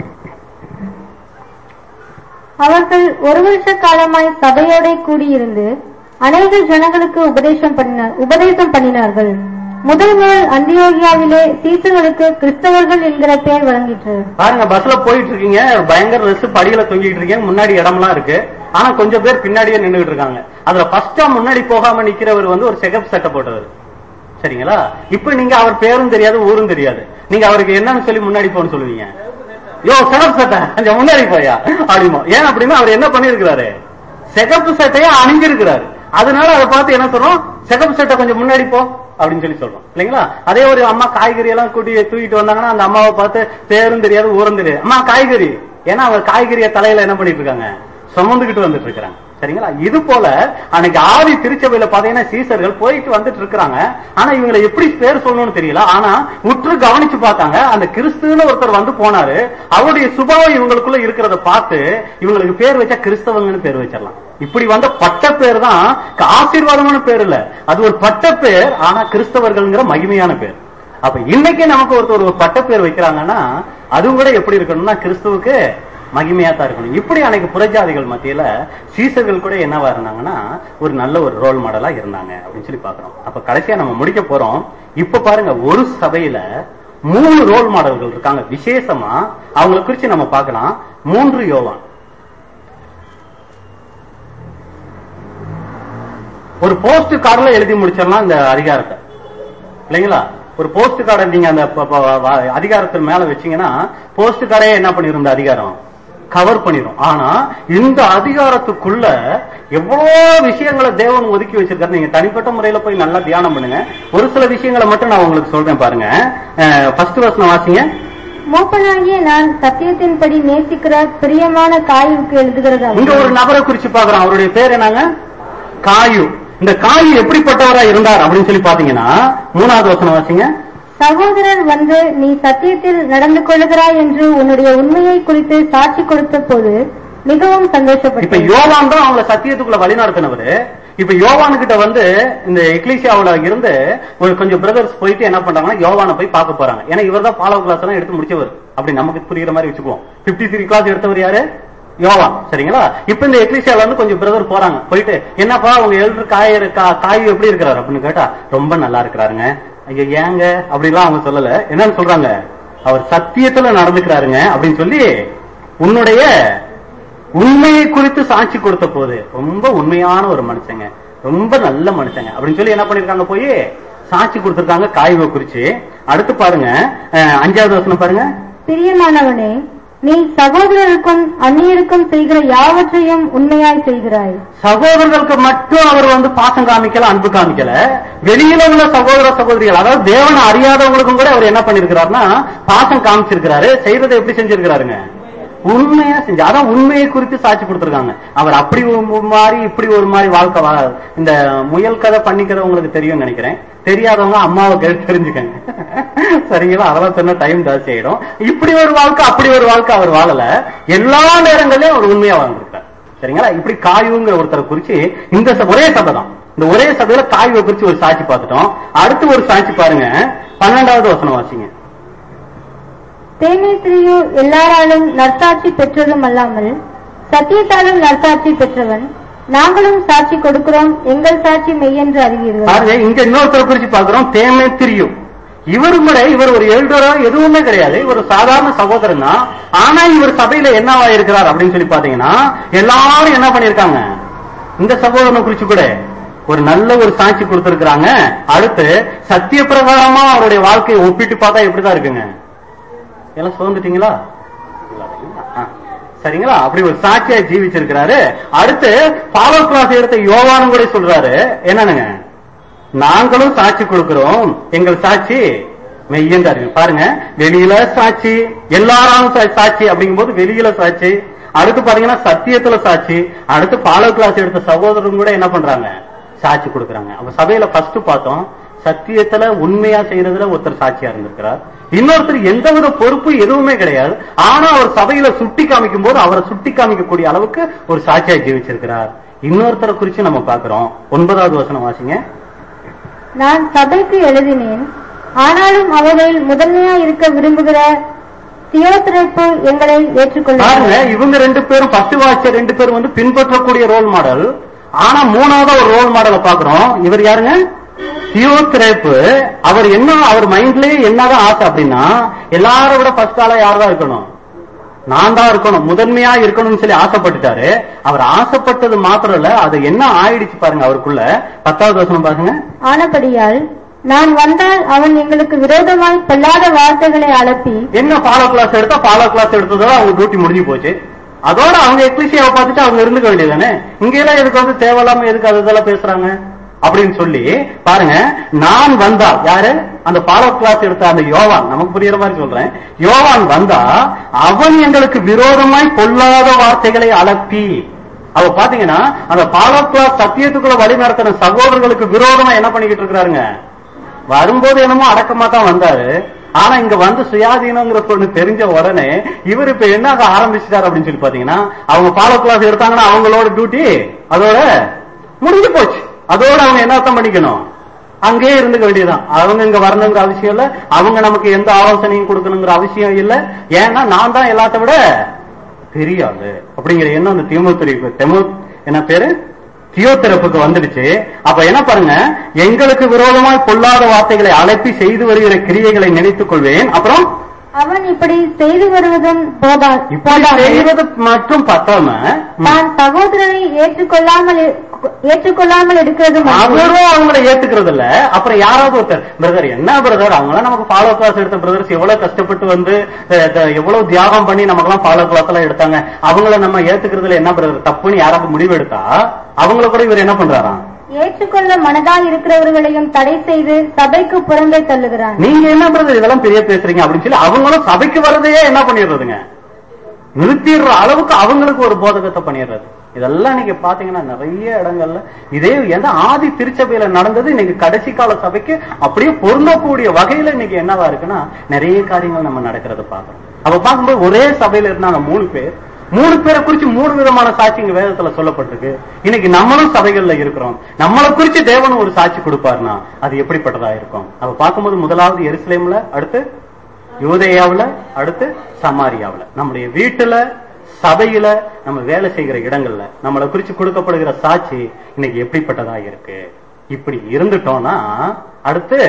அவர்கள் ஒரு வருஷ காலமாய் சபையோட கூடியிருந்து அநேக ஜனங்களுக்கு உபதேசம் பண்ணினார் உபதேசம் பண்ணினார்கள். முதல் நாள் அந்தியோகியாவிலே சீசர்களுக்கு கிறிஸ்தவர்கள் என்கிற பெயர் வழங்கிற்று. பாருங்க, பஸ்ல போயிட்டு இருக்கீங்க, பயங்கர ரஸ் படியில தொங்கிட்டு இருக்கீங்க, முன்னாடி இடம்லாம் இருக்கு, ஆனா கொஞ்சம் பேர் பின்னாடியே நின்றுட்டு இருக்காங்க. அதுல ஃபர்ஸ்டா முன்னாடி போகாம நிக்கிறவர் வந்து ஒரு செகப் சட்டை போட்டவர். சரிங்களா? இப்ப நீங்க அவர் பேரும் தெரியாது ஊரும் தெரியாது, நீங்க அவருக்கு என்னன்னு சொல்லி முன்னாடி போன்னு சொல்லுவீங்க, யோ செகப் சட்டை கொஞ்சம் முன்னாடி போயா அப்படிமா. ஏன் அப்படின்னா அவர் என்ன பண்ணிருக்கிறாரு, செகப்பு சட்டையா அணிஞ்சிருக்கிறாரு. அதனால அதை பார்த்து என்ன சொல்றோம், செகப்பு சட்டை கொஞ்சம் முன்னாடி போ அப்படின்னு சொல்லி சொல்றோம் இல்லைங்களா? அதே ஒரு அம்மா காய்கறி எல்லாம் கூட்டி தூக்கிட்டு வந்தாங்கன்னா அந்த அம்மாவை பார்த்து பேரும் தெரியாது ஊரும் தெரியாது, அம்மா காய்கறி, ஏன்னா அவங்க காய்கறியை தலையில என்ன பண்ணிட்டு இருக்காங்க, சுமந்துகிட்டு வந்துட்டு இருக்கிறாங்க. சரிங்களா? இது போல அன்னைக்கு ஆதி திருச்சபையில பாத்தீங்கன்னா சீசர்கள் போயிட்டு வந்துட்டு இருக்கிறாங்க. ஆனா இவங்களை எப்படி பேர் சொல்லணும்னு தெரியல. ஆனா உற்று கவனிச்சு பார்த்தாங்க, அந்த கிறிஸ்துன்னு ஒருத்தர் வந்து போனாரு, அவருடைய சுபாவம் இவங்களுக்குள்ள இருக்கிறத பார்த்து இவங்களுக்கு பேர் வச்சா கிறிஸ்தவங்கன்னு பேர் வச்சிடலாம். இப்படி வந்த பட்ட பேர் தான் ஆசீர்வாதமான பேர் இல்ல, அது ஒரு பட்ட பேர், ஆனா கிறிஸ்தவர்கள்ங்கிற மகிமையான பேர். அப்ப இன்னைக்கு நமக்கு ஒருத்தர் ஒரு பட்ட பேர் வைக்கிறாங்கன்னா அதுவும் கூட எப்படி இருக்கணும்னா கிறிஸ்துவுக்கு மகிமையா தான் இருக்கணும். இப்படி அன்னைக்கு புறஜாதிகள் மத்தியில சீசர்கள் கூட என்னவா இருந்தாங்கன்னா ஒரு நல்ல ஒரு ரோல் மாடலா இருந்தாங்க அப்படின்னு சொல்லி பாக்குறோம். அப்ப கடைசியா நம்ம முடிக்க போறோம். இப்ப பாருங்க, ஒரு சபையில மூணு ரோல் மாடல்கள் இருக்காங்க. விசேஷமா அவங்களை குறிச்சு நம்ம பார்க்கலாம். மூன்று யோவான், ஒரு போஸ்ட் கார்டுல எழுதி முடிச்சிடலாம் இந்த அதிகாரத்தை இல்லைங்களா? ஒரு போஸ்ட் கார்டை நீங்க அந்த அதிகாரத்தின் மேல வச்சீங்கன்னா போஸ்ட் கார்டே என்ன பண்ணிருந்த அதிகாரம் கவர் பண்ணிடும். ஆனா இந்த அதிகாரத்துக்குள்ள எவ்வளவு விஷயங்களை தேவன் ஒதுக்கி வச்சிருக்காரு. நீங்க தனிப்பட்ட முறையில போய் நல்லா தியானம் பண்ணுங்க. ஒரு சில விஷயங்களை மட்டும் நான் உங்களுக்கு சொல்றேன் பாருங்க. ஃபர்ஸ்ட் வசனம் வாசிங்க. மூப்பனாகிய நான் சத்தியத்தின்படி நேசிக்கிற பிரியமான காயுவுக்கு எழுதுகிறது. இங்க ஒரு நபரை குறிச்சு பாக்குறோம். அவருடைய பேர் என்னங்க? காயு. இந்த காயு எப்படிப்பட்டவரா இருந்தார் அப்படின்னு சொல்லி பாத்தீங்கன்னா மூணாவது வசனம் வாசிங்க. சகோதரர் வந்து நீ சத்தியத்தில் நடந்து கொள்கிறாய் என்று உன்னுடைய உண்மையை குறித்து சாட்சி கொடுத்த போது மிகவும் சந்தோஷப்பட்டு. இப்ப யோவான் தான் அவங்களை சத்தியத்துக்குள்ள வழி நடத்தினவரு. இப்ப யோவான் கிட்ட வந்து இந்த எக்லீசியாவுல இருந்து ஒரு கொஞ்சம் பிரதர்ஸ் போயிட்டு என்ன பண்றாங்கன்னா யோவானை போய் பார்க்க போறாங்க. ஏன்னா இவர் தான் ஃபாலோ கிளாஸ் எல்லாம் எடுத்து முடிச்சவர். அப்படி நமக்கு புரியுற மாதிரி வச்சுக்குவோம். பிப்டி த்ரீ கிளாஸ் எடுத்தவர் யாரு? யோவான். சரிங்களா? இப்ப இந்த எக்லீசியால வந்து கொஞ்சம் பிரதர் போறாங்க. போயிட்டு என்னப்பா உங்க எழுது காய் காய் எப்படி இருக்கிறாரு அப்படின்னு கேட்டா ரொம்ப நல்லா இருக்கிறாருங்க. ஐயோ ஏங்க அப்படிலாம் அவங்க சொல்லல. என்னன்னு சொல்றாங்க? அவர் சத்தியத்துல நடந்துக்கிறாருங்க அப்படின்னு சொல்லி உன்னுடைய உண்மையை குறித்து சாட்சி கொடுத்த போது ரொம்ப உண்மையான ஒரு மனுஷங்க, ரொம்ப நல்ல மனுஷங்க அப்படின்னு சொல்லி என்ன பண்ணிருக்காங்க? போய் சாட்சி கொடுத்திருக்காங்க காய்வை குறிச்சு. அடுத்து பாருங்க அஞ்சாவது வசனம் பாருங்க. பிரியமானவனே நீ சகோதரருக்கும் அந்நியருக்கும் செய்கிற யாவற்றையும் உண்மையாய் செய்கிறாய். சகோதரர்களுக்கு மட்டும் அவர் வந்து பாசம் காமிக்கல, அன்பு காமிக்கல. வெளியில உள்ள சகோதர சகோதரிகள், அதாவது தேவனை அறியாதவங்களுக்கும் கூட அவர் என்ன பண்ணிருக்கிறாருன்னா பாசம் காமிச்சிருக்கிறாரு. செய்யறதை எப்படி செஞ்சிருக்கிறாருங்க? உண்மையா செஞ்சு. அதான் உண்மையை குறித்து சாட்சி கொடுத்திருக்காங்க. அவர் அப்படி ஒரு மாதிரி இப்படி ஒரு மாதிரி வாழ்க்கை வாழ. இந்த முயல் கதை பண்ணிக்கிறவங்களுக்கு தெரியும் நினைக்கிறேன். தெரியாதவங்க அம்மாவை கேட்டு தெரிஞ்சுக்கங்க. சரிங்களா? அதெல்லாம் சொன்ன டைம் ஜாஸ்தி ஆயிடும். இப்படி ஒரு வாழ்க்கை அப்படி ஒரு வாழ்க்கை அவர் வாழல. எல்லா நேரங்களையும் அவர் உண்மையா வாழ்ந்திருக்கார். சரிங்களா? இப்படி காயுங்கிற ஒருத்தரை குறிச்சு இந்த ஒரே சபை தான். இந்த ஒரே சபையில காயுவை குறிச்சு ஒரு சாட்சி பார்த்துட்டோம். அடுத்து ஒரு சாட்சி பாருங்க. பன்னெண்டாவது வசனம் வாசிங்க. தேமேத்திரியு எல்லாராலும் நற்சாட்சி பெற்றதும் அல்லாமல் சத்தியத்தாலும் நற்சாட்சி பெற்றவன். நாங்களும் சாட்சி கொடுக்கிறோம், எங்கள் சாட்சி மெய்யென்று அறிவீர்கள். பாருங்க, இங்க இன்னொருத்தர் குறிச்சு பாக்குறோம். தேமேத்திரியு இவரு கூட இவர் ஒரு எல்டரோ எதுவுமே கிடையாது. இவர் சாதாரண சகோதரன் தான். ஆனா இவர் சபையில என்னவா இருக்கிறார் அப்படின்னு சொல்லி பாத்தீங்கன்னா எல்லாரும் என்ன பண்ணிருக்காங்க? இந்த சகோதரனை குறிச்சு கூட ஒரு நல்ல ஒரு சாட்சி கொடுத்திருக்கிறாங்க. அடுத்து சத்திய பிரகாரமா அவருடைய வாழ்க்கையை ஒப்பிட்டு பார்த்தா எப்படிதான் இருக்குங்க? எல்லாம் சோர்ந்துட்டீங்களா? சரிங்களா? அப்படி ஒரு சாட்சியா ஜீவிச்சிருக்கிறாரு. அடுத்து ஃபாலோ கிளாஸ் எடுத்த யோவானும் கூட சொல்றாரு என்னங்க? நாங்களும் சாட்சி கொடுக்கிறோம், எங்கள் சாட்சி மெய்யென்று அறிவு. பாருங்க, வெளியில சாட்சி, எல்லாரும் சாட்சி அப்படிங்கும் போது வெளியில சாட்சி. அடுத்து பாத்தீங்கன்னா சத்தியத்துல சாட்சி. அடுத்து ஃபாலோ கிளாஸ் எடுத்த சகோதரரும் கூட என்ன பண்றாங்க? சாட்சி கொடுக்கறாங்க. அப்ப சபையில ஃபர்ஸ்ட் பார்த்தோம், சத்தியத்துல உண்மையா செய்யறதுல ஒருத்தர் சாட்சியா இருந்திருக்கிறார். இன்னொருத்தர் எந்தவித பொறுப்பு எதுவுமே கிடையாது. ஆனா அவர் சபையில சுட்டி காமிக்கும் போது அவரை சுட்டி காமிக்கக்கூடிய அளவுக்கு ஒரு சாட்சியா ஜீவிச்சிருக்கிறார். இன்னொருத்தரை குறிச்சு நம்ம பாக்குறோம். ஒன்பதாவது வசனம் வாசிங்க. நான் சபைக்கு எழுதினேன், ஆனாலும் அவர்கள் முதன்மையா இருக்க விரும்புகிற தியோத்திரேப்பு எங்களை ஏற்றுக்கொள்ளுங்க. இவங்க ரெண்டு பேரும் ஃபர்ஸ்ட் வாட்ச ரெண்டு பேரும் வந்து பின்பற்றக்கூடிய ரோல் மாடல். ஆனா மூணாவது ஒரு ரோல் மாடலை பாக்குறோம். இவர் யாருங்க? தியோத்திரேப்பு. அவர் என்ன, அவர் மைண்ட்லயே என்னதான் ஆசை அப்படின்னா எல்லாரும் விட ஃபர்ஸ்ட் ஆளா யார்தான் இருக்கணும்? நான் தான் இருக்கணும், முதன்மையா இருக்கணும்னு சொல்லி ஆசைப்பட்டுட்டாரு. அவர் ஆசைப்பட்டது மாத்திரம் இல்ல, அது என்ன ஆயிடுச்சு பாருங்க அவருக்குள்ள. பத்தாவது வசனம் பாருங்க. ஆனபடியால் நான் வந்தால் அவன் எங்களுக்கு விரோதமாய் பொல்லாத வார்த்தைகளை அலப்பி. என்ன ஃபாலோ கிளாஸ் எடுத்தா ஃபாலோ கிளாஸ் எடுத்ததோட அவங்க டியூட்டி முடிஞ்சு போச்சு. அதோட அவங்க எக்லிசியாவை பார்த்துட்டு அவங்க இருந்துக்க வேண்டியதானே. இங்க எல்லாம் எதுக்கு வந்து தேவையில்லாம எதுக்கு அது இதெல்லாம் பேசுறாங்க அப்படின்னு சொல்லி பாருங்க. நான் வந்தா யாரு? அந்த ஃபாலோ கிளாஸ் எடுத்த அந்த யோவான். நமக்கு புரியுற மாதிரி சொல்றேன். யோவான் வந்தா அவன் எங்களுக்கு விரோதமாய் பொல்லாத வார்த்தைகளை அலப்பி. அவ பாத்தீங்கன்னா அந்த ஃபாலோ கிளாஸ் சத்தியத்துக்குள்ள வழி நடத்தின சகோதரர்களுக்கு விரோதமா என்ன பண்ணிக்கிட்டு இருக்கிறாருங்க? வரும்போது என்னமோ அடக்கமா தான் வந்தாரு. ஆனா இங்க வந்து சுயாதீனங்கிற பொண்ணு தெரிஞ்ச உடனே இவர் இப்ப என்ன ஆரம்பிச்சிட்டாரு அப்படின்னு சொல்லி பாத்தீங்கன்னா, அவங்க ஃபாலோ கிளாஸ் எடுத்தாங்கன்னா அவங்களோட டியூட்டி அதோட முடிஞ்சு போச்சு. அதோட அவங்க என்னத்தான் பண்ணிக்கணும்? அங்கேயே இருந்துக்க வேண்டியதுதான். அவங்க இங்க வரணுங்கிற அவசியம் இல்ல, அவங்க நமக்கு எந்த ஆலோசனையும் கொடுக்கணுங்கிற அவசியம் இல்ல. ஏன்னா நான் தான் எல்லாத்த விட தெரியாது அப்படிங்கிற எண்ணம் அந்த திமுத்திரிக்கு தெமு என்ன பேரு தியோத்திரப்புக்கு வந்துடுச்சு. அப்ப என்ன பாருங்க, எங்களுக்கு விரோதமாய் பொல்லாத வார்த்தைகளை அழைப்பி செய்து வருகிற கிரியைகளை நினைத்துக் கொள்வேன். அப்புறம் அவன் இப்படி செய்து வருவதும் செய்வது மற்றும் பத்தாம நான் சகோதரனை ஏற்றுக்கொள்ளாமல் ஏற்றுக்கொள்ளாமல் இருக்கிறது அவரும் அவங்களை ஏத்துக்கிறது இல்ல. அப்புறம் யாராவது ஒருத்தர் பிரதர் என்ன பிரதர் அவங்களாம் நமக்கு ஃபாலோ கிளாஸ் எடுத்த பிரதர்ஸ் எவ்வளவு கஷ்டப்பட்டு வந்து எவ்வளவு தியாகம் பண்ணி நமக்கு எல்லாம் ஃபாலோ கிளாஸ் எல்லாம் எடுத்தாங்க, அவங்கள நம்ம ஏத்துக்கிறதுல என்ன பிரதர் தப்புன்னு யாராவது முடிவு எடுத்தா அவங்கள கூட இவர் என்ன பண்றாராம்? ஏற்றுக்கொள்ள மனதால் இருக்கிறவர்களையும் தடை செய்து சபைக்கு புறம்பே தள்ளுகிறார். நீங்க என்ன பிரதர் இதெல்லாம் பெரிய பேசுறீங்க அப்படின்னு சொல்லி அவங்களும் சபைக்கு வரதையே என்ன பண்ணிடுறதுங்க, நிறுத்திடுற அளவுக்கு அவங்களுக்கு ஒரு போதகத்தை பண்ணிடுறது. இதெல்லாம் நீங்க பாத்தீங்கன்னா நிறைய இடங்கள்ல இதே எந்த ஆதி திருச்சபையில நடந்தது இன்னைக்கு கடைசி கால சபைக்கு அப்படியே பொருந்தக்கூடிய வகையில இன்னைக்கு என்னவா இருக்குன்னா நிறைய காரியங்கள் நம்ம நடக்கிறத பாக்குறோம். அப்ப பார்க்கும்போது ஒரே சபையில இருந்தாங்க மூணு பேர், மூணு பேரை குறிச்சு மூணு விதமான சாட்சி இங்க வேதத்துல சொல்லப்பட்டிருக்கு. இன்னைக்கு நம்மளும் சபைகள்ல இருக்கிறோம், நம்மளை குறிச்சு தேவனும் ஒரு சாட்சி கொடுப்பாருன்னா அது எப்படிப்பட்டதா இருக்கும்? அப்ப பார்க்கும்போது முதலாவது எருசலேம்ல, அடுத்து யூதேயாவுல, அடுத்து சமாரியாவுல, நம்முடைய வீட்டுல சபையில நம்ம வேலை செய்கிற இடங்கள்ல நம்மளை குறிச்சு கொடுக்கப்படுகிற சாட்சி இன்னைக்கு எப்படிப்பட்டதா இருக்கு? இப்படி இருந்துட்டோம்னா அடுத்து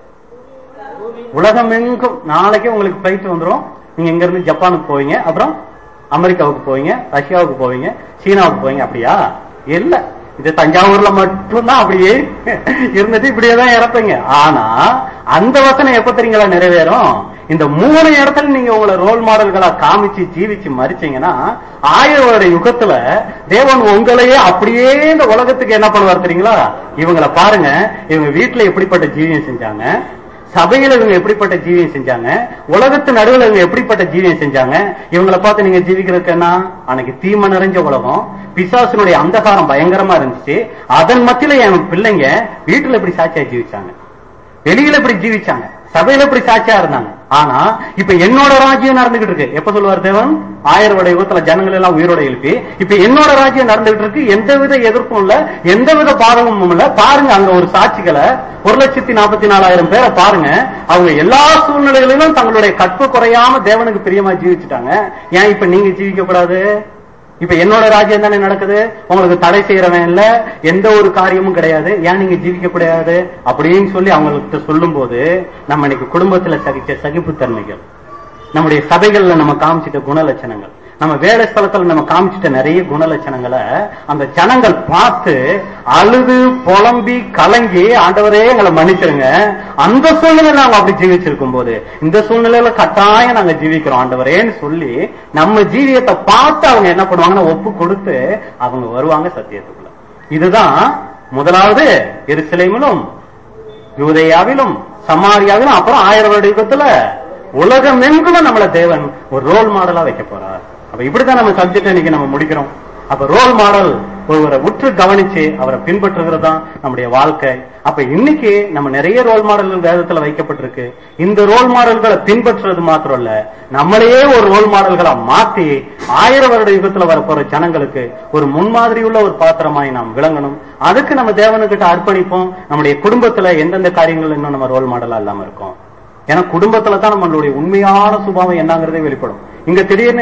உலகம் எங்கும் நாளைக்கே உங்களுக்கு பிளைட் வந்துடும். நீங்க இங்க இருந்து ஜப்பானுக்கு போவீங்க, அப்புறம் அமெரிக்காவுக்கு போவீங்க, ரஷ்யாவுக்கு போவீங்க, சீனாவுக்கு போவீங்க. அப்படியா? இல்ல, இது தஞ்சாவூர்ல மட்டும்தான் அப்படியே இருந்துட்டு இப்படியேதான் இறப்பீங்க. ஆனா அந்த வசனம் எப்ப தெரியுங்களா நிறைவேறும்? இந்த மூணு இடத்துல நீங்க உங்களை ரோல் மாடல்களா காமிச்சு ஜீவிச்சு மறிச்சீங்கன்னா ஆயிரம் வருட யுகத்துல தேவன் உங்களையே அப்படியே இந்த உலகத்துக்கு என்ன பண்ணுவார் தெரியுங்களா? இவங்களை பாருங்க, இவங்க வீட்டுல எப்படிப்பட்ட ஜீவியம் செஞ்சாங்க, சபையில இவங்க எப்படிப்பட்ட ஜீவியம் செஞ்சாங்க, உலகத்து நடுவில் இவங்க எப்படிப்பட்ட ஜீவியம் செஞ்சாங்க, இவங்களை பார்த்து நீங்க ஜீவிக்கிறதுக்கு என்ன? அன்னைக்கு தீமை நிறைஞ்ச உலகம், பிசாசினுடைய அந்தகாரம் பயங்கரமா இருந்துச்சு. அதன் மத்தியில என் பிள்ளைங்க வீட்டுல எப்படி சாட்சியா ஜீவிச்சாங்க, வெளியில எப்படி ஜீவிச்சாங்க, சபையில எப்படி சாட்சியா இருந்தாங்க. ஆனா இப்ப என்னோட ராஜ்யம் நடந்துகிட்டு இருக்கு. எப்ப சொல்லுவார் தேவன்? ஆயிரம் வருட யுகத்துல ஜனங்கள் எல்லாம் உயிரோட எழுப்பி இப்ப என்னோட ராஜ்யம் நடந்துகிட்டு இருக்கு, எந்தவித எதிர்ப்பும் இல்ல, எந்தவித பாதகமும் இல்ல. பாருங்க அங்க ஒரு சாட்சிகளை ஒரு லட்சத்தி நாற்பத்தி நாலாயிரம் பேரை பாருங்க, அவங்க எல்லா சூழ்நிலைகளிலும் தங்களுடைய கற்பு குறையாம தேவனுக்கு பிரியமா ஜீவிச்சுட்டாங்க. ஏன் இப்ப நீங்க ஜீவிக்கப்படாது? இப்ப என்னோட ராஜ்யம் தானே நடக்குது, உங்களுக்கு தடை செய்யறவன் இல்ல, எந்த ஒரு காரியமும் கிடையாது, ஏன் நீங்க ஜீவிக்க கூடாது அப்படின்னு சொல்லி அவங்களுக்கு சொல்லும் போது நம்ம இன்னைக்கு குடும்பத்துல சகிச்ச சகிப்புத்தன்மைகள், நம்முடைய சபைகள்ல நம்ம காமிச்சிட்ட குணலட்சணங்கள், நம்ம வேலை ஸ்தலத்துல நம்ம காமிச்சிட்ட நிறைய குணலட்சணங்களை அந்த ஜனங்கள் பார்த்து அழுது புலம்பி கலங்கி ஆண்டவரே எங்களை மன்னிச்சிருங்க, அந்த சூழ்நிலை நாங்க அப்படி ஜீவிச்சிருக்கும் போது இந்த சூழ்நிலையில கட்டாயம் நாங்க ஜீவிக்கிறோம் ஆண்டவரேன்னு சொல்லி நம்ம ஜீவியத்தை பார்த்து அவங்க என்ன பண்ணுவாங்கன்னா ஒப்பு கொடுத்து அவங்க வருவாங்க சத்தியத்துக்குள்ள. இதுதான் முதலாவது எருசலேமிலும் யூதேயாவிலும் சமாரியாவிலும் அப்புறம் ஆயிரம் வருட யுகத்துல உலகம் எங்கும் நம்மள தேவன் ஒரு ரோல் மாடலா வைக்க போறார். அப்ப இப்படிதான் நம்ம சப்ஜெக்ட் இன்னைக்கு நம்ம முடிக்கிறோம். அப்ப ரோல் மாடல் ஒருவரை உற்று கவனிச்சு அவரை பின்பற்றுகிறது தான் நம்முடைய வாழ்க்கை. அப்ப இன்னைக்கு நம்ம நிறைய ரோல் மாடல்கள் வேதத்துல வைக்கப்பட்டிருக்கு. இந்த ரோல் மாடல்களை பின்பற்றுறது மாத்திரம் இல்ல, நம்மளையே ஒரு ரோல் மாடல்களா மாத்தி ஆயிரம் வருட யுகத்துல வரப்போற ஜனங்களுக்கு ஒரு முன்மாதிரி உள்ள ஒரு பாத்திரமாய் நாம் விளங்கணும். அதுக்கு நம்ம தேவனுக்கிட்ட அர்ப்பணிப்போம். நம்முடைய குடும்பத்துல எந்தெந்த காரியங்கள் இன்னும் நம்ம ரோல் மாடலா இல்லாம இருக்கோம். ஏன்னா குடும்பத்துல தான் நம்மளுடைய உண்மையான சுபாவம் என்னங்கிறதே வெளிப்படும். இங்க திடீர்னு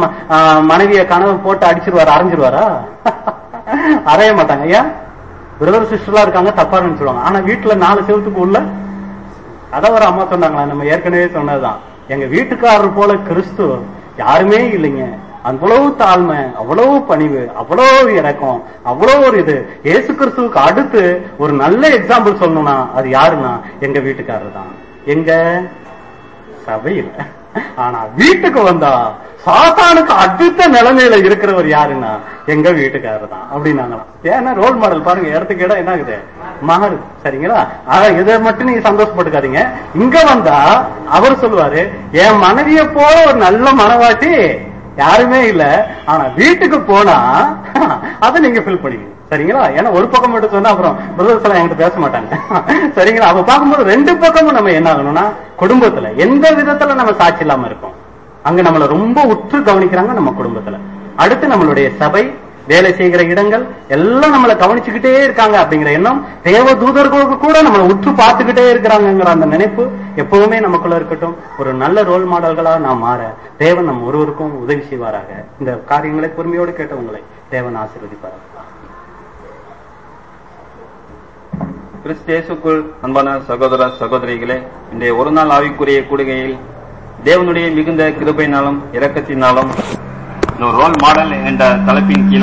மனைவிய கனவு போட்டு அடிச்சிருவாரு, அரைஞ்சிருவாரா? அறைய மாட்டாங்க. ஐயா பிரதர் சிஸ்டர்லாம் இருக்காங்க தப்பா நினைச்சிருவாங்க. ஆனா வீட்டுல நாலு செவத்துக்கு உள்ள அதான் ஒரு அம்மா சொன்னாங்களா, நம்ம ஏற்கனவே சொன்னதுதான், எங்க வீட்டுக்காரர் போல கிறிஸ்து யாருமே இல்லைங்க, அவ்வளவு தாழ்மை, அவ்வளவு பணிவு, அவ்வளவு இறக்கம், அவ்வளவு ஒரு இது. இயேசு கிறிஸ்துவுக்கு அடுத்து ஒரு நல்ல எக்ஸாம்பிள் சொல்லணும்னா அது யாருன்னா எங்க வீட்டுக்காரர் தான், எங்க சபையில. ஆனா வீட்டுக்கு வந்தா சாத்தானுக்கு அடுத்த நிலைமையில இருக்கிறவர் யாருன்னா எங்க வீட்டுக்காரர் தான் அப்படின்னாங்களாம். ஏன்னா ரோல் மாடல் பாருங்க, இடத்துக்கு இடம் என்ன ஆகுது மாறு. சரிங்களா? ஆனா இதை மட்டும் நீங்க சந்தோஷப்பட்டுக்காதீங்க. இங்க வந்தா அவர் சொல்லுவாரு, என் மனைவிய போல ஒரு நல்ல மனவாட்டி யாருமே இல்ல, ஆனா வீட்டுக்கு போனா அதை நீங்க ஃபில் பண்ணிக்கணும். சரிங்களா? ஏன்னா ஒரு பக்கம் மட்டும் சொன்னா அப்புறம் பிரதர்ஸ் எல்லாம் என்கிட்ட பேச மாட்டாங்க. சரிங்களா? அப்ப பார்க்கும்போது ரெண்டு பக்கமும் நம்ம என்ன ஆகணும்னா குடும்பத்துல எந்த விதத்துல நம்ம சாட்சி இல்லாம இருக்கோம், அங்க நம்மள ரொம்ப உற்று கவனிக்கிறாங்க நம்ம குடும்பத்துல. அடுத்து நம்மளுடைய சபை, வேலை செய்கிற இடங்கள் எல்லாம் நம்மளை கவனிச்சுக்கிட்டே இருக்காங்க அப்படிங்கிற எண்ணம், தேவ தூதர்களுக்கு கூட நம்மளை உற்று பார்த்துக்கிட்டே இருக்கிறாங்கிற அந்த நினைப்பு எப்பவுமே நமக்குள்ள இருக்கட்டும். ஒரு நல்ல ரோல் மாடல்களா நாம் மாற தேவன் நம் ஒருவருக்கும் உதவி செய்வாராக. இந்த காரியங்களை பொறுமையோடு கேட்டவங்களை தேவன் ஆசீர்வதிப்பாராக. கிறிஸ்தேசுக்குள் அன்பான சகோதர சகோதரிகளே, இன்றைய ஒரு நாள் ஆவிக்குரிய கூடுகையில் தேவனுடைய மிகுந்த கிருபையினாலும் இரக்கத்தினாலும் ரோல் மாடல் என்ற தலைப்பின் கீழ்